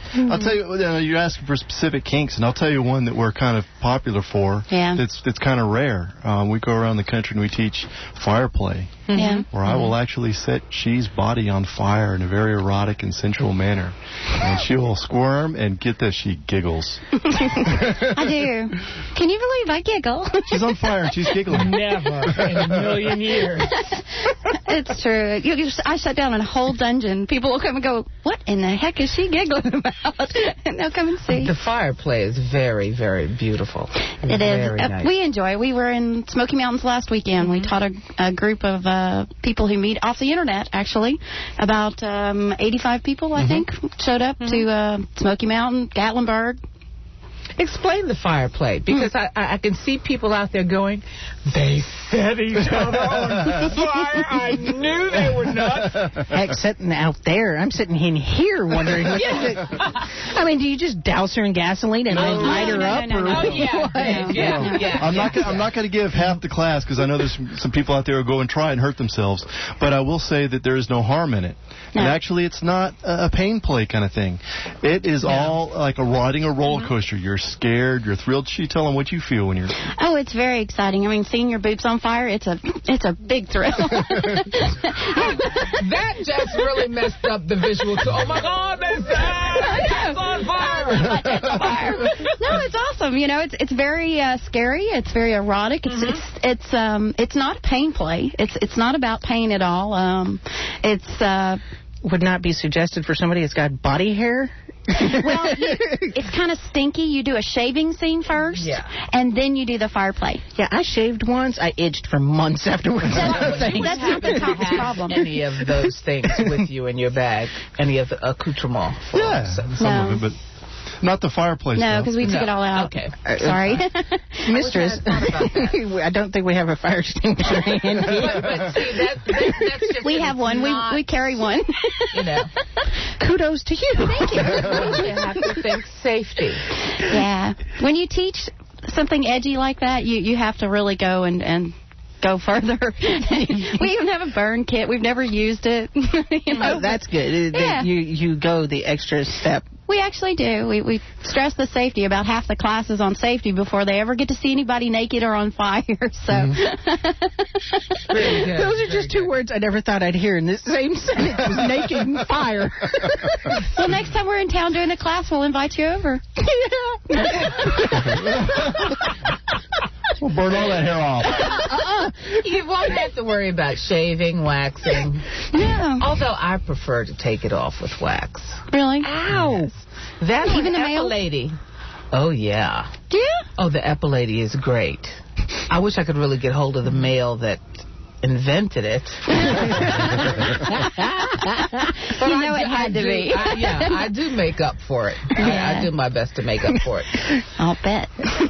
I'll tell you, you know, you're asking for specific kinks, and I'll tell you one that we're kind of popular for. Yeah. That's that's kind of rare. Um, we go around the country and we teach fire play. Yeah. Where I will actually set She's body on fire in a very erotic and sensual manner. And she will squirm, and get this, she giggles. I do. Can you believe I giggle? She's on fire and she's giggling. Never in a million years. It's true. You, you, I shut down a whole dungeon. People will come and go, what in the heck is she giggling about? And they'll come and see. The fire play is very, very beautiful. It is. Very Uh, nice. We enjoy it. We were in Smoky Mountains last weekend. Mm-hmm. We taught a, a group of uh, people who meet off the internet, actually. About um, eighty-five people, I Mm-hmm. think, showed up to uh, Smoky Mountain, Gatlinburg. Explain the fire play, because I, I I can see people out there going, they set each other on fire. I knew they were nuts. Heck, sitting out there, I'm sitting in here wondering. What is it? I mean, do you just douse her in gasoline and then Oh, light no, her no, up? no, or no, no. what? yeah, yeah, yeah, yeah. I'm not. Gonna, I'm not going to give half the class because I know there's some, some people out there who go and try and hurt themselves. But I will say that there is no harm in it. No. And actually, it's not a pain play kind of thing. It is all like a riding a roller coaster. You're scared. You're thrilled. She tell them what you feel when you're. Oh, it's very exciting. I mean, seeing your boobs on fire, it's a it's a big thrill. That just really messed up the visual. So, oh my God, that's that's on fire. No, it's awesome. You know, it's it's very uh, scary. It's very erotic. It's Mm-hmm. it's it's um it's not a pain play. It's it's not about pain at all. Um, it's uh. Would not be suggested for somebody that's got body hair. Well, you, it's kind of stinky. You do a shaving scene first, Yeah. and then you do the fire play. Yeah, I shaved once. I itched for months afterwards. That's, that's not the top problem. Any of those things with you in your bag, any of the accoutrement. For Yeah, us. some No. of it, but not the fireplace. No, though. because we took No. it all out. Okay. Sorry. Mistress, I don't think we have a fire extinguisher in But, here. but see, that, that, that's just We have one. We not, we carry one. you know. Kudos to you. Thank you. You have to think safety. Yeah. When you teach something edgy like that, you, you have to really go and, and go further. We even have a burn kit. We've never used it. You know, Oh, that's good. It- that Yeah. You you go the extra step. we actually do. We we stress the safety. About half the classes on safety before they ever get to see anybody naked or on fire. So Very good. Those are just two words I never thought I'd hear in this same sentence. Was naked and fire. well, next time we're in town doing a class, we'll invite you over. We'll burn all that hair off. Uh-uh. You won't have to worry about shaving, waxing. Yeah. Although I prefer to take it off with wax. Really? Ow. That Even the Epa males? lady. Oh, yeah. Yeah. Oh, the Epa lady is great. I wish I could really get hold of the male that invented it. You know it had to do, be. I, yeah, I do make up for it. I, I Yeah. do my best to make up for it. I'll bet.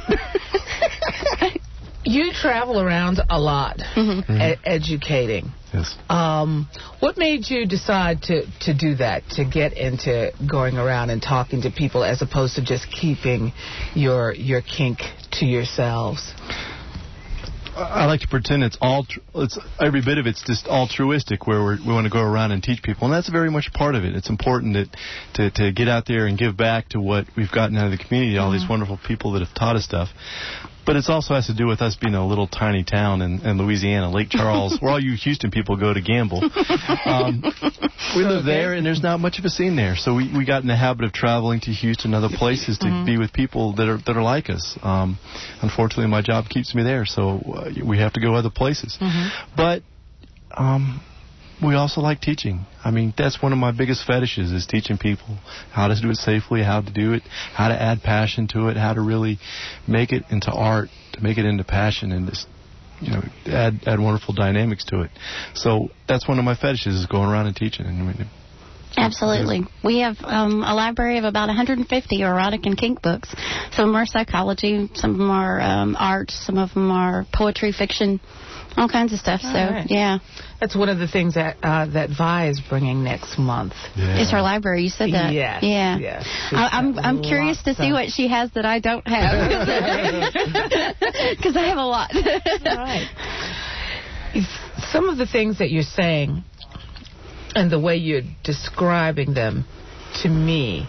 You travel around a lot, Mm-hmm. e- educating. Yes. Um, what made you decide to, to do that, to get into going around and talking to people as opposed to just keeping your your kink to yourselves? I like to pretend it's all, tr- it's every bit of it's just altruistic, where we're, we want to go around and teach people, and that's very much part of it. It's important that to to get out there and give back to what we've gotten out of the community, all these wonderful people that have taught us stuff. But it also has to do with us being a little tiny town in, in Louisiana, Lake Charles, where all you Houston people go to gamble. Um, we live there, and there's not much of a scene there. So we, we got in the habit of traveling to Houston and other places to Mhm. be with people that are that are like us. Um, unfortunately, my job keeps me there, so uh, we have to go other places. But um, we also like teaching. I mean, that's one of my biggest fetishes, is teaching people how to do it safely, how to do it, how to add passion to it, how to really make it into art, to make it into passion, and just, you know, add add wonderful dynamics to it. So that's one of my fetishes, is going around and teaching. And I mean, Absolutely. We have um, a library of about one hundred fifty erotic and kink books. Some of them are psychology, some of them are um, art, some of them are poetry, fiction, all kinds of stuff. All so, right. yeah. That's one of the things that uh, that Vi is bringing next month. It's her library. You said that. Yes, Yeah. yes. I, I'm She's I'm got curious to lots see of- what she has that I don't have. Because I have a lot. Right. Some of the things that you're saying and the way you're describing them to me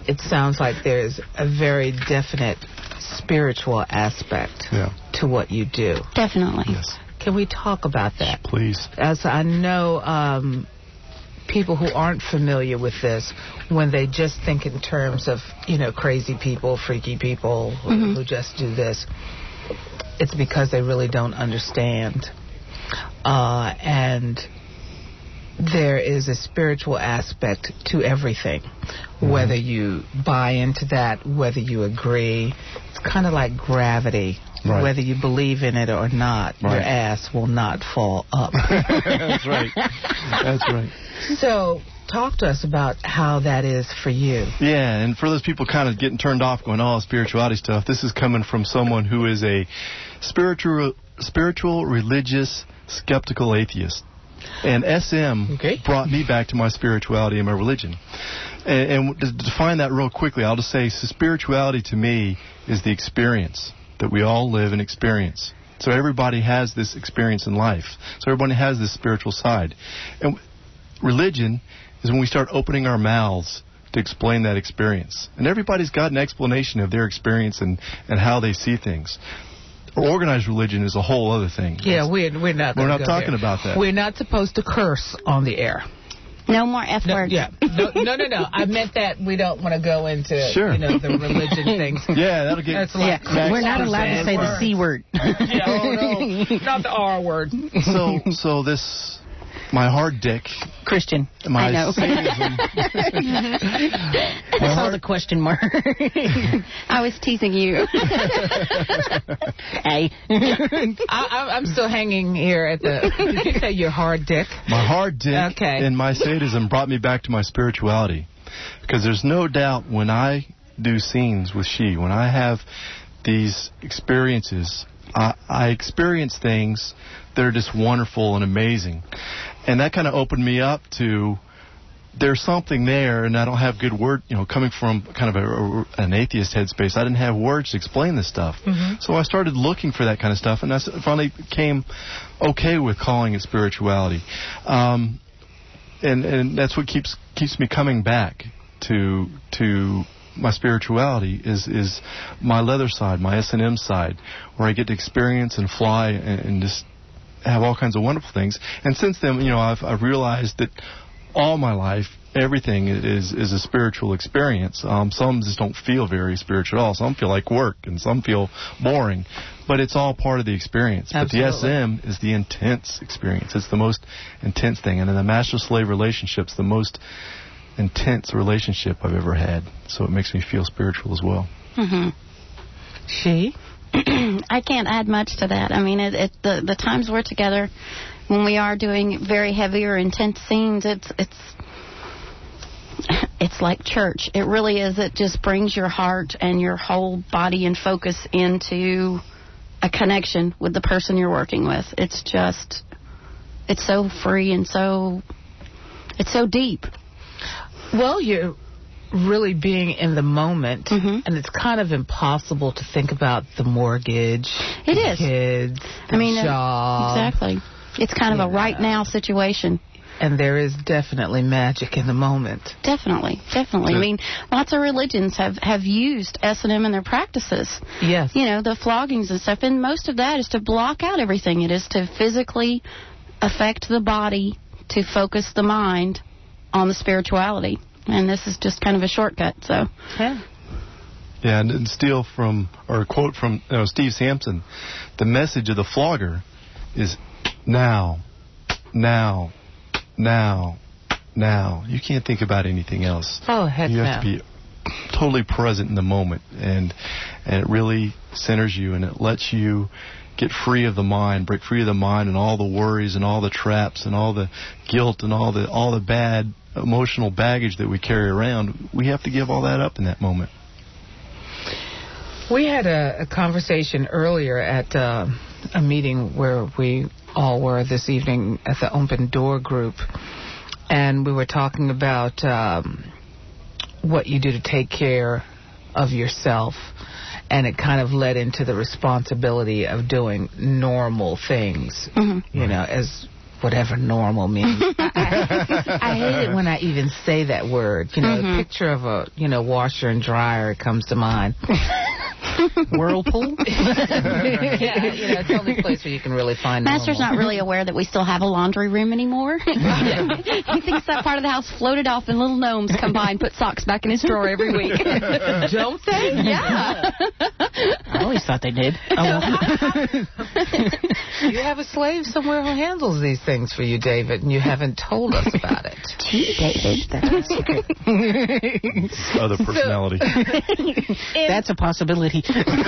it sounds like there's a very definite spiritual aspect yeah. to what you do. Definitely. Yes. Can we talk about that? Please. As I know um, people who aren't familiar with this, when they just think in terms of, you know, crazy people, freaky people who, Mm-hmm. who just do this, it's because they really don't understand. Uh, and there is a spiritual aspect to everything, mm-hmm. whether you buy into that, whether you agree. It's kind of like gravity. Right. Whether you believe in it or not, right. your ass will not fall up. That's right. That's right. So, talk to us about how that is for you. Yeah, and for those people kind of getting turned off going, oh, spirituality stuff, this is coming from someone who is a spiritual, spiritual, religious, skeptical atheist. And S M okay. brought me back to my spirituality and my religion. And, and to define that real quickly, I'll just say so spirituality to me is the experience that we all live and experience. So everybody has this experience in life. So everybody has this spiritual side. And religion is when we start opening our mouths to explain that experience. And everybody's got an explanation of their experience and, and how they see things. Organized religion is a whole other thing. Yeah, we're, we're not We're not go talking there. about that. We're not supposed to curse on the air. No more F no, words. Yeah. No, no, no, no. I meant that we don't want to go into, sure. you know, the religion things. Yeah, that'll get... That's like yeah, we're not allowed to say the C word. Yeah, oh, no. Not the R word. So, so this... My hard dick. Christian. My I know. sadism. I saw the question mark. I was teasing you. Hey. I, I'm still hanging here at the... Did you say your hard dick? My hard dick okay. and my sadism brought me back to my spirituality. Because there's no doubt when I do scenes with She, when I have these experiences, I, I experience things that are just wonderful and amazing. And that kind of opened me up to there's something there, and I don't have good word, you know, coming from kind of a, a, an atheist headspace, I didn't have words to explain this stuff. Mm-hmm. So I started looking for that kind of stuff, and I finally became okay with calling it spirituality. Um, and and that's what keeps keeps me coming back to to my spirituality is is my leather side, my S and M side, where I get to experience and fly and, and just have all kinds of wonderful things. And since then, you know, I've, I've realized that all my life, everything is is a spiritual experience. Um, some just don't feel very spiritual at all. Some feel like work, and some feel boring. But it's all part of the experience. Absolutely. But the S M is the intense experience. It's the most intense thing. And in the master-slave relationship's the most intense relationship I've ever had. So it makes me feel spiritual as well. Mm-hmm. She? I can't add much to that. I mean, it, it, the the times we're together, when we are doing very heavy or intense scenes, it's it's it's like church. It really is. It just brings your heart and your whole body and focus into a connection with the person you're working with. It's just, it's so free and so, it's so deep. Well, you're really being in the moment, mm-hmm. and it's kind of impossible to think about the mortgage, it the is. kids, the I mean, job. Uh, exactly. It's kind of yeah. a right now situation. And there is definitely magic in the moment. Definitely, definitely. I mean, lots of religions have, have used S and M in their practices. Yes. You know, the floggings and stuff, and most of that is to block out everything. It is to physically affect the body, to focus the mind on the spirituality. And this is just kind of a shortcut, so. Yeah. Yeah, and, and steal from, or a quote from you know, Steve Sampson, the message of the flogger is now, now, now, now. You can't think about anything else. Oh, heck You no. have to be totally present in the moment, and and it really centers you, and it lets you get free of the mind, break free of the mind and all the worries and all the traps and all the guilt and all the all the bad emotional baggage that we carry around. We have to give all that up in that moment. We had a, a conversation earlier at uh, a meeting where we all were this evening at the Open Door group, and we were talking about um, what you do to take care of yourself, and it kind of led into the responsibility of doing normal things, mm-hmm. you know, as whatever normal means. I, I, I hate it when I even say that word. You know, Mhm. the picture of a, you know, washer and dryer comes to mind. Whirlpool? Yeah, you know, it's the only place where you can really find Master's normal. not really aware that we still have a laundry room anymore. He thinks that part of the house floated off and little gnomes come by and put socks back in his drawer every week. Don't they? Yeah. I always thought they did. You have a slave somewhere who handles these things for you, David, and you haven't told us about it. Gee, David, that's a secret. Other personality. That's a possibility.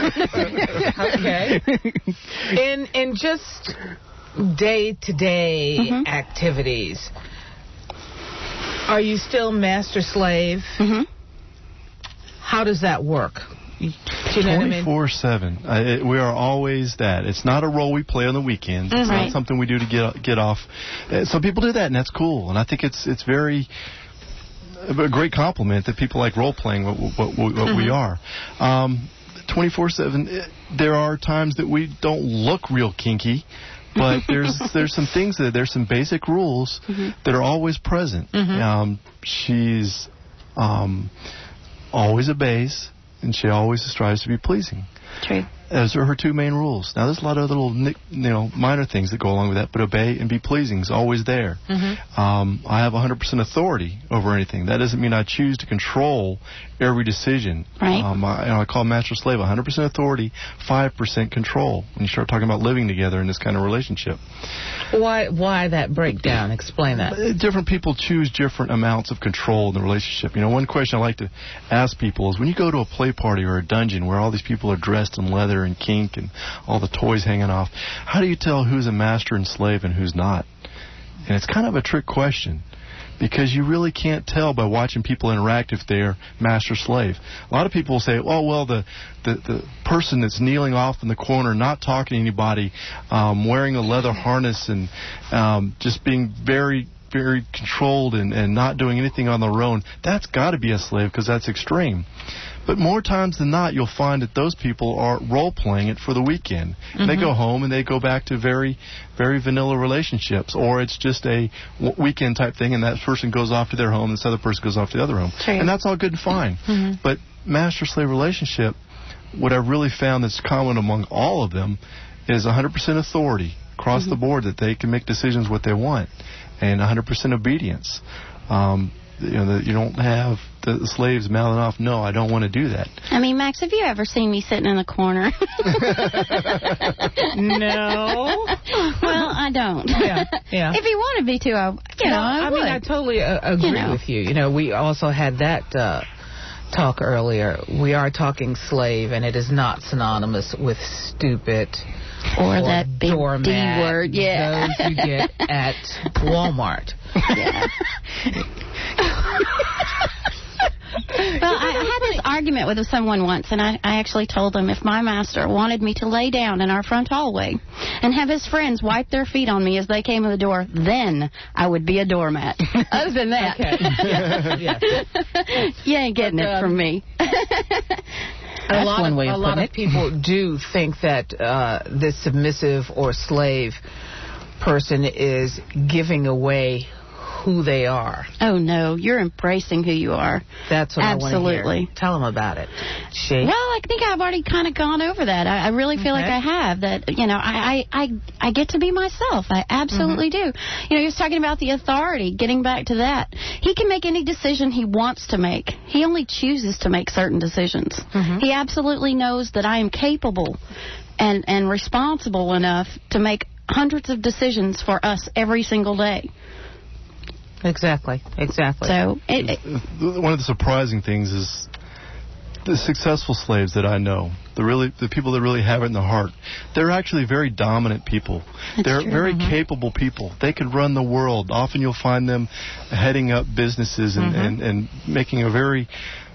Okay. In in just day to day activities, are you still master slave? Mm-hmm. How does that work? Do you know what I mean? twenty-four seven. Uh, it- we are always that. It's not a role we play on the weekends. It's Right. not something we do to get get off. Uh, some people do that, and that's cool. And I think it's it's very a great compliment that people like role playing what, what, what, what we are. Um, twenty-four seven. uh, There are times that we don't look real kinky. But there's there's some things that there's some basic rules that are always present. Mhm. Um, she's um, always obeys, and she always strives to be pleasing. True. Those are her two main rules. Now, there's a lot of little, nick- you know, minor things that go along with that, but obey and be pleasing is always there. Mm-hmm. Um, I have one hundred percent authority over anything. That doesn't mean I choose to control every decision. Right. Um, I, you know, I call master slave one hundred percent authority, five percent control. When you start talking about living together in this kind of relationship, Why why that breakdown? Explain that. Uh, different people choose different amounts of control in the relationship. You know, one question I like to ask people is when you go to a play party or a dungeon where all these people are dressed in leather and kink and all the toys hanging off, how do you tell who's a master and slave and who's not? And it's kind of a trick question because you really can't tell by watching people interact if they're master-slave. A lot of people will say, oh, well, the, the, the person that's kneeling off in the corner, not talking to anybody, um, wearing a leather harness and um, just being very, very controlled and, and not doing anything on their own, that's got to be a slave because that's extreme. But more times than not, you'll find that those people are role-playing it for the weekend. Mm-hmm. They go home and they go back to very, very vanilla relationships. Or it's just a w- weekend type thing, and that person goes off to their home, and this other person goes off to the other home. True. And that's all good and fine. Mhm. But master-slave relationship, what I've really found that's common among all of them is one hundred percent authority across Mhm. the board, that they can make decisions what they want, and one hundred percent obedience. Um, you know, that you don't have the, the slaves mouthing off, no, I don't want to do that. I mean, Max, have you ever seen me sitting in the corner? No. Well, I don't. Yeah, yeah. If he wanted me to, I, you know, No, I, I would. mean, I totally uh, agree You know. with you. You know, we also had that uh, talk earlier. We are talking slave, and it is not synonymous with stupid Or that big D doormat, word, yeah. Those you get at Walmart. Yeah. Well, I, I had this argument with someone once, and I, I actually told them if my master wanted me to lay down in our front hallway and have his friends wipe their feet on me as they came to the door, then I would be a doormat. Other than that, Yeah. you ain't getting But, it um, from me. a That's lot one of, way of a lot putting of it. people do think that uh, this submissive or slave person is giving away who they are. Oh, no, you're embracing who you are. That's what I want to Absolutely. hear. Tell them about it. She. Well, I think I've already kind of gone over that. I, I really feel like Okay. I have. That, you know, I, I, I, I get to be myself. I absolutely Mm-hmm. do. You know, he was talking about the authority, getting back to that. He can make any decision he wants to make. He only chooses to make certain decisions. Mhm. He absolutely knows that I am capable and, and responsible enough to make hundreds of decisions for us every single day. Exactly. Exactly. So, it, it, One of the surprising things is the successful slaves that I know, the really the people that really have it in their heart, they're actually very dominant people. That's they're true. very Mhm. capable people. They could run the world. Often you'll find them heading up businesses and, Mhm. and, and making a very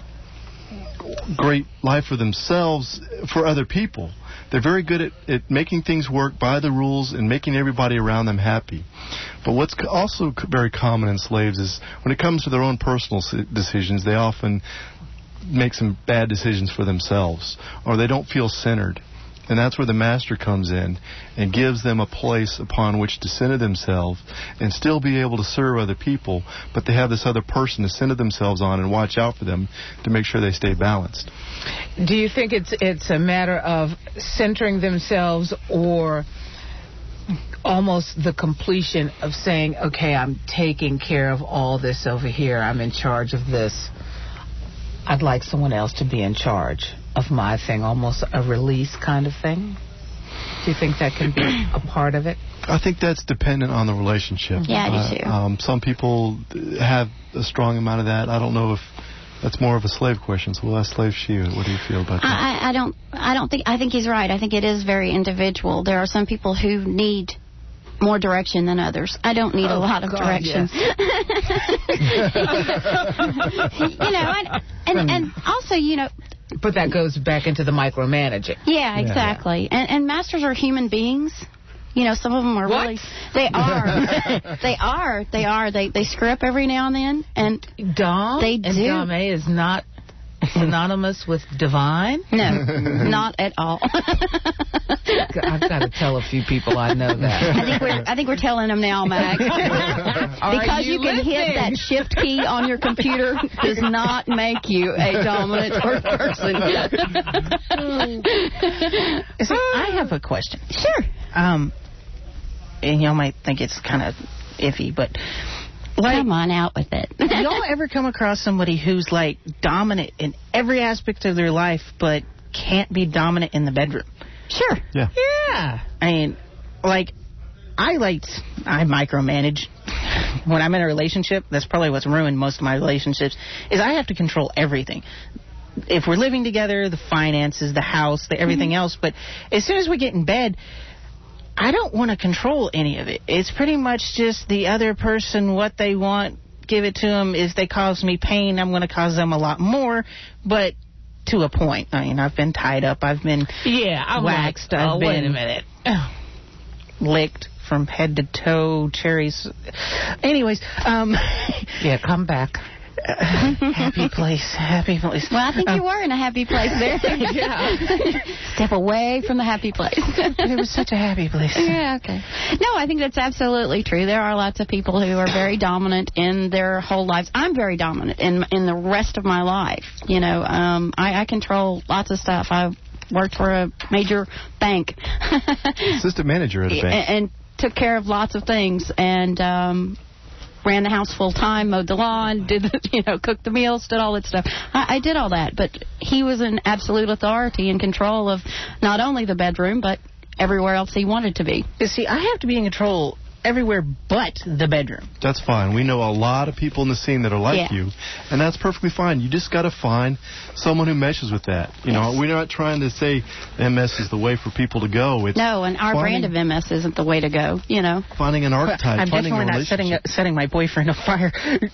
great life for themselves, for other people. They're very good at, at making things work by the rules and making everybody around them happy. But what's co- also c- very common in slaves is when it comes to their own personal s- decisions, they often make some bad decisions for themselves, or they don't feel centered. And that's where the master comes in and gives them a place upon which to center themselves and still be able to serve other people, but they have this other person to center themselves on and watch out for them to make sure they stay balanced. Do you think it's it's a matter of centering themselves, or almost the completion of saying, okay, I'm taking care of all this over here, I'm in charge of this, I'd like someone else to be in charge of my thing, almost a release kind of thing? Do you think that can be a part of it? I think that's dependent on the relationship. Yeah, I do too. Uh, um, some people have a strong amount of that. I don't know if that's more of a slave question, so we'll ask Slave Shia. What do you feel about that? I, I don't. I don't think. I think he's right. I think it is very individual. There are some people who need more direction than others. I don't need oh, a lot of God, direction. Yes. You know, and, and and also, you know. But that goes back into the micromanaging. Yeah, exactly. Yeah. And and masters are human beings. You know, some of them are what? really. They are. they are. They are. They they screw up every now and then. And Dom they and do. Dame is not synonymous with divine? No, not at all. I've got to tell a few people I know that. I think we're I think we're telling them now, Max. Because you, you can hit that shift key on your computer does not make you a dominant person. So I have a question. Sure. Um, and y'all might think it's kind of iffy, but like, come on out with it. Y'all ever come across somebody who's like dominant in every aspect of their life, but can't be dominant in the bedroom? Sure. Yeah. Yeah. I mean, like, I like, I micromanage. When I'm in a relationship, that's probably what's ruined most of my relationships, is I have to control everything. If we're living together, the finances, the house, the everything mm-hmm. else. But as soon as we get in bed, I don't want to control any of it. It's pretty much just the other person, what they want, give it to them. If they cause me pain, I'm going to cause them a lot more. But to a point. I mean, I've been tied up. I've been yeah, I'm waxed. Like, oh, I've been wait a minute. licked from head to toe, cherries. Anyways, um, yeah, come back. Happy place, happy place. Well, I think um, you were in a happy place there. Yeah. Step away from the happy place. It was such a happy place. Yeah, okay. No, I think that's absolutely true. There are lots of people who are very dominant in their whole lives. I'm very dominant in in the rest of my life. You know, um, I, I control lots of stuff. I worked for a major bank. Assistant manager at a bank. And, and took care of lots of things. And... Um, ran the house full time, mowed the lawn, did the, you know, cooked the meals, did all that stuff. I, I did all that, but he was an absolute authority and control of not only the bedroom, but everywhere else he wanted to be. You see, I have to be in control everywhere but the bedroom. That's fine. We know a lot of people in the scene that are like yeah. you, and that's perfectly fine. You just got to find someone who meshes with that. You yes. know, we're not trying to say M S is the way for people to go. It's no, and our finding, brand of M S isn't the way to go, you know. Finding an archetype, I'm finding definitely a not setting, a, setting my boyfriend afire.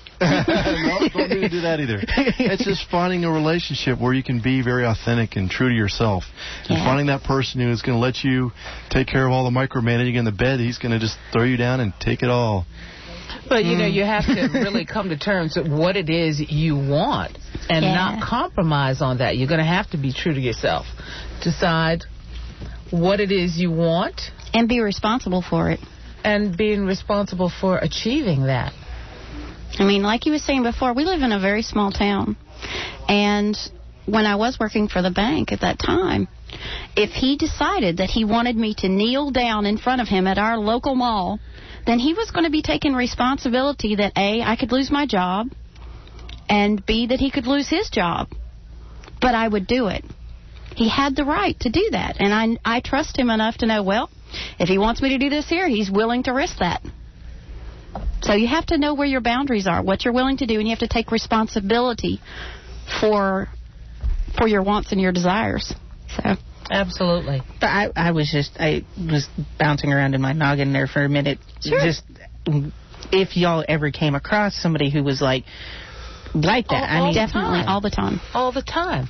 No, don't need to do that either. It's just finding a relationship where you can be very authentic and true to yourself. And yeah. finding that person who is going to let you take care of all the micromanaging in the bed. He's going to just throw you down and take it all. But, you know, you have to really come to terms with what it is you want and yeah. not compromise on that. You're going to have to be true to yourself. Decide what it is you want. And be responsible for it. And being responsible for achieving that. I mean, like you were saying before, we live in a very small town. And when I was working for the bank at that time, if he decided that he wanted me to kneel down in front of him at our local mall, then he was going to be taking responsibility that A, I could lose my job, and B, that he could lose his job. But I would do it. He had the right to do that. And I, I trust him enough to know, well, if he wants me to do this here, he's willing to risk that. So you have to know where your boundaries are, what you're willing to do, and you have to take responsibility for for your wants and your desires. So... Absolutely. But I, I was just, I was bouncing around in my noggin there for a minute. Sure. Just, if y'all ever came across somebody who was like, like that. All, I mean, definitely, all the time. All the time.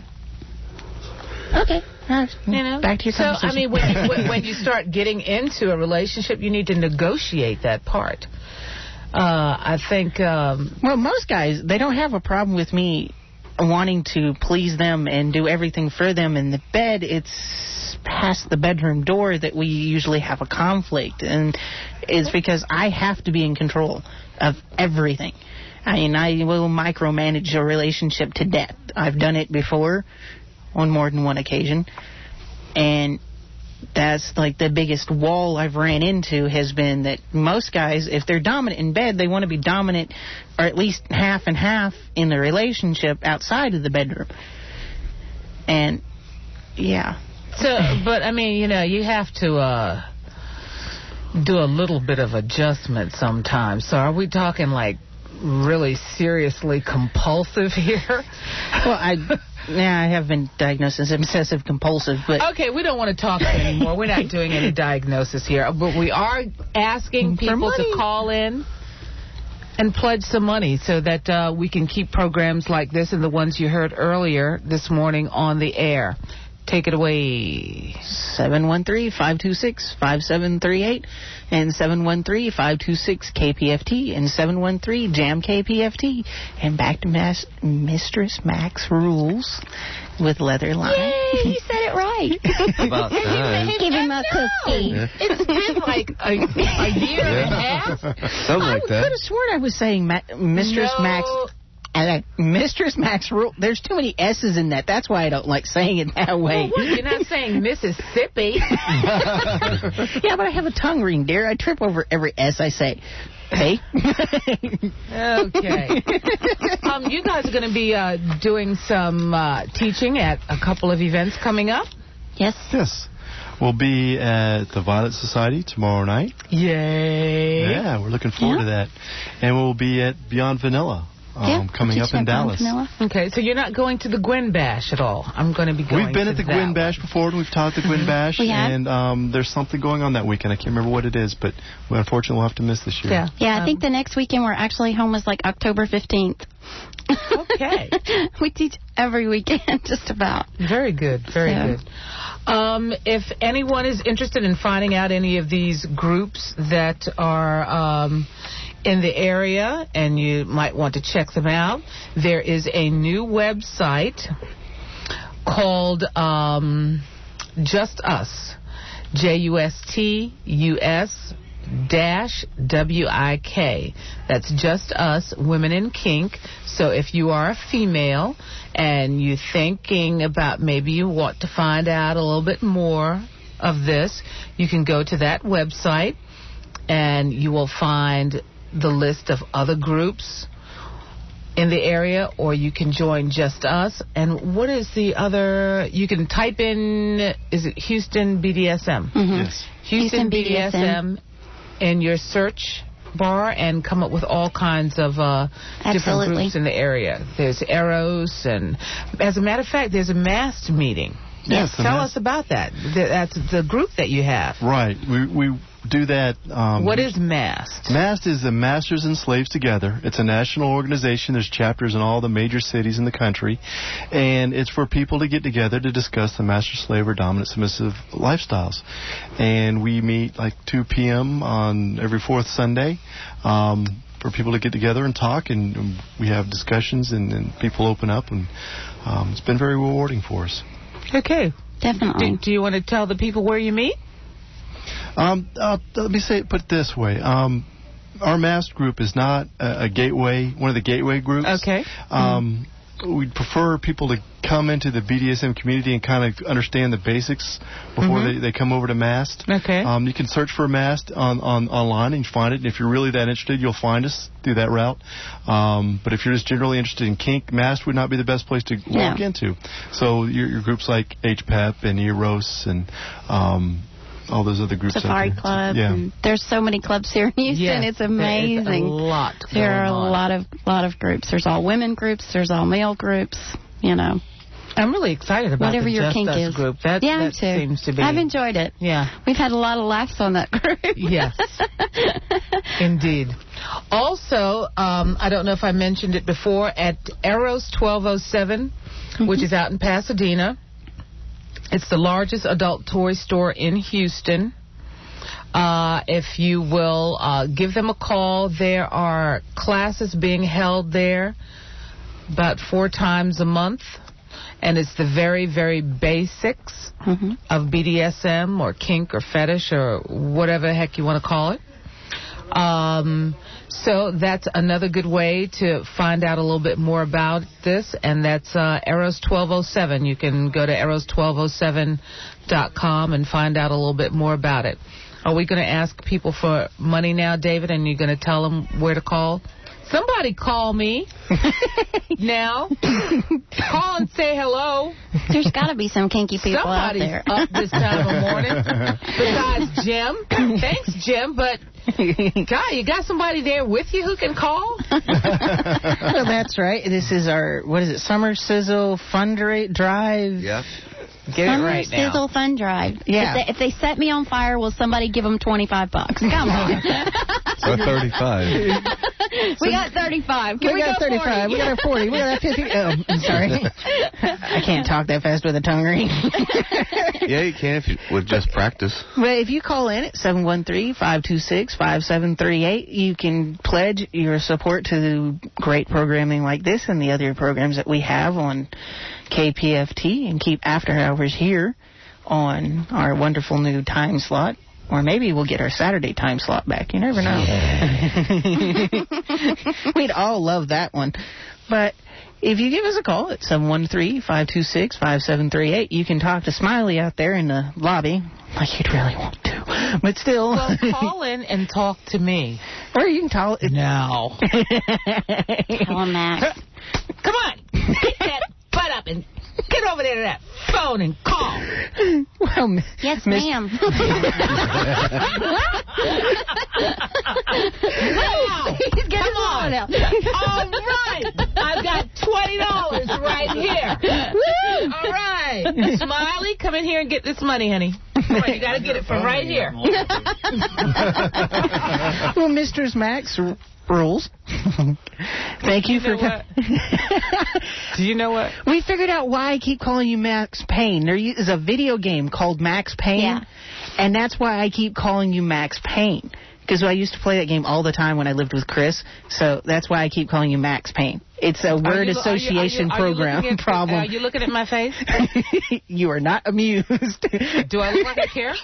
Okay. Uh, you know, back to your so, conversation. I mean, when you, when you start getting into a relationship, you need to negotiate that part. Uh, I think... Um, well, most guys, they don't have a problem with me wanting to please them and do everything for them. In the bed, it's past the bedroom door that we usually have a conflict, and it's because I have to be in control of everything. I mean, I will micromanage a relationship to death. I've done it before on more than one occasion, and that's like the biggest wall I've ran into has been that most guys, if they're dominant in bed, they want to be dominant or at least half and half in the relationship outside of the bedroom. And, yeah. So, but, I mean, you know, you have to uh, do a little bit of adjustment sometimes. So are we talking, like, really seriously compulsive here? Well, I... Yeah, I have been diagnosed as obsessive compulsive, but... Okay, we don't want to talk anymore. We're not doing any diagnosis here. But we are asking people to call in and pledge some money so that uh, we can keep programs like this and the ones you heard earlier this morning on the air. Take it away. seven one three, five two six, five seven three eight and seven one three, five two six, K P F T and seven one three, jam K P F T. And back to Mas- Mistress Max Rules with Leather Line. Yay, you said it right. About time. Give him a cookie. It's been like a, a year and a half. Something like I that. could have sworn I was saying Ma- Mistress No. Max... Uh, Mistress Max Rule. There's too many S's in that. That's why I don't like saying it that way. Well, what? You're not saying Mississippi. Yeah, but I have a tongue ring, dear. I trip over every S I say. Hey. Okay. um, you guys are going to be uh, doing some uh, teaching at a couple of events coming up? Yes. Yes. We'll be at the Violet Society tomorrow night. Yay. Yeah, we're looking forward Yeah. to that. And we'll be at Beyond Vanilla. Um, Yeah, coming up in Dallas. Okay, so you're not going to the Gwen Bash at all. I'm going to be going We've been to at the that Gwen one. Bash before, and we've taught the Gwen Bash, We have. and um, there's something going on that weekend. I can't remember what it is, but we unfortunately will have to miss this year. Yeah. Yeah, I Um, think the next weekend we're actually home is like October fifteenth. Okay. We teach every weekend, just about. Very good, very So. good. Um, if anyone is interested in finding out any of these groups that are um, in the area and you might want to check them out, there is a new website called um, Just Us, J U S T U S dash W I K. That's Just Us, Women in Kink. So if you are a female and you're thinking about maybe you want to find out a little bit more of this, you can go to that website and you will find the list of other groups in the area, or you can join Just Us. And what is the other? You can type in, is it Houston B D S M? Mm-hmm. Yes. Houston, Houston B D S M in your search bar and come up with all kinds of uh, different Absolutely. groups in the area. There's Eros, and as a matter of fact, there's a MAST meeting. Yes, the Tell MAST. us about that. Th- That's the group that you have. Right. We we do that. Um, What is MAST? MAST is the Masters and Slaves Together. It's a national organization. There's chapters in all the major cities in the country. And it's for people to get together to discuss the master-slave or dominant-submissive lifestyles. And we meet like two p.m. on every fourth Sunday um, for people to get together and talk. And um, we have discussions and, and people open up. And um, it's been very rewarding for us. Okay. Definitely. Do, do you want to tell the people where you meet? Um, uh, let me say, put it this way. Um, our MAST group is not a, a gateway, one of the gateway groups. Okay. Um, we'd prefer people to come into the B D S M community and kind of understand the basics before Mhm. they, they come over to MAST. Okay. Um, you can search for MAST on, on online and find it. And if you're really that interested, you'll find us through that route. Um, but if you're just generally interested in kink, MAST would not be the best place to walk No. into. So your, your groups like H P E P and Eros and um, all those other groups. out Safari there. Club. Yeah. And there's so many clubs here in Houston. Yes, it's there is amazing. a lot There going are a on. lot of lot of groups. There's all women groups. There's all male groups. You know, I'm really excited about whatever the your Just kink Us is. group. That, yeah, that me too. seems to be. I've enjoyed it. Yeah. We've had a lot of laughs on that group. Yes. Indeed. Also, um, I don't know if I mentioned it before, at Eros twelve oh seven, which is out in Pasadena. It's the largest adult toy store in Houston. Uh, if you will uh, give them a call, there are classes being held there about four times a month. And it's the very, very basics mm-hmm. of B D S M or kink or fetish or whatever the heck you want to call it. Um, so that's another good way to find out a little bit more about this, and that's uh, Eros twelve oh seven. You can go to eros twelve oh seven dot com and find out a little bit more about it. Are we going to ask people for money now, David, and you're going to tell them where to call? Somebody call me now. Call and say hello. There's got to be some kinky people Somebody's out there. up this time of morning besides Jim. Thanks, Jim, but God, you got somebody there with you who can call? Well, that's right. This is our, what is it, Summer Sizzle Fund Dra- Drive? Yep. Get Summer it right now. Sizzle Fun Drive. Yeah. If they, if they set me on fire, will somebody give them twenty-five bucks? Come on. Or thirty-five. We got thirty-five. Can we, we, got go thirty-five. forty? We got a forty. We got a fifty. Oh, I'm sorry. I can't talk that fast with a tongue ring. Yeah, you can if you would just practice. But if you call in at seven one three, five two six, five seven three eight, you can pledge your support to great programming like this and the other programs that we have on K P F T and keep After Hours here on our wonderful new time slot. Or maybe we'll get our Saturday time slot back. You never know. Yeah. We'd all love that one. But if you give us a call at seven one three, five two six, five seven three eight, you can talk to Smiley out there in the lobby like you'd really want to. But still. Well, call in and talk to me. Or you can call it. No. Tell him, Max. Come on. Get that butt up and get over there to that phone and call. Well, yes, Miss- ma'am. Now, come on. All right. I've got twenty dollars right here. Woo. All right. Smiley, come in here and get this money, honey. Come on, you got to get it from right here. Well, Mistress Max r- rules. Thank you, You for... know what? Do you know what? We figured out why I keep calling you Max Payne. There is a video game called Max Payne, Yeah. and that's why I keep calling you Max Payne. Because I used to play that game all the time when I lived with Chris, so that's why I keep calling you Max Payne. It's a word Are you- association are you- are you program looking at- problem. Are you looking at my face? You are not amused. Do I look like I care?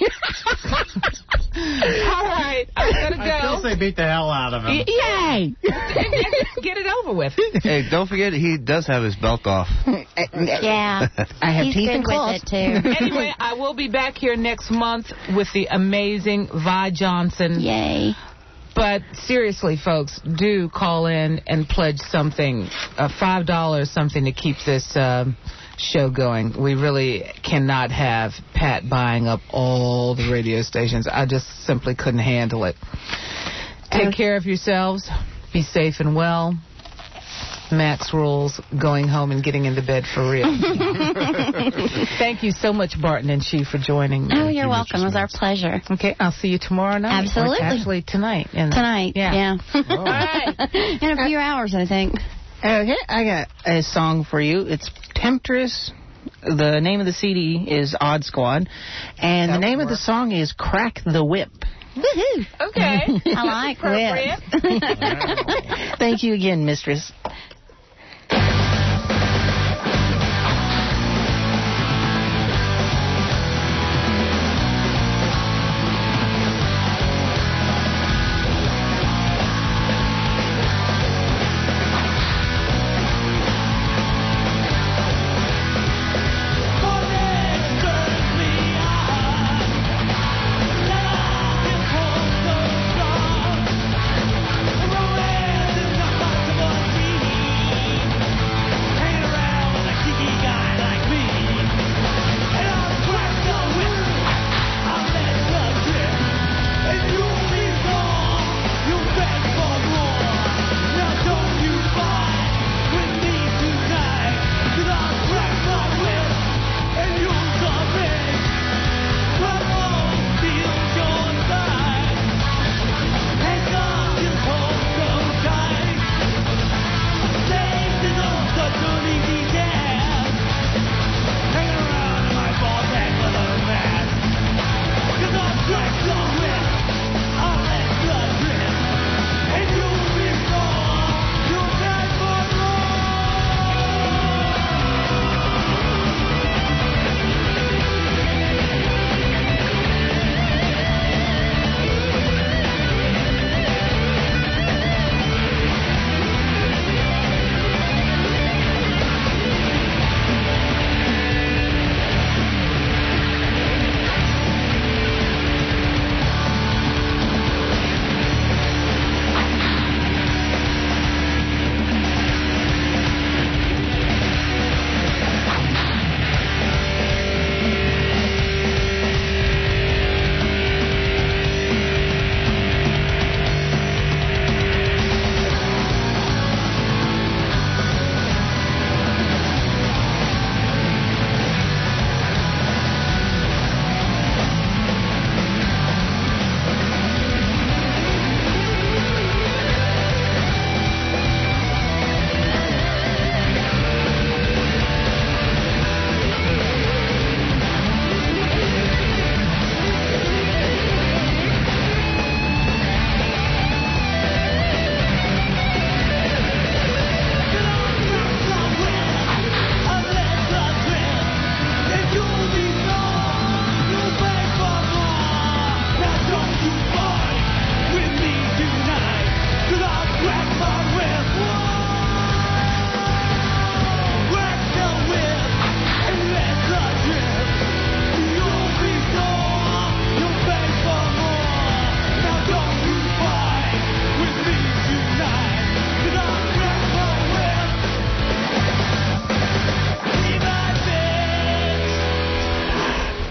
All right, I'm going to go. I still say beat the hell out of him. Y- Yay! Get it over with. Hey, don't forget he does have his belt off. Yeah. I have He's teeth good and claws. with it, too. Anyway, I will be back here next month with the amazing Vi Johnson. Yay. But seriously, folks, do call in and pledge something, uh, five dollars, something to keep this um, show going. We really cannot have Pat buying up all the radio stations. I just simply couldn't handle it. Take care of yourselves. Be safe and well. Max rules, going home and getting into bed for real. Thank you so much, Barton and She, for joining me. Oh, you're welcome. It was our pleasure. Okay, I'll see you tomorrow night. Absolutely. Or actually, tonight. And Tonight, yeah. All right. In a few hours, I think. Okay, I got a song for you. It's Temptress. The name of the C D is Odd Squad. And the name of the song is Crack the Whip. Woohoo! Okay. I like whips. Thank you again, Mistress. Romance is not possible.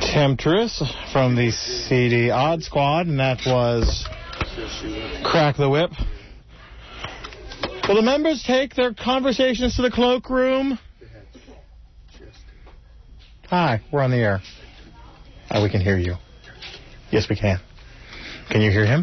Temptress from the C D Odd Squad, and that was Crack the Whip. Will the members take their conversations to the cloakroom? Hi, we're on the air. Oh, we can hear you. Yes, we can. Can you hear him?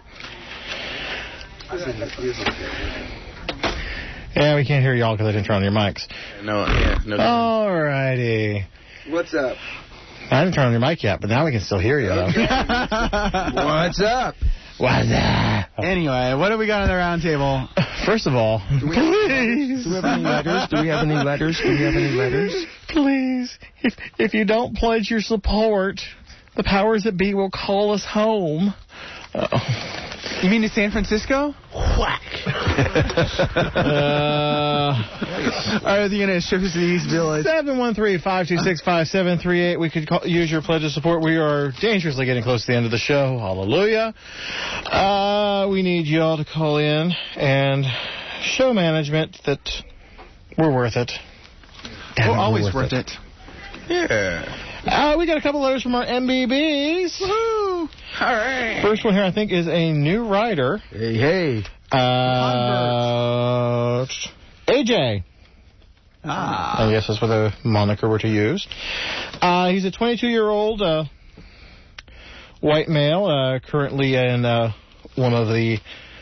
Yeah, we can't hear y'all because I didn't turn on your mics. No, yeah, no. All righty. What's up? I didn't turn on your mic yet, but now we can still hear you, though. What's up? What's up? Anyway, what do we got on the round table? First of all, do we, please. Do we have any letters? Do we have any letters? Do we have any letters? Please, if if you don't pledge your support, the powers that be will call us home. Uh-oh. You mean to San Francisco? Whack. uh, Are they going to ship us to the East Village? seven one three, five two six, five seven three eight. We could call, use your pledge of support. We are dangerously getting close to the end of the show. Hallelujah. Uh, we need y'all to call in and show management that we're worth it. Damn We're it, always worth, worth it. it. Yeah. Uh, we got a couple letters from our M B Bs. Woohoo! All right. First one here, I think, is a new writer. Hey, hey. Uh, A J. Ah. I guess that's what the moniker were to use. Uh, he's a twenty-two-year-old uh, white male, uh, currently in uh, one of the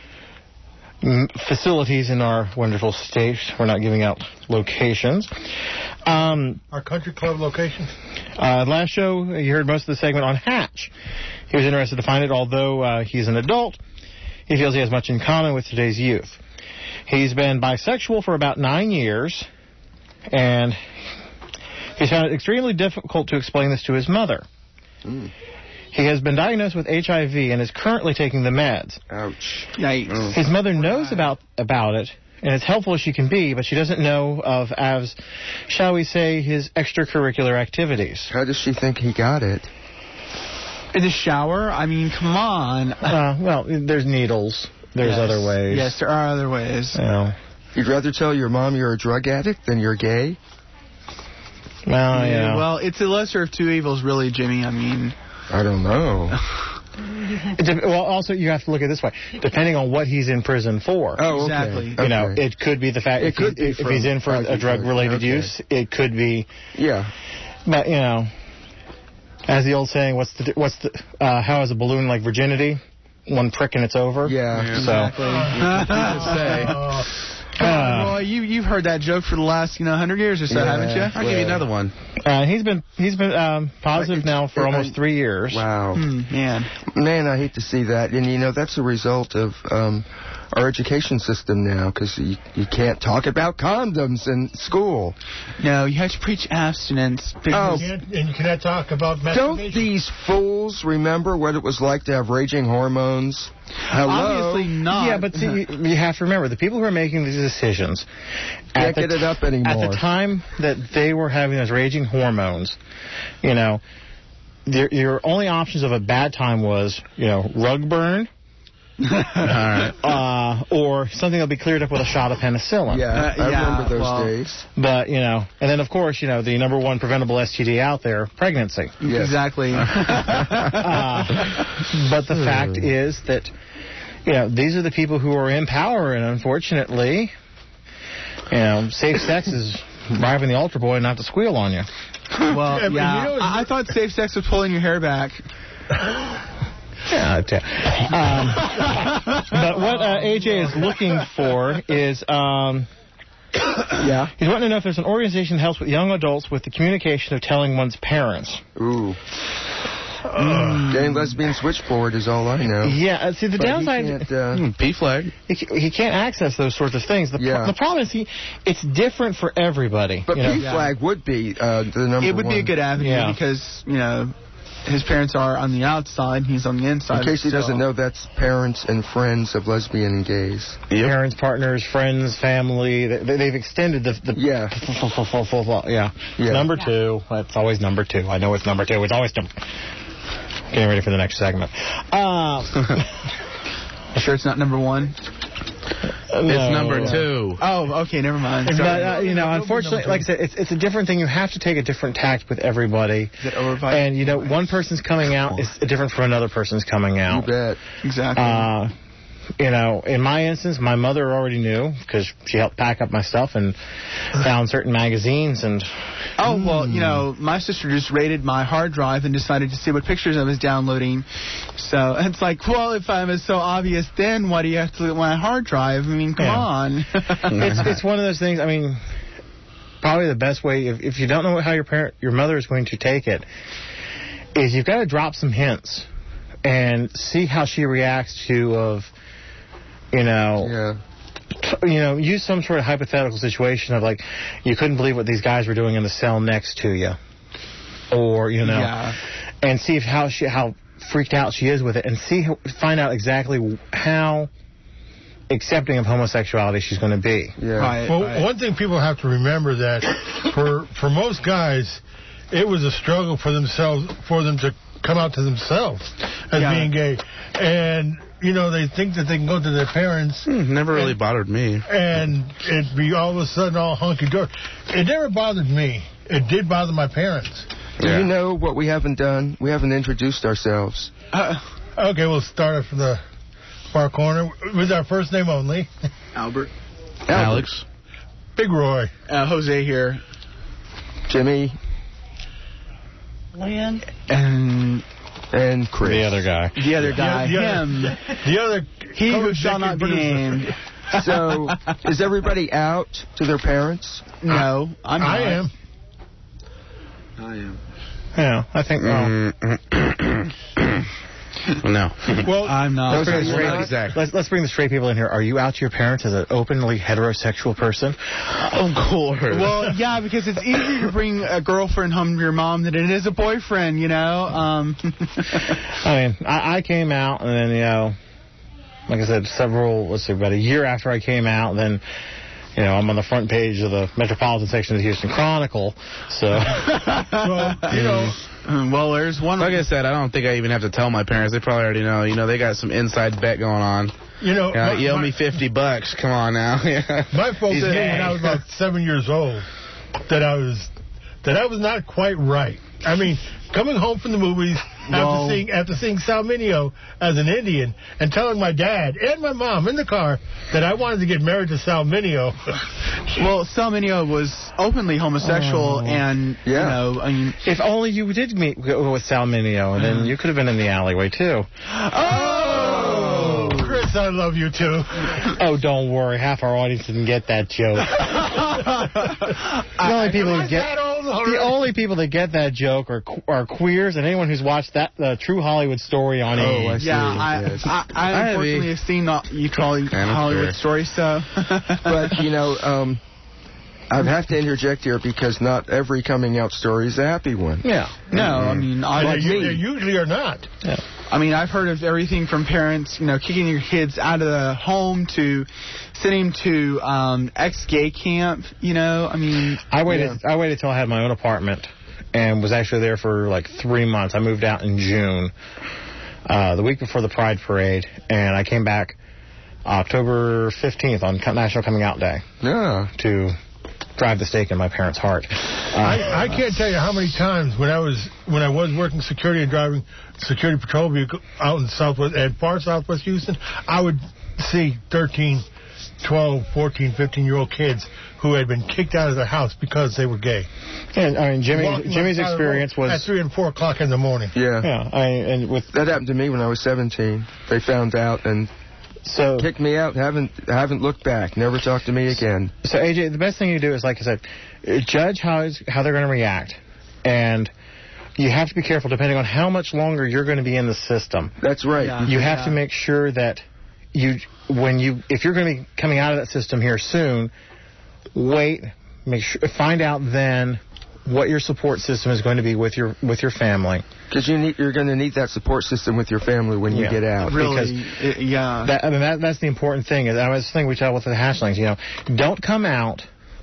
facilities in our wonderful state. We're not giving out locations. Um, Our country club location? Uh, last show, you heard most of the segment on Hatch. He was interested to find it, although uh, he's an adult, he feels he has much in common with today's youth. He's been bisexual for about nine years, and he's found it extremely difficult to explain this to his mother. Mm. He has been diagnosed with H I V and is currently taking the meds. Ouch. Yikes. His mother knows about about it, and it's helpful as she can be, but she doesn't know of, as, shall we say, his extracurricular activities. How does she think he got it? In the shower? I mean, come on. Uh, well, there's needles. There's yes. other ways. Yes, there are other ways. You know. You'd rather tell your mom you're a drug addict than you're gay? Well, yeah. yeah. Well, it's a lesser of two evils, really, Jimmy. I mean... I don't know. Well, also, you have to look at it this way. Depending on what he's in prison for. Oh, exactly. You okay. know, it could be the fact it if, could he, be if he's in for a drug-related okay. use, it could be... Yeah. But, you know, as the old saying, what's the... what's the uh, how is a balloon like virginity? One prick and it's over. Yeah, yeah. exactly. So, Come on, Roy, you, you've heard that joke for the last, you know, hundred years or so, yeah, haven't you? I'll well, give you another one. Uh, he's been he's been um, positive now for almost three years. Wow. Hmm, man. Man, I hate to see that. And, you know, that's a result of um, our education system now, because you, you can't talk about condoms in school. No, you have to preach abstinence. Oh. You can't, and you cannot talk about masturbation. Don't these fools remember what it was like to have raging hormones? Hello? Obviously not. Yeah, but see, you, you have to remember, the people who are making these decisions... Can't get it up anymore. At the time that they were having those raging hormones, you know, their, your only options of a bad time was, you know, rug burn... uh, or something that'll be cleared up with a shot of penicillin. Yeah, uh, I yeah, remember those well, days. But, you know, and then, of course, you know, the number one preventable S T D out there, pregnancy. Yes. Exactly. uh, but the fact is that, you know, these are the people who are in power, and unfortunately, you know, safe sex is bribing the altar boy not to squeal on you. Well, yeah, yeah. You know, I, I thought safe sex was pulling your hair back. Yeah, um, but what uh, A J is looking for is, um, yeah, he's wanting to know if there's an organization that helps with young adults with the communication of telling one's parents. Ooh. Uh, Gay and lesbian switchboard is all I know. Yeah, see, the but downside... Uh, P-flag. He, he can't access those sorts of things. The, yeah. pro- the problem is he, it's different for everybody. But you know? P-flag yeah. would be uh, the number one. It would one. be a good avenue yeah. because, you know... His parents are on the outside, he's on the inside. In case he so. doesn't know, that's parents and friends of lesbian and gays. Yep. Parents, partners, friends, family. They, they've extended the... the yeah. yeah. yeah. Number yeah. two. It's always number two. I know it's number two. It's always number... Getting ready for the next segment. Uh, sure it's not number one? It's number two. Oh, okay, never mind. But, Sorry. uh, you know, unfortunately, like I said, it's, it's a different thing. You have to take a different tact with everybody. Is it over by- And, you know, one person's coming out is different from another person's coming out. You bet. Exactly. Uh, you know, in my instance, my mother already knew because she helped pack up my stuff and found certain magazines and... Oh, well, you know, my sister just raided my hard drive and decided to see what pictures I was downloading. So it's like, well, if I was so obvious then, why do you have to look at my hard drive? I mean, come Yeah. on. it's it's one of those things. I mean, probably the best way if if you don't know how your parent your mother is going to take it, is you've got to drop some hints and see how she reacts to of, you know. You know, use some sort of hypothetical situation of like, you couldn't believe what these guys were doing in the cell next to you, or you know, Yeah. and see if how she how freaked out she is with it, and see find out exactly how accepting of homosexuality she's going to be. Right, well, right. one thing people have to remember that for for most guys, it was a struggle for themselves for them to come out to themselves as Yeah. being gay, and you know they think that they can go to their parents. Hmm, never really and, bothered me. and it'd be all of a sudden all hunky dory. It never bothered me. It did bother my parents. Do you know what we haven't done? We haven't introduced ourselves. Uh, okay, we'll start it from the far corner with our first name only. Albert. Alex. Big Roy. Uh, Jose here. Jimmy. Lynn. And... And Chris. The other guy. The other guy. The, the him. Other, the other... He who shall not be named. So, is everybody out to their parents? No, I'm not. I am. I am. Yeah, I think. Well, no. Well, I'm not. Let's bring, the straight, not exactly. let's, let's bring the straight people in here. Are you out to your parents as an openly heterosexual person? Of course. Well, yeah, because it's easier to bring a girlfriend home to your mom than it is a boyfriend, you know? Um. I mean, I, I came out, and then, you know, like I said, several, let's see, about a year after I came out, then, you know, I'm on the front page of the metropolitan section of the Houston Chronicle, so. Well, you know. Well, there's one. Like I said, I don't think I even have to tell my parents. They probably already know. You know, they got some inside bet going on. You know, you, know, my, you owe my, me fifty bucks. Come on now. Yeah. My folks He's knew gay. when I was about seven years old that I was that I was not quite right. I mean, coming home from the movies Well, after seeing after seeing Salminio as an Indian and telling my dad and my mom in the car that I wanted to get married to Salminio. Well, Salminio was openly homosexual, Oh. and Yeah. you know, I mean, If only you did meet with Salminio, and then you could have been in the alleyway, too. Oh, Chris, I love you too. Oh, don't worry. Half our audience didn't get that joke. the only people who get the only people that get that joke are are queers and anyone who's watched that the True Hollywood Story on oh, E! yeah, I, yes. I, I, I unfortunately have seen the you call Hollywood story, so. But, you know, um, I have to interject here because not every coming out story is a happy one. Yeah. No, I mean, I, And like they, me. they usually are not. Yeah. I mean, I've heard of everything from parents, you know, kicking your kids out of the home to sending them to um, ex-gay camp, you know, I mean. I waited. I waited till I had my own apartment, and was actually there for like three months. I moved out in June, uh, the week before the Pride Parade, and I came back October fifteenth on National Coming Out Day. Yeah. To drive the stake in my parents' heart. Uh, I, I can't tell you how many times when I was when I was working security and driving security patrol vehicle out in Southwest and far Southwest Houston, I would see thirteen, twelve, fourteen, fifteen year old kids who had been kicked out of their house because they were gay. And I mean, Jimmy, Walking Jimmy's outside of the experience road was at three and four o'clock in the morning. Yeah. Yeah, I and with that happened to me when I was seventeen. They found out and so kicked me out. Haven't haven't looked back. Never talked to me again. So A J, the best thing you do is, like I said, judge how is, how they're going to react, and you have to be careful depending on how much longer you're going to be in the system. That's right. Yeah. You have Yeah. to make sure that you when you if you're going to be coming out of that system here soon, wait, make sure find out then what your support system is going to be with your with your family. Because you need, you're going to need that support system with your family when you Yeah. get out. Really, it, yeah. That, I mean, that, that's the important thing. Is I was the thing we tell with the hatchlings. You know, don't come out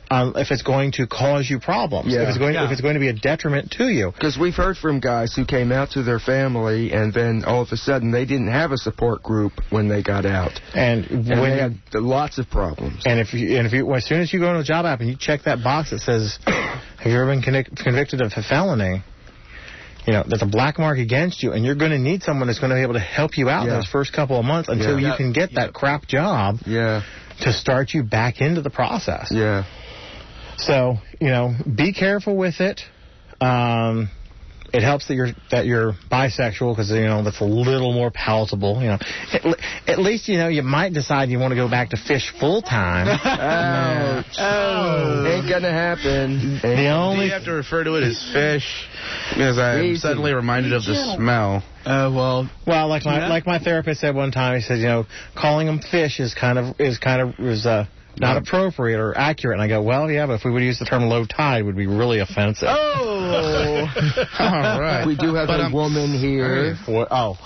um, if it's going to cause you problems, Yeah. if it's going Yeah. if it's going to be a detriment to you. Because we've heard from guys who came out to their family, and then all of a sudden they didn't have a support group when they got out, and, and when they had lots of problems. And if you, and if you, as soon as you go into a job app and you check that box that says, "Have you ever been convic- convicted of a felony?" You know, that's a black mark against you, and you're going to need someone that's going to be able to help you out Yeah. those first couple of months until Yeah. you can get that crap job Yeah. to start you back into the process. Yeah. So, you know, be careful with it. Um, it helps that you're that you're bisexual because, you know, that's a little more palatable. You know, at, le- at least, you know, you might decide you want to go back to fish full time. Ouch. Oh. Ain't gonna happen. The Do only you have to refer to it as fish? Because I'm Easy. suddenly reminded of the smell. Uh, well, well, like my Yeah. like my therapist said one time, he said, you know, calling them fish is kind of is kind of is uh. not appropriate or accurate. And I go, well, yeah, but if we would use the term low tide, it would be really offensive. Oh! All right. We do have But, a um, woman here. For, oh.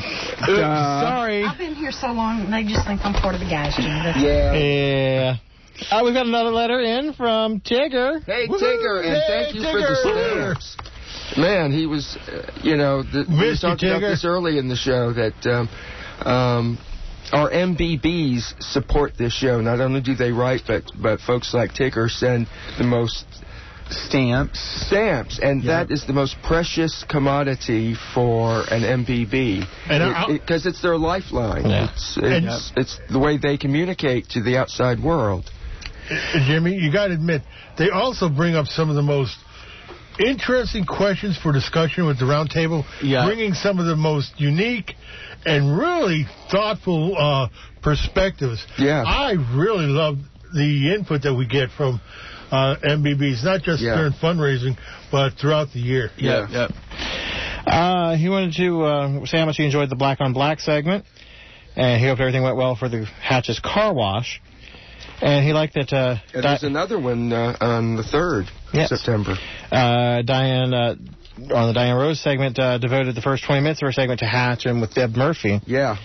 Sorry. I've been here so long, they just think I'm part of the guys, Jim. That's Yeah. Yeah. Uh, we've got another letter in from Tigger. Hey, Tigger, and Hey, thank you for the Tigger. stamps. Man, he was, uh, you know, the, we Missed you, talked about Tigger. this early in the show that um, um, our M B Bs support this show. Not only do they write, but but folks like Tigger send the most Stamps. stamps, and that is the most precious commodity for an M B B And because it, it's their lifeline. Yeah. It's, it's, it's the way they communicate to the outside world. And Jimmy, you got to admit, they also bring up some of the most interesting questions for discussion with the round table, Yeah. bringing some of the most unique and really thoughtful uh, perspectives. Yeah. I really love the input that we get from uh, M B Bs, not just Yeah. during fundraising, but throughout the year. Yep, yep. Uh, he wanted to uh, say how much he enjoyed the Black on Black segment, and he hoped everything went well for the Hatch's car wash. And he liked that... Uh, And Di- there's another one uh, on the third Yes. of September. uh, Diane, uh, on the Diane Rose segment, uh, devoted the first twenty minutes of her segment to Hatch and with Deb Murphy. Yeah.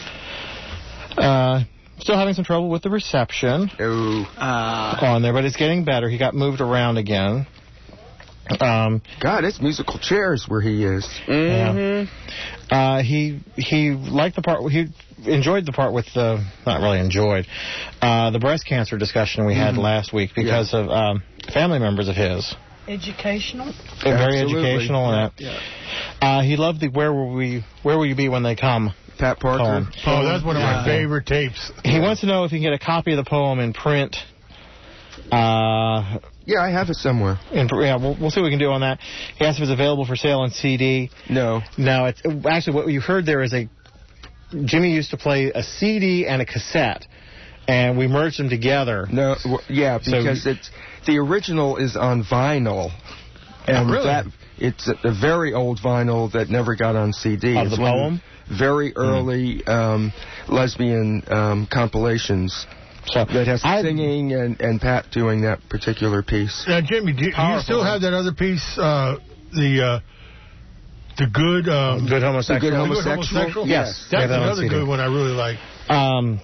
Uh, still having some trouble with the reception Oh. Uh, on there, but it's getting better. He got moved around again. Um, God, it's musical chairs where he is. Yeah. Uh, he he liked the part. He enjoyed the part with the not really enjoyed uh, the breast cancer discussion we had Mhm. last week because of um, family members of his. educational. Very Absolutely. educational and that. yeah. Uh, he loved the "Where will we Where will you be when they come?" Pat Parker. poem. Oh, that's one of Yeah. my favorite tapes. He wants to know if he can get a copy of the poem in print. Uh, Yeah, I have it somewhere. in, yeah, we'll, we'll see what we can do on that. He asked if it's available for sale on C D. No. No, it's actually what you heard there is a Jimmy used to play a C D and a cassette, and we merged them together. No, w- yeah, So- because it's the original is on vinyl, and Oh, really? that it's a, a very old vinyl that never got on C D. Of It's the one of poem? very early um, lesbian um, compilations So that has I- singing and, and Pat doing that particular piece. Now, Jimmy, do, do you Powerful. still have that other piece, uh, the uh, the good um, Good homosexual. The Good the Homosexual? homosexual? Yes, we That's have that on another C D. good one I really like. Um,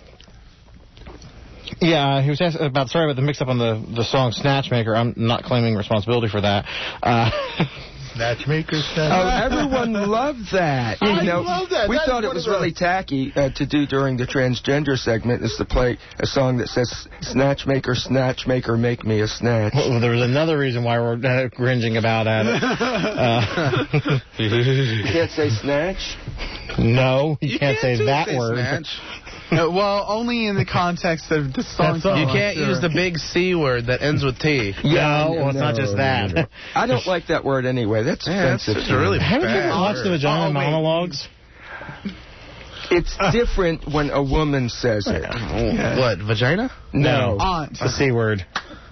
yeah, he was asked about sorry about the mix-up on the the song Snatchmaker. I'm not claiming responsibility for that. Uh, Snatchmaker, Oh, Snatchmaker. everyone loved that. I You know, love that. We That's thought it one was of the- really tacky uh, to do during the transgender segment is to play a song that says "Snatchmaker, Snatchmaker, make me a snatch." well, there was another reason why we're uh, cringing about at it. Uh, You can't say snatch. no, you, can't, say do that say word. snatch. Uh, well, only in the context of the song. That's all. You Oh, can't sure. use the big C word that ends with T. No, well, it's not just that. no, no. I don't like that word anyway. That's Yeah, that's offensive. just a really Haven't you ever bad watched the word. Vagina Oh, wait. Monologues? It's different when a woman says it. Oh, what, vagina? No. Aunt. It's the C word.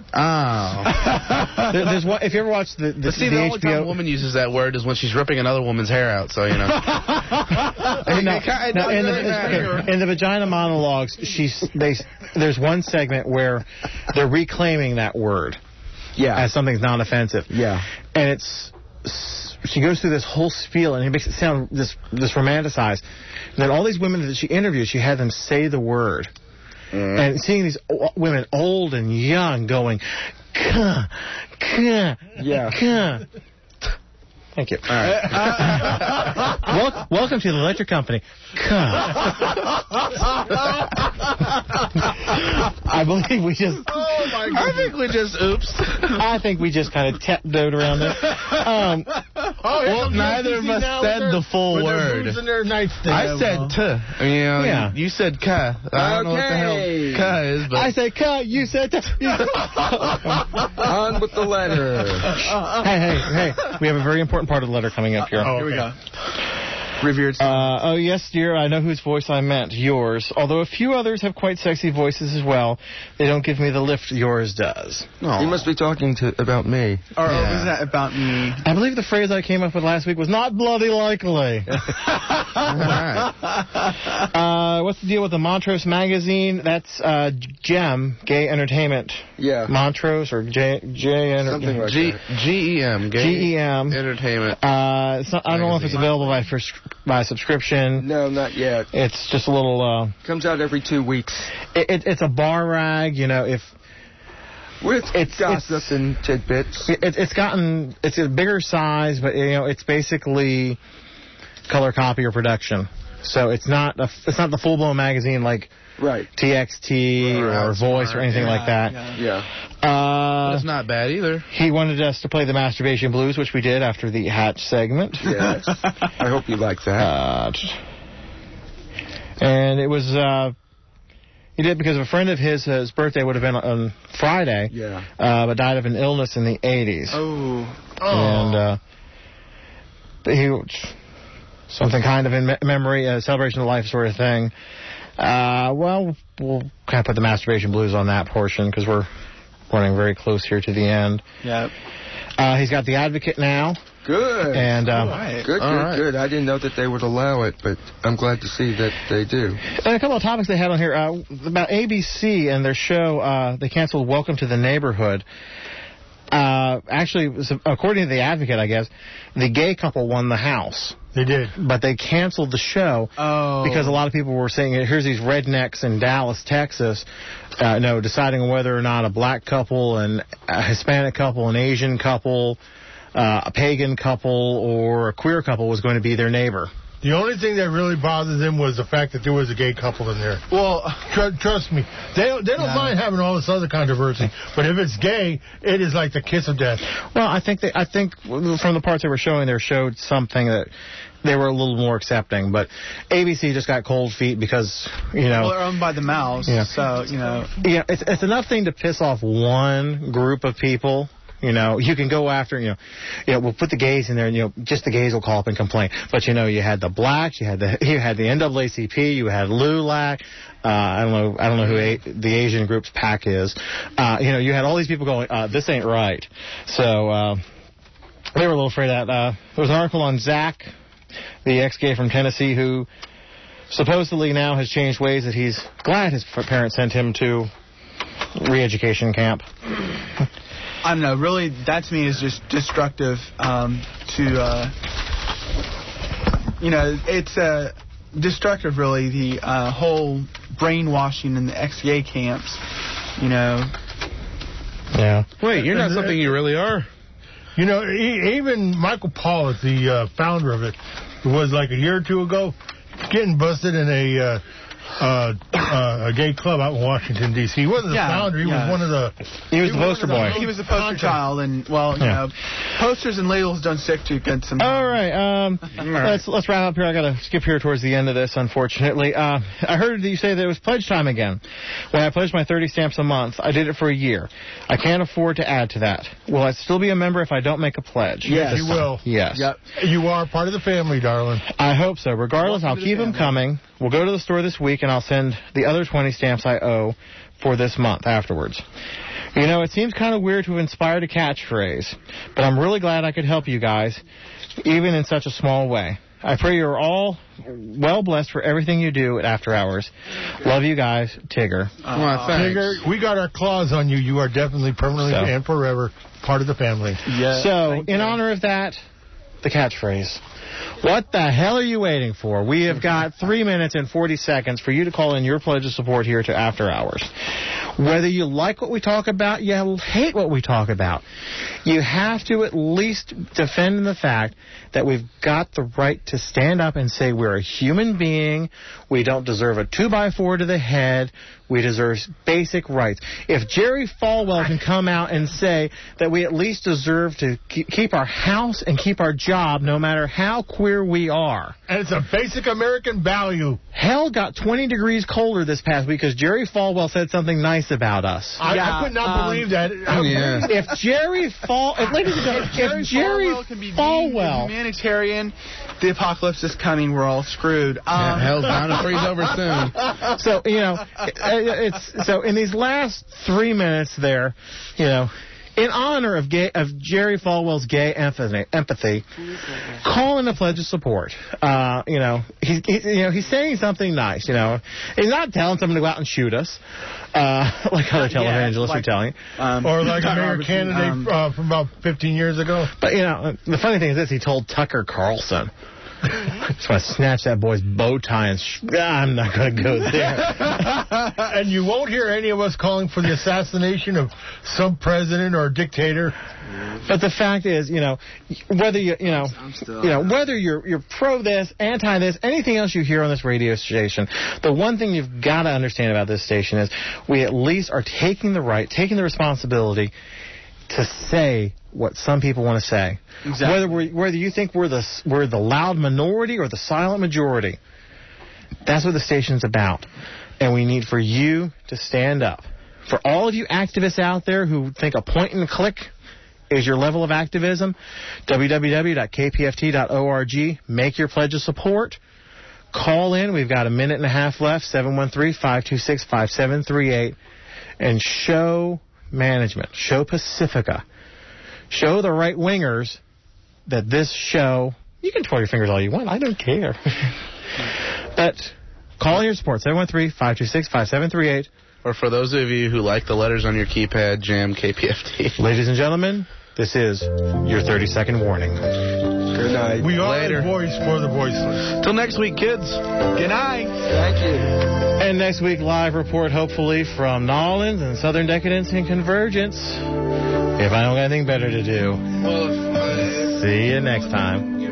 Oh. There, there's one, if you ever watched the, the, But see, the, the only H B O... time a woman uses that word is when she's ripping another woman's hair out, so, you know. no, It no, doesn't in, really matter. the, in the Vagina Monologues, she's, they, there's one segment where they're reclaiming that word Yeah. as something's non-offensive. Yeah. And it's... She goes through this whole spiel, and it makes it sound this this romanticized. And then all these women that she interviewed, she had them say the word. Mm. And seeing these o- women, old and young, going, Kuh, kuh, Yeah. kuh. Thank you. All right. Wel- welcome to the electric company. I believe we just. Oh my God. I think we just oops. I think we just kind of tiptoed around it. Um, oh, well, neither of us said the full word. In their nightstand. I said "t." You know, Yeah. You said "ka." I don't know what the hell "ka" is, but I say "ka." You said "t." On with the letter. Hey, hey, hey! We have a very important part of the letter coming up here. Oh, here we go. Revered. Uh, oh, yes, dear, I know whose voice I meant. Yours. Although a few others have quite sexy voices as well, they don't give me the lift yours does. You must be talking to about me. Or yeah. was that about me? I believe the phrase I came up with last week was not bloody likely. uh, what's the deal with the Montrose magazine? That's uh, GEM, Gay Entertainment. Yeah. Montrose or J, J Entertainment. Something like G- that. G E M. Gay G E M. Entertainment. Uh, it's not, I don't know if it's available by first, by subscription. No, not yet. It's just a little. Uh, Comes out every two weeks. It, it, it's a bar rag, you know. If with it's gossip it's, and tidbits. It, it's gotten it's a bigger size, but you know it's basically color copy or production. So it's not a, it's not the full blown magazine like right. T X T or, or Voice or anything yeah, like that. Yeah. yeah. Uh, That's not bad either. He wanted us to play the Masturbation Blues, which we did after the Hatch segment. Yes. I hope you like that. Uh, and it was, uh, he did because of a friend of his, uh, his birthday would have been on Friday, yeah. uh, but died of an illness in the eighties. Oh. And uh, he, something kind of in me- memory, a celebration of life sort of thing. Uh, well, we'll kind of put the Masturbation Blues on that portion because we're running very close here to the end. Yep. Uh, he's got The Advocate now. Good. And um, right. Good, All good, right. good. I didn't know that they would allow it, but I'm glad to see that they do. And a couple of topics they had on here uh, about A B C and their show. Uh, they canceled Welcome to the Neighborhood. Uh, actually, according to The Advocate, I guess, the gay couple won the house. They did. But they canceled the show oh. because a lot of people were saying, here's these rednecks in Dallas, Texas, uh, no, deciding whether or not a black couple, and a Hispanic couple, an Asian couple, uh, a pagan couple, or a queer couple was going to be their neighbor. The only thing that really bothered them was the fact that there was a gay couple in there. Well, Tr- trust me, they they don't no. mind having all this other controversy, but if it's gay, it is like the kiss of death. Well, I think they, I think from the parts they were showing, they showed something that they were a little more accepting. But A B C just got cold feet because you know. Well, they're owned by the Mouse, yeah. so you know. Yeah, it's it's enough thing to piss off one group of people. You know, you can go after, you know, you know, we'll put the gays in there, and, you know, just the gays will call up and complain. But, you know, you had the blacks, you had the you had the N double A C P, you had L U L A C, uh, I don't know, I don't know who a, the Asian group's PAC is. Uh, you know, you had all these people going, uh, this ain't right. So, uh, they were a little afraid of that. Uh, there was an article on Zach, the ex-gay from Tennessee, who supposedly now has changed ways that he's glad his parents sent him to re-education camp. I don't know. Really, that to me is just destructive. Um, to uh, you know, it's uh, destructive. Really, the uh, whole brainwashing in the ex-gay camps. You know. Yeah. Wait, you're not something you really are. You know, e- even Michael Pollitt, the uh, founder of it, was like a year or two ago getting busted in a. Uh, Uh, uh, a gay club out in Washington, D C He wasn't the yeah, founder. He yeah. was one of the... He was the poster boy. He was the poster Content. child, and, well, you Yeah. know, posters and labels don't stick too good sometimes. All right, um, let's let's wrap up here. I got to skip here towards the end of this, unfortunately. Uh, I heard you say that it was pledge time again. When I pledged my thirty stamps a month, I did it for a year. I can't afford to add to that. Will I still be a member if I don't make a pledge? Yes, you will. Yes. Yep. You are part of the family, darling. I hope so. Regardless, Welcome I'll to the keep them family. coming. We'll go to the store this week, and I'll send the other twenty stamps I owe for this month afterwards. You know, it seems kind of weird to have inspired a catchphrase, but I'm really glad I could help you guys, even in such a small way. I pray you're all well blessed for everything you do at After Hours. Love you guys, Tigger. Uh, well, Tigger, we got our claws on you. You are definitely permanently So. and forever part of the family. Yeah. So, in honor of that, the catchphrase. What the hell are you waiting for? We have got three minutes and forty seconds for you to call in your pledge of support here to After Hours. Whether you like what we talk about, you hate what we talk about, you have to at least defend the fact that we've got the right to stand up and say we're a human being, we don't deserve a two by four to the head, we deserve basic rights. If Jerry Falwell can come out and say that we at least deserve to keep our house and keep our job no matter how queer we are. And it's a basic American value. Hell got twenty degrees colder this past week because Jerry Falwell said something nice about us. I, Yeah, I could not um, believe that. Yeah. If Jerry Fall... If, ladies and gentlemen, If Jerry, if Jerry Falwell can be Falwell... deemed humanitarian, the apocalypse is coming, we're all screwed. Um, Yeah, hell's bound to freeze over soon. So, you know, it's so in these last three minutes there, you know, in honor of gay, of Jerry Falwell's gay empathy, empathy call in a pledge of support. Uh, you know, he's he, you know he's saying something nice. You know, he's not telling someone to go out and shoot us, uh, like other televangelists like, are telling. Um, Or like a Tucker mayor Robertson, candidate um, uh, from about fifteen years ago. But you know, the funny thing is this: he told Tucker Carlson. Just want to snatch that boy's bow tie and sh- I'm not going to go there. And you won't hear any of us calling for the assassination of some president or dictator. But the fact is, you know, whether you, you know, you know, whether you're you're pro this, anti this, anything else you hear on this radio station, the one thing you've got to understand about this station is we at least are taking the right, taking the responsibility to say what some people want to say. Exactly. Whether we, whether you think we're the we're the loud minority or the silent majority, that's what the station's about. And we need for you to stand up. For all of you activists out there who think a point and click is your level of activism, w w w dot k p f t dot org. Make your pledge of support. Call in. We've got a minute and a half left, seven one three, five two six, five seven three eight. And show management, show Pacifica, show the right-wingers that this show, you can twirl your fingers all you want, I don't care. But call in your support, seven one three, five two six, five seven three eight. Or for those of you who like the letters on your keypad, jam K P F T. Ladies and gentlemen, this is your thirty-second warning. Good night. We are Later. the voice for the voiceless. Till next week, kids. Good night. Thank you. And next week, live report, hopefully, from Nolans and Southern Decadence and Convergence. If I don't got anything better to do. Well, See you next time.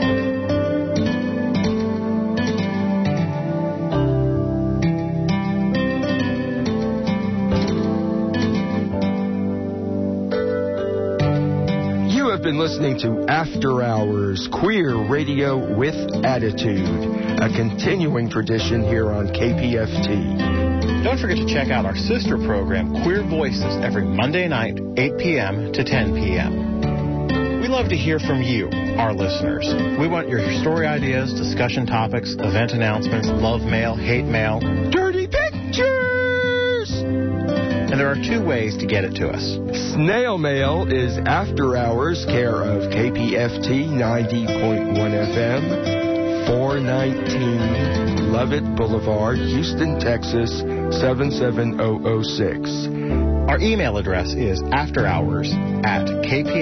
You have been listening to After Hours Queer Radio with Attitude, a continuing tradition here on K P F T. Don't forget to check out our sister program, Queer Voices, every Monday night, eight p.m. to ten p.m. We love to hear from you, our listeners. We want your story ideas, discussion topics, event announcements, love mail, hate mail, dirty pictures! And there are two ways to get it to us. Snail mail is After Hours, care of K P F T ninety point one F M, four nineteen Lovett Boulevard, Houston, Texas, seven seven zero zero six. Our email address is afterhours at K P